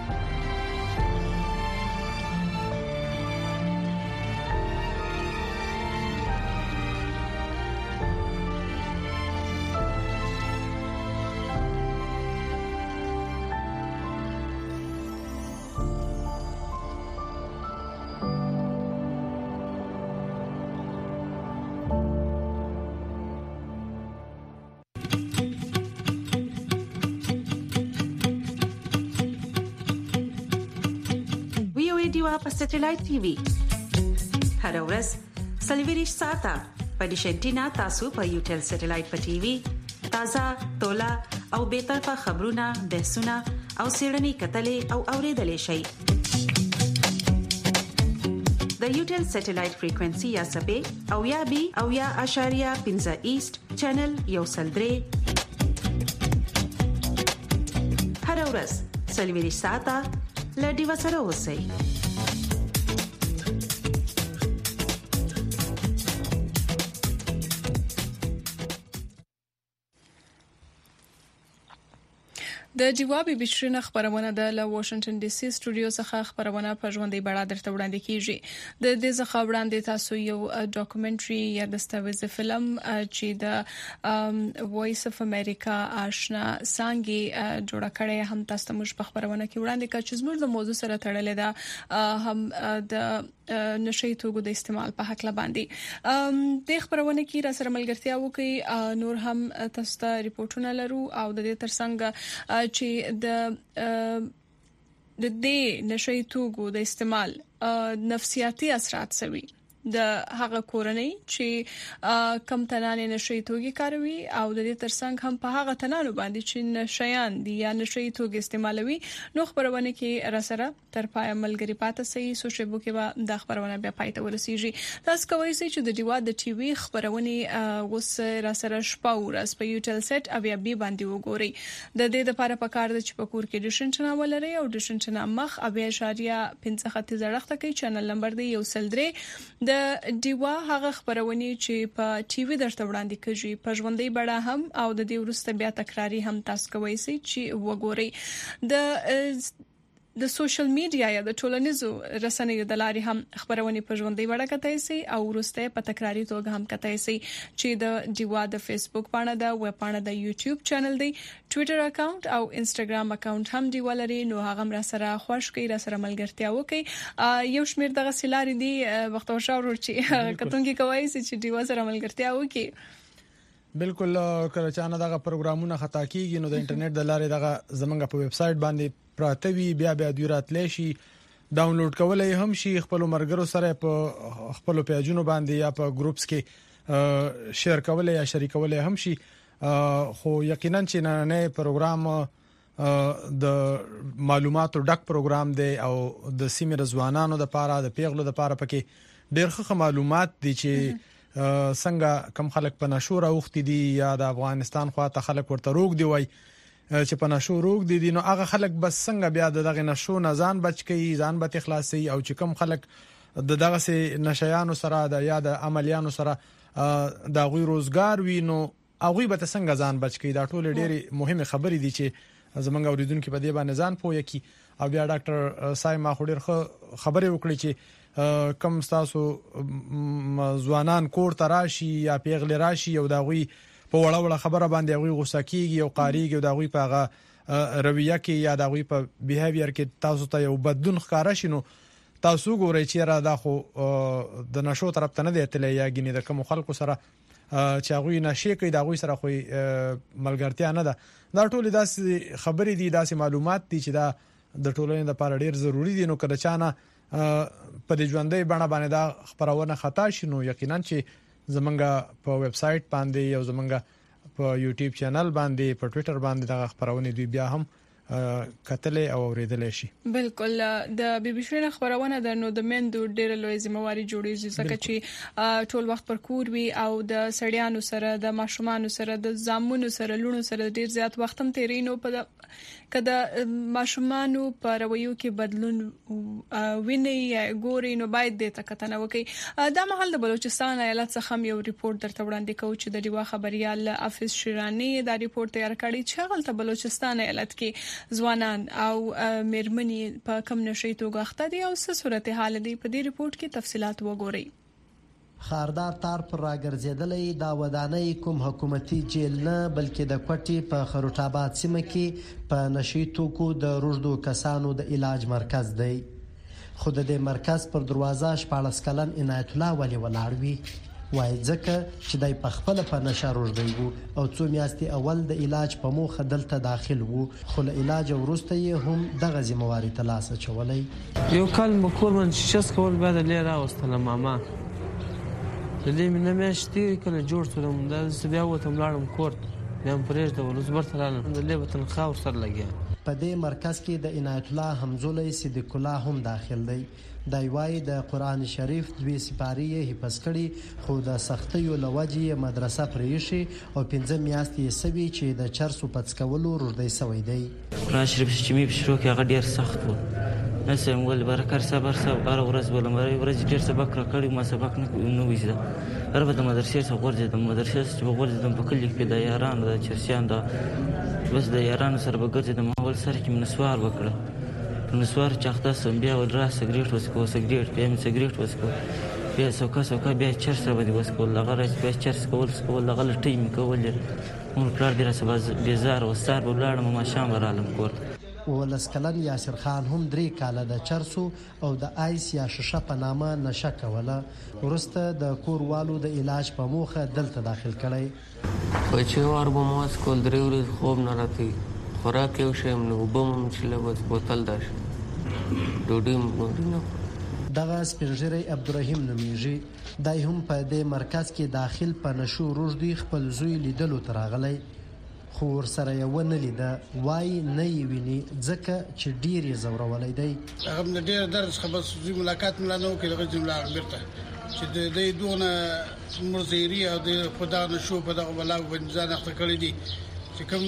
په سټلایټ ټي وي هر ورځ سلیویریش ساته په ډیشنټینا تاسو په یوټل سټلایټ په ټي وي تازه تولا او به طرفه خبرونه، بحثونه او سیړنی کتلې او اوریدلې شي. د یوټل سټلایټ فریکوئنسي یا سبې او یا بي او یا اشاریه 15 ایست چینل یو سلدري هر ورځ سلیویریش ساته لډي وسره اوسئ. د جوابي بشرینه خبرونه د واشنگټن ډي سي سټوډیو څخه خبرونه په ژوندۍ بڼه درته وړاندې کیږي. د دې څخه وړاندې تاسو یو ډاکومنټري یا دستاویزي فلم چې د وایس اف امریکا آشنا سانګي جوړ کړي هم تاسو موږ په خبرونه کې وړاندې کړ چې زموږ د موضوع سره تړلې ده، هم د نشئی توکو د استعمال په حق لباندې د خبرونه کې را سره ملګرتیا وکي. نور هم تاسو ته ریپورتونه لرو او د دې ترڅنګ چې د دې نشئی توکو د استعمال نفسیاتي اثرات سوي د هغه کورنۍ چې کم تنانه نشي توګي کاروي او د دې ترڅنګ هم په هغه تنانو باندې چې نشيان دي یا نشي توګي استعمالوي. نو خبرونه کې را سره تر پای ملګری پاتې سي. سوشل بو کې به د خبرونه بیا پاتې ورسیږي. تاسو کوی سي چې د ډیوا د ټي وي خبرونه اوس را سره شپه ورځ په یوټل سیټ او بیا بي باندې وګوري. د دې لپاره پکار د چې په کور کې ډیشن چنل ولري او ډیشن چنل مخ او بیا اشاریه 15 خط زړخته کوي. چینل نمبر دی 103. د ډیوا هغه خبرونه چې په ټي وي درته وړاندې کیږي په ژوندۍ بڼه هم او د دې ورسته بیا تکراری هم تاسو کوی سي چې وګورئ. د سوشل میډیا یا د ټولنیزو رسنیو د لارې هم خبرونه په ژوندۍ بڼه کتای سي او ورسته په تکراری توګه هم کتای سي چې د ډیوا د فیسبوک پاڼه ده، ویب پاڼه ده، یوټیوب چینل دی، ټوئیټر اکاونټ او انستګرام اکاونټ هم دی ولري. نو هغه را سره خوښ کوي، را سره ملګرتیا وکي. یو شمیر دغه سلاري دی وخت او شاور چې کتونکي کوي چې ډیوا سره ملګرتیا وکي. بالکل کله چې انا دغه پروګرامونه خطا کیږي نو د انټرنیټ د لارې دغه زمونږ په ویب سټ باندې پراتوي، بیا دوی راتلی شي ډاونلوډ کولای هم شي، خپل مرګرو سره په خپل پیجونو باندې یا په ګروپس کې شیر کولای یا شریکولای هم شي. خو یقینا چې نه پروګرام د معلوماتو ډک پروګرام دی او د سیمې رضوانانو د پاره د پیغلو د پاره پکې ډېر ښه معلومات دي چې څنګه کم خلک په نشو راوختی دي یا د افغانستان خواته خلک ورته روغ دی وای چې په نشو روغ دي نو هغه خلک بس څنګه بیا دغه نشو نه ځان بچ کی، ځان به اخلاصي او چې کم خلک دغه سي نشيانو سره د یا د عملیانو سره د غوي روزګار وینو هغه به څنګه ځان بچ کی. دا ټول ډېری مهمه خبرې دي چې زمونږ اوریدونکو په دې باندې ځان پوي کی. او بیا ډاکټر سایما خډیر خبرې وکړي چې کم تاسو ځوانان کور تراشي یا پیغل راشي او دا غوي په وړه خبره باندې غوي غوسه کیږي او قاریږي او دا غوي په هغه رویه کې یا دا غوي په بیهیویر کې تاسو ته یو بدلون ښکارا شینو تاسو ګورئ چې را دا خو د نشو طرف ته نه دی تللی یا ګینه د کوم خلکو سره چې غوي نشي کوي دا غوي سره خو ملګرتیا نه ده. دا ټول داسې خبرې دي، داسې معلومات دي چې دا د ټولنې لپاره ډیر ضروری دي. نو کله چانه په دې ژوندۍ بڼه باندې دا خبرونه خطا شینو یقینا چې زمونږ په ویب سټ باندې او زمونږ په یوټیوب چینل باندې په ټوئیټر باندې دا خبرونه دی بیا هم کتلې او اوریدلې شي. بالکل د بي بي سي خبرونه د نو د مندو ډېر لوی ذمہواری جوړیږي ځکه چې ټول وخت پر کور وي او د سړیانو سره د ماشومانو سره د زامنو سره لونو سره ډېر زیات وخت هم تیرینو په کده ماشومانو په رویو کې بدلون ویني ګوري نو باید د تکتنه وکي. دا مهال د بلوچستان ایالت څخه یو ریپورت درته وړاندې کوم چې د ډیوا خبريال حافظ شیرانی دا ریپورت تیار کړی چې هغه د بلوچستان ایالت کې ځوانان او میرمنې په کم نشي توګه اخته دي او څه صورتحال دي. په دې ریپورت کې تفصيلات وګورئ. خاردار تار پر راګرځیدلې دا ودانۍ کوم حکومتي جیل نه بلکې د کوټي په خروټ آباد سیمه کې په نشي توکو د روزدو کسانو د علاج مرکز دی. خود د مرکز پر دروازه 14 کلن عنایت الله ولی ولاړ وی وای ځکه چې دای په خپل په نشه روزدی وو او څو میاشتې اول د علاج په موخه دلته داخل وو خو له علاج ورسته یې هم دغه ذمہواری تلاسه چولې. یو کال مکور من شس کول بعد لري راوستله ماما د دې مینه مېشتي کله جوړ شوم دا بیا وته ملاړم کور یم پرېږ د ولزبر ترانه د لیبه تنخواه سره لګیا. په دې مرکز کې د عنایت الله حمزولې صدیق الله هم داخل دی. د وای د قران شریف دوی سپاری حفظ کړي خو د سختیو لوجې مدرسه پرېشي او 15 میاشتې سوي چې د چرسو پڅکولو روزدي سوي دی. قران شریف چې می په شروع کې هغه ډیر سخت و. نسم ول برکر صبر ورځ ولمري ورځ ډیر سبق راکړی ما سبق نه وېزه. هر په مدرسې څخه ورځم د مدرسې څخه ورځم په کلی کې د یارانو د چرسیان د بس د یارانو سره بګرځم د ماحول سره کې منسوار وکړه. نسوار چاخته سم بیا ول را سګریټ وسکو سګریټ بیا سګریټ وسکو بیا سوکا بیا چرس باندې وسکو لغه بیا چرس کول لغه لټیم کول مور کار دی سبا بیزار او سار بلړم ما شام رالم کور. ولسکلن یاسر خان هم 3 کاله د چرسو او د آیس یا ششه په نامه نشه کوله ورسته د کوروالو د علاج په موخه دلته داخل کړي. بچو اربو ماس کول 3 ورځې خوب نه راځي خوراک یو شیم نو بم چې له بوتل داش ډوډۍ نه دغه سپینږیری عبدالرحیم نومیږي. دای هم په دې مرکز کې داخل په نشو روږدي خپل زوی لیدلو ته راغلی، خو ورسره یې ونه لیده. وایي نه یې ویني ځکه چې ډېر یې ځورولی دی. هغه د ډېر درد څخه بس زوی ملاقات ملا نه وکړي، دغه لاړ بیرته چې د دې دونه مرزيري او د خدا نشو په دغه بلا باندې ځان اخته کړی دي چې کوم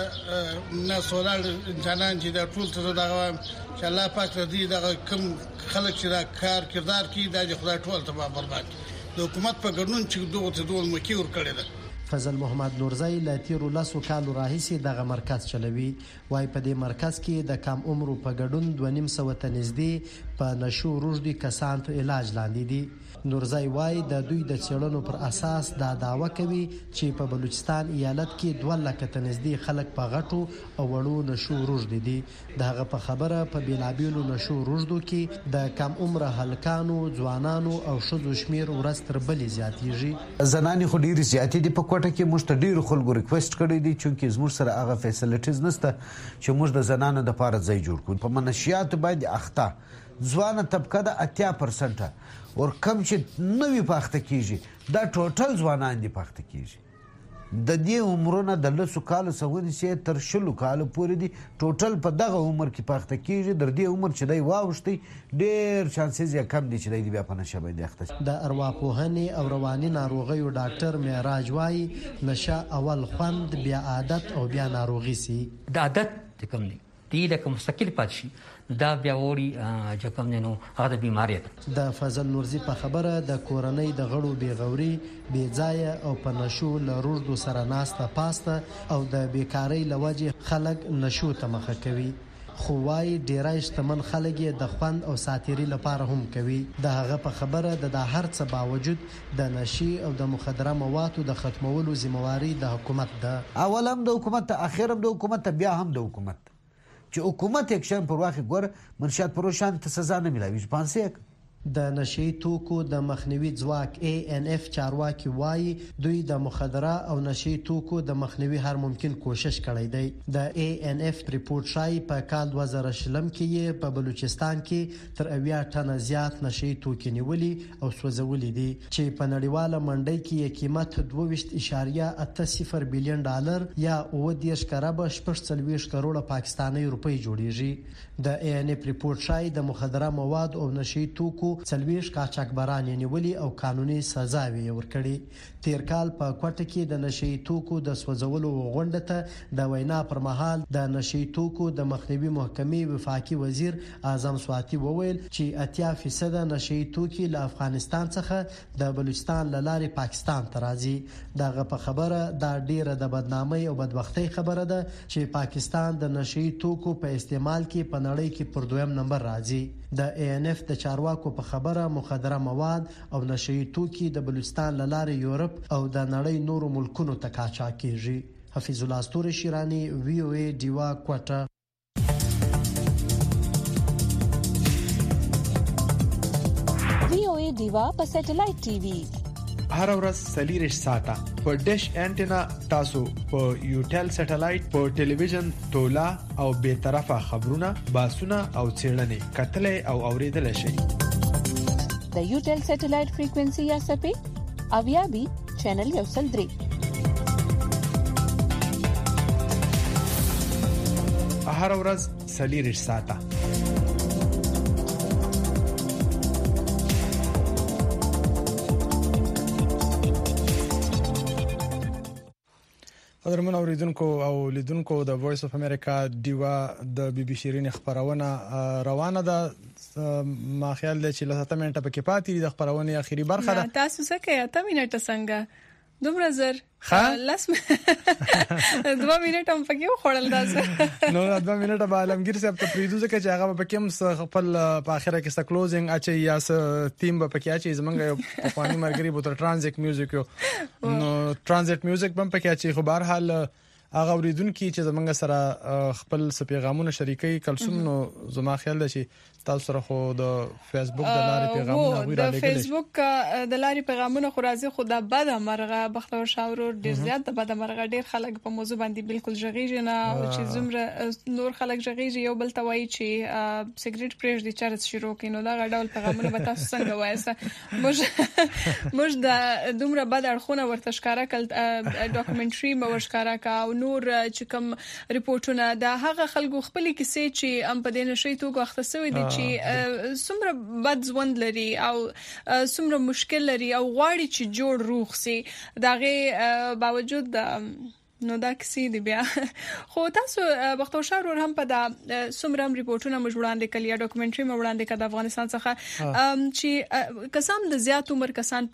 د ناس ولر انسانان چې د ټول ته دغه چې الله پاک دې دغه کوم خلک چې دا کار کردار کوي د خدای ټول ته برباد د حکومت په ګډون چې دوه ته دوه مکی ور کړی ده. فضل محمد نورزی له تیرو 10 کالو راهیسې دغه مرکز چلوي. وای په دې مرکز کې د کم عمرو په ګډون 2.5 ته نږدې په نشو روږدي کسان په علاج لاندې دي. نورزی وای د دوی د څېړنو پر اساس دا دعوه کوي چې په بلوچستان ایالت کې 2 لکه ته نږدې خلک په غټو او وړو نشو روږدي دي. دغه په خبره په بیلابیلو نشو روږدو کې د کم عمره هلکانو، ځوانانو او ښځو شمیر ورځ تر بلې زیاتېږي. زنانې خو ډېرې زیاتې دي په کوټه کې. موږ ته ډېرو خلکو ریکویسټ کړی دي چې زموږ سره هغه فیسیلیټیز نشته چې موږ د زنانو لپاره ځای جوړ کړو. په منشیاتو باندې اخته ځوانه طبقه د 80% او کم چې نوی پاخته کیږي دا ټوټل ځوانان دي پاخته کیږي. د دې عمرونه د 10 کالو څخه سي تر 20 کالو پورې دي ټوټل په دغه عمر کې پاخته کیږي. در دې عمر چې دی واوښتي ډېر چانسز یې کم دي چې دی بیا په نشه باندې اخته. د ارواپوهنې او رواني ناروغیو ډاکټر معراج وایي نشه اول خوند بیا عادت او بیا ناروغي سي. د عادت کم دي دی لکه مستقل پات شي دا بیا وړي چې کوم نو هغه د بیماری ده. د فضل نورزی په خبره د کورنۍ د غړو بیغوري بېځایه او په نشو له روږدو سره ناسته پاسته او د بیکارۍ له وجې خلک نشو ته مخه کوي. خو وایي ډېری شتمن خلک یې د خوند او ساتیري لپاره هم کوي. د هغه په خبره د هر څه باوجود د نشي او د مخدره موادو د ختمولو ذمہواری د حکومت ده. اول هم د حکومت ته، اخر هم د حکومت ته، بیا هم د حکومت چې حکومت اکشن پر واخې ګور منشات پروشان ته سزا نه ملاوي. پانسیک د نشي توکو د مخنیوي ځواک ANF چارواکي وایي دوی د مخدره او نشي توکو د مخنیوي هر ممکن کوشش کړی دی. د ANF ریپورت شایي په کال 2020 کې په بلوچستان کې تر 80 ټنه زیات نشي توکي نیولي او سوځولي دي چې په نړیواله منډي کې قیمت 22.80 بلین ډالر یا 30 کروڑ 46 کروڑ پاکستاني روپۍ جوړیږي. د ANF ریپورت شایي د مخدره مواد او نشي توکو 40 قاچاقبران نیولي او قانوني سزاوي ورکړي. تیر کال په کوټه کې د نشي توکو د سوځولو غونډه ته د وینا پر مهال د نشي توکو د مخنیوي محکمې وفاقي وزیر اعظم سواتی وویل چې 80% نشي توکي له افغانستان څخه د بلوچستان له لارې پاکستان ته راځي. دغه په خبره دا ډیره د بدنامۍ او بدبختۍ خبره ده چې پاکستان د نشي توکو په استعمال کې په نړۍ کې پر 2م نمبر راځي. د ANF د چارواکو په خبره مخدره مواد او نشي توکي د بلوچستان له لارې یورپ او د نړۍ نورو ملکونو ته قاچاق کیږي. حفیظ الله استوري شیرانی VOA دیوا کوټه. VOA دیوا په سټلایټ ټي وي هر ورځ 40 ساعته په ډیش انټینا تاسو په یوټل سټلایټ په ټلویزیون تولا او به طرفه خبرونه باسونه او چیرنې کتلې او اوریدل شي. د یوټل سټلایټ فریکوئنسي یا سپې اویا بي چینل یو سل 3 هر ورځ 40 ساعته قدرمن اوریدونکو او لیدونکو د وایس اف امریکا دیوا د بي بي شيرین خبرونه روانه ده. ما خیال دی چې لته منټه پکې پاتې د خبرونه اخیری برخه ده. تاسو څه کوي ته منټه څنګه دومره زر لاس 2 منټه هم پکې وخړل تاسو نو 2 منټه به عالمگیر صاحب ته پریدو ځکه چې هغه پکې هم خپل په اخره کې س کلوزینګ اچي یا س تیم به پکې اچي زمونږ په خواني مرګري بوتل ترانزیت میوزیک نو ترانزیت میوزیک هم پکې اچي. خو بهر حال هغه اوریدونکو چې زمونږ سره خپل پیغامونه شریکي کلسوم نو زما خیال ده چې تاسو سره خو د فیسبوک د لارې پیغامونه غوړي د فیسبوک د لارې پیغامونه خو راځي خو د بد مرغه بختور شاورور ډیر زیات د بد مرغه ډیر خلک په موضوع باندې بالکل ژغیږي نه او چې زمره نور خلک ژغیږي یو بل توای چې سیګریټ پرېږ دي چارت شروع کینو دا غډول پیغامونه به تاسو څنګه وایسته موږ د دومره بد اړخونه ورته ښکارا کول ډاکومنټري مو ښکارا کا او نور چې کوم ریپورتونه د هغه خلکو خپل کیسې چې ام په دینه شي توګه اختصوي دي چې څومره بد ژوند لري او څومره مشکل لري او غواړي چې جوړ روغ سي داغه باوجود نو دا کسی دی بیا خو تاسو بختور شاورور هم په دا څومره ریپورتونه مجوړاندې کړي ډاکومنټري مجوړاندې کړي د افغانستان څخه چې قسم د زیات عمر کسان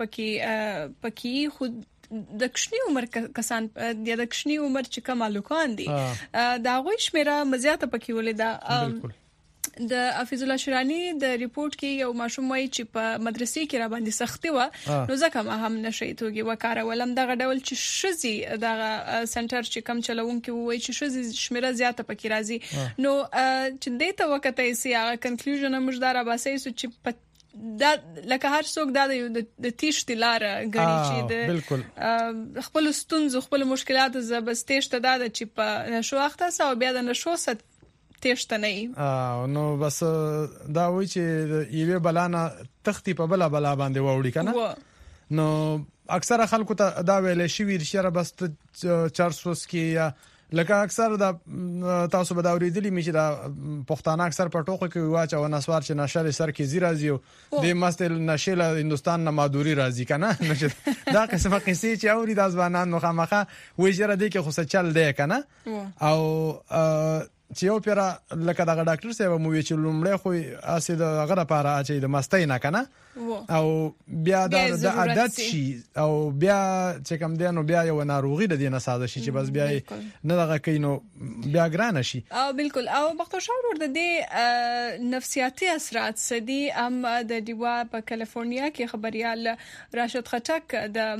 پکې خود د کشنی عمر کسان د کشنی عمر چې کمالوکان دي دا غوي شمیره مزیاته پکې ولیدا د حفیظ الله شرانی د ریپورت کې یو ماشوم وایي چې په مدرسې کې را باندې سختي و نو ځکه ما هم نشي توګي وکړه ولم دغه ډول چې شزي دغه سنټر چې کم چلوونکي وایي چې شزي شمیره زیاته پکې راځي نو چې دې ته وخت یې سي هغه کنکلوژن مجدار باسي چې دا لکه هر څوک دا د تیش تلار غني چې د خپل ستونزو خپل مشکلات زبس تیش ته دا چې په نشو اخته سو بیا د نشو ست تیشته نه نو بس دا وای چې یوه بلانه تختی په بلا باندې ووري کنه نو اکثره خلکو ته دا ویل شي ورشره بس 400 کې لکه اکثر دا تاسو به دا اوریدلی می چې دا پښتانه اکثر په ټوخه کې واچ او نسوار چې نشل سر کې زی راځي د مستل نشل هندستان نه مادوري راځي کنه دا قسمه قصې چې اوري د ځوانان مخامخه وجره دي کې خو څه چل دی کنه او چې یو پیرا لکه دا ډاکټر صاحب مو وی چې لومړی خو اسید غره لپاره چې د مستۍ نه کنه او بیا د عادت شي او بیا چې کوم دی نو بیا یو ناروغي د دینه ساده شي چې بس بیا نه دغه کینو بیا ګرانه شي او بالکل او بختور شاورور د دې نفسیاتي اثرات سدي ام د دیوا په کالیفورنیا کې خبريال راشد خټک د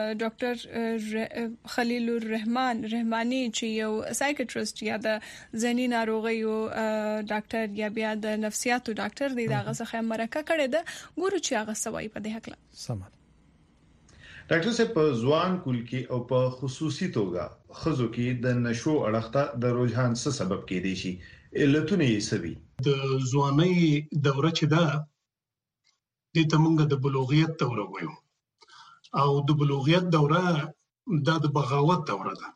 ډاکټر خلیل الرحمن رحماني چې یو سایکیاټریست یا د ځینی ناروغیو ډاکټر یا بیا د نفسیاتو ډاکټر دی دغه څخه مرکه کړی ده ګورو چې هغه سوي په دې حق سمه ډاکټر صاحب په ځوان کول کې او په خصوصي توګه خزو کې د نشو اړخته د رجحان څه سبب کېدی شي علتونه یې سوي د ځواني دوره چې دا د تمنګ د بلوغیت دوره وایو او د بلوغیت دوره د بغاوت دوره ده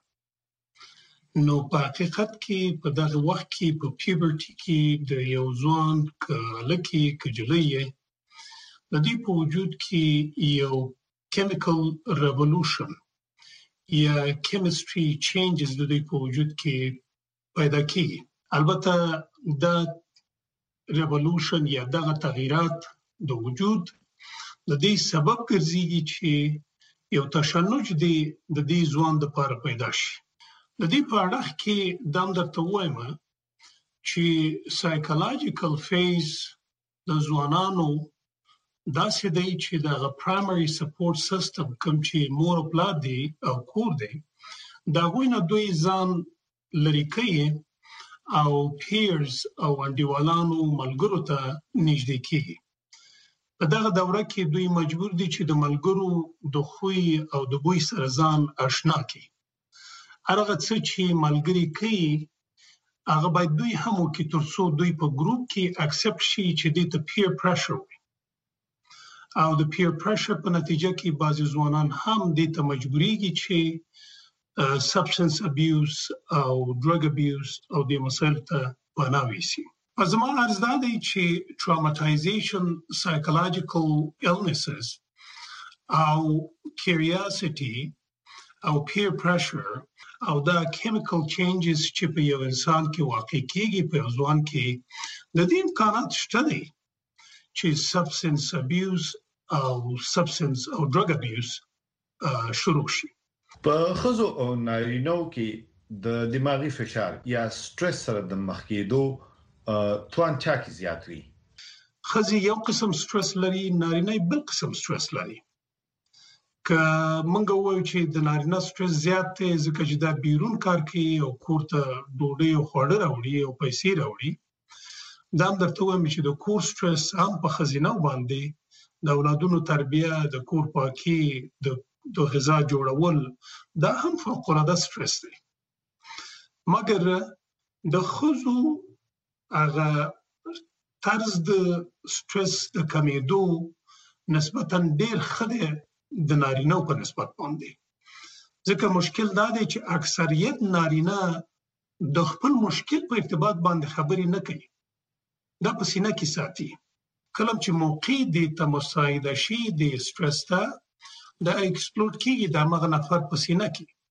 نو په حقیقت کې په دغه وخت کې په پیوبرټي کې د یو ځوان لکه کجلې د دې په وجود کې یو chemical revolution یا chemistry changes د دې په وجود کې پیدا کیږي البته د revolution یا دغه تغیرات د وجود د دې سبب ګرځي چې یو تشنج دی د دې ځوان لپاره پیدا شي د دې په اړه کې دم درته وایم چې سایکولوژیکل فیز د ځوانانو دا چې دی چې د پرایمري سپورټ سیستم کوم چې مور پلار دی او کور دی دا غوښنه دوی ځان لري کوي او پیرز او انډیوالانو ملګرو ته نږدې کیږي په دغه دوره کې دوی مجبور دي چې د ملګرو د خوې او د بوی سره ځان آشنا کړي هغه څه چې ملګری کوي هغه باید دوی هم وکړي ترڅو دوی په ګروپ کې اکسپټ شي چې د پیر پریشر او د پیر پریشر په نتیجه کې بعضی ځوانان هم د ته مجبوريږي چې سبستنس ابیوز او ډرګ ابیوز او د مسایل ته پناه وسی. زما عرض دا دی چې traumatization, psychological illnesses او curiosity او peer pressure او دا chemical changes چې په یو انسان کې واقع کېږي په ځوان کې د دې امکانات شته دي چې substance abuse او substance او drug abuse شروع شي. په خزو او نارینو کې د دماغي فشار یا سټرس سره د مخ کېدو توان چا کې زیات وي. خزي یو قسم سټرس لري، نارینه بل قسم سټرس لري. که منګه وایو چې د نارینه سټرس زیات دی ځکه چې دا بیرون کار کوي او کور ته ډوډۍ او خواړه راوړي او پیسې راوړي. دا هم درته وایم چې د کور سټرس هم په ښځینه باندې د اولادونو تربیه، د کور پاکي، د غذا جوړول، دا هم فوق‌العاده سټرس دی. مګر د ښځو هغه طرز د سټرس د کمیدو نسبتا ډیر ښه دی د نارینه په نسبت باندې، ځکه مشکل دا دی چې اکثریت نارینه د خپل مشکل په ارتباط باندې خبرې نه کوي، دا په سینه کې ساتي. کله چې موقع د تمساعده شي د سټرس ته دا ایکسپلود کیږي د هغه نفر په سینه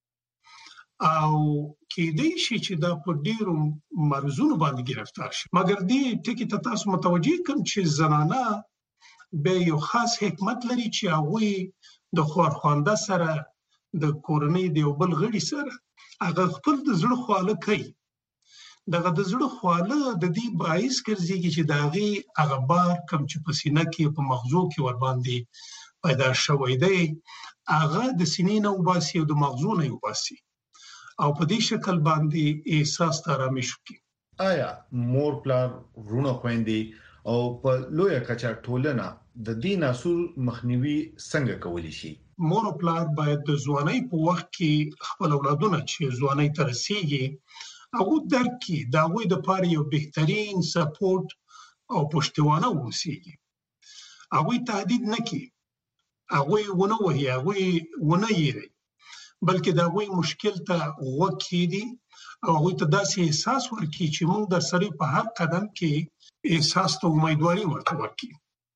کې، او کېدای شي چې دا په ډیرو مرزونو باندې گرفتار شي. مګر دې ټکي ته تاسو متوجه کوم چې زنانه به یو خاص حکمت لري چې هغه د خورخوانده سره د کورنۍ د یو بل غړي سره هغه خپل د زړه خواله کوي. دغه د زړه خواله د دې باعث ګرځي چې دغه هغه بار کم چې په سینه کې په مغزو کې ور باندې پیدا شوی دی هغه د سینې نه وباسي او د مغزو نه وباسي او په دې شکل باندې احساس آرامش کوي. آیا مور پلار ورونه خويندې او په لویه کچه ټولنه د دې ناسور مخنیوي څنګه کولی شي؟ مور او پلار باید د ځوانۍ په وخت کې خپل اولادونه چې ځوانۍ ته رسیږي هغه درک کړي، د هغوی دپاره یو بهترین سپورټ او پشتوانه واوسیږي. هغوی تهدید نه کړي، هغوی ونه وهي، هغوی ونه یېري، بلکې د هغوی مشکل ته غوږ کېږدي او هغوی ته داسې احساس ورکړي چې موږ د سړي په هر قدم کې احساس ته امیدواري ورته ورکړي.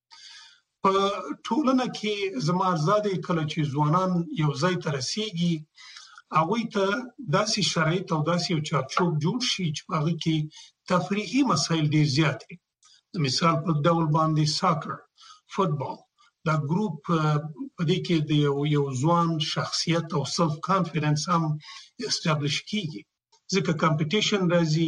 په ټولنه کې زما ارزا دی کله چې ځوانان یو ځای ته رسیږي هغوی ته داسې شرایط او داسې یو چارچوب جوړ شي چې په هغه کې تفریحي مسایل ډېر زیات دي. د مثال په ډول باندې ساکر، فوتبال، دا ګروپ په دې کې د یو ځوان شخصیت او سلف کانفیډنس هم استابلیش کیږي، ځکه کمپټیشن راځي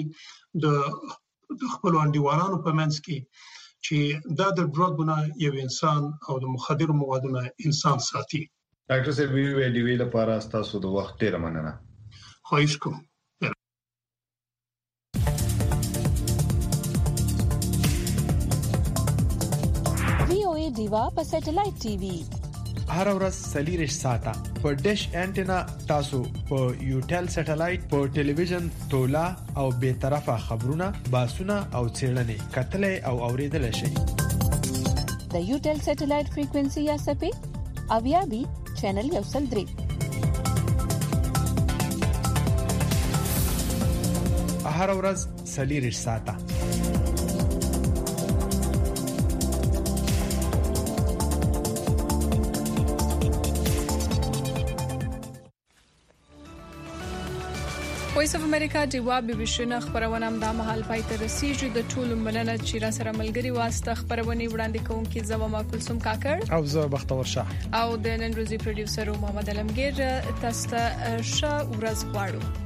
د خپلو انډیوالانو په منځ کې چې دا د ډرګونه یو انسان او د مخدرو موادونه انسان ساتي. ډاکټر صاحب ویډیو لپاره تاسو د وخت ډیره مننه. خواهش کوم. VOA دیوا په سټلایټ ټي وي هر ورځ 4 ساعته په ډیش انټینا تاسو په یوټل سټلایټ په ټلویزیون تولا او به طرفه خبرونه باسونه او چیرنې کتلې او اوریدل شي. د یوټل سټلایټ فریکوئنسي یا سپې اویابي چینل یو سل 3 هر ورځ 4 ساعته وایس اف امریکا دیوا بي بي شنه خبرونه هم د مهال پای ته رسیدي. د ټولو مننه چې را سره ملګری واسطه خبرونه وړاندې کوونکې زما کلثوم کاکړ او زه بختور شاه او د نن ورځې پروډوسر محمد علمگیر تاسو ته ښه ورځ غواړم.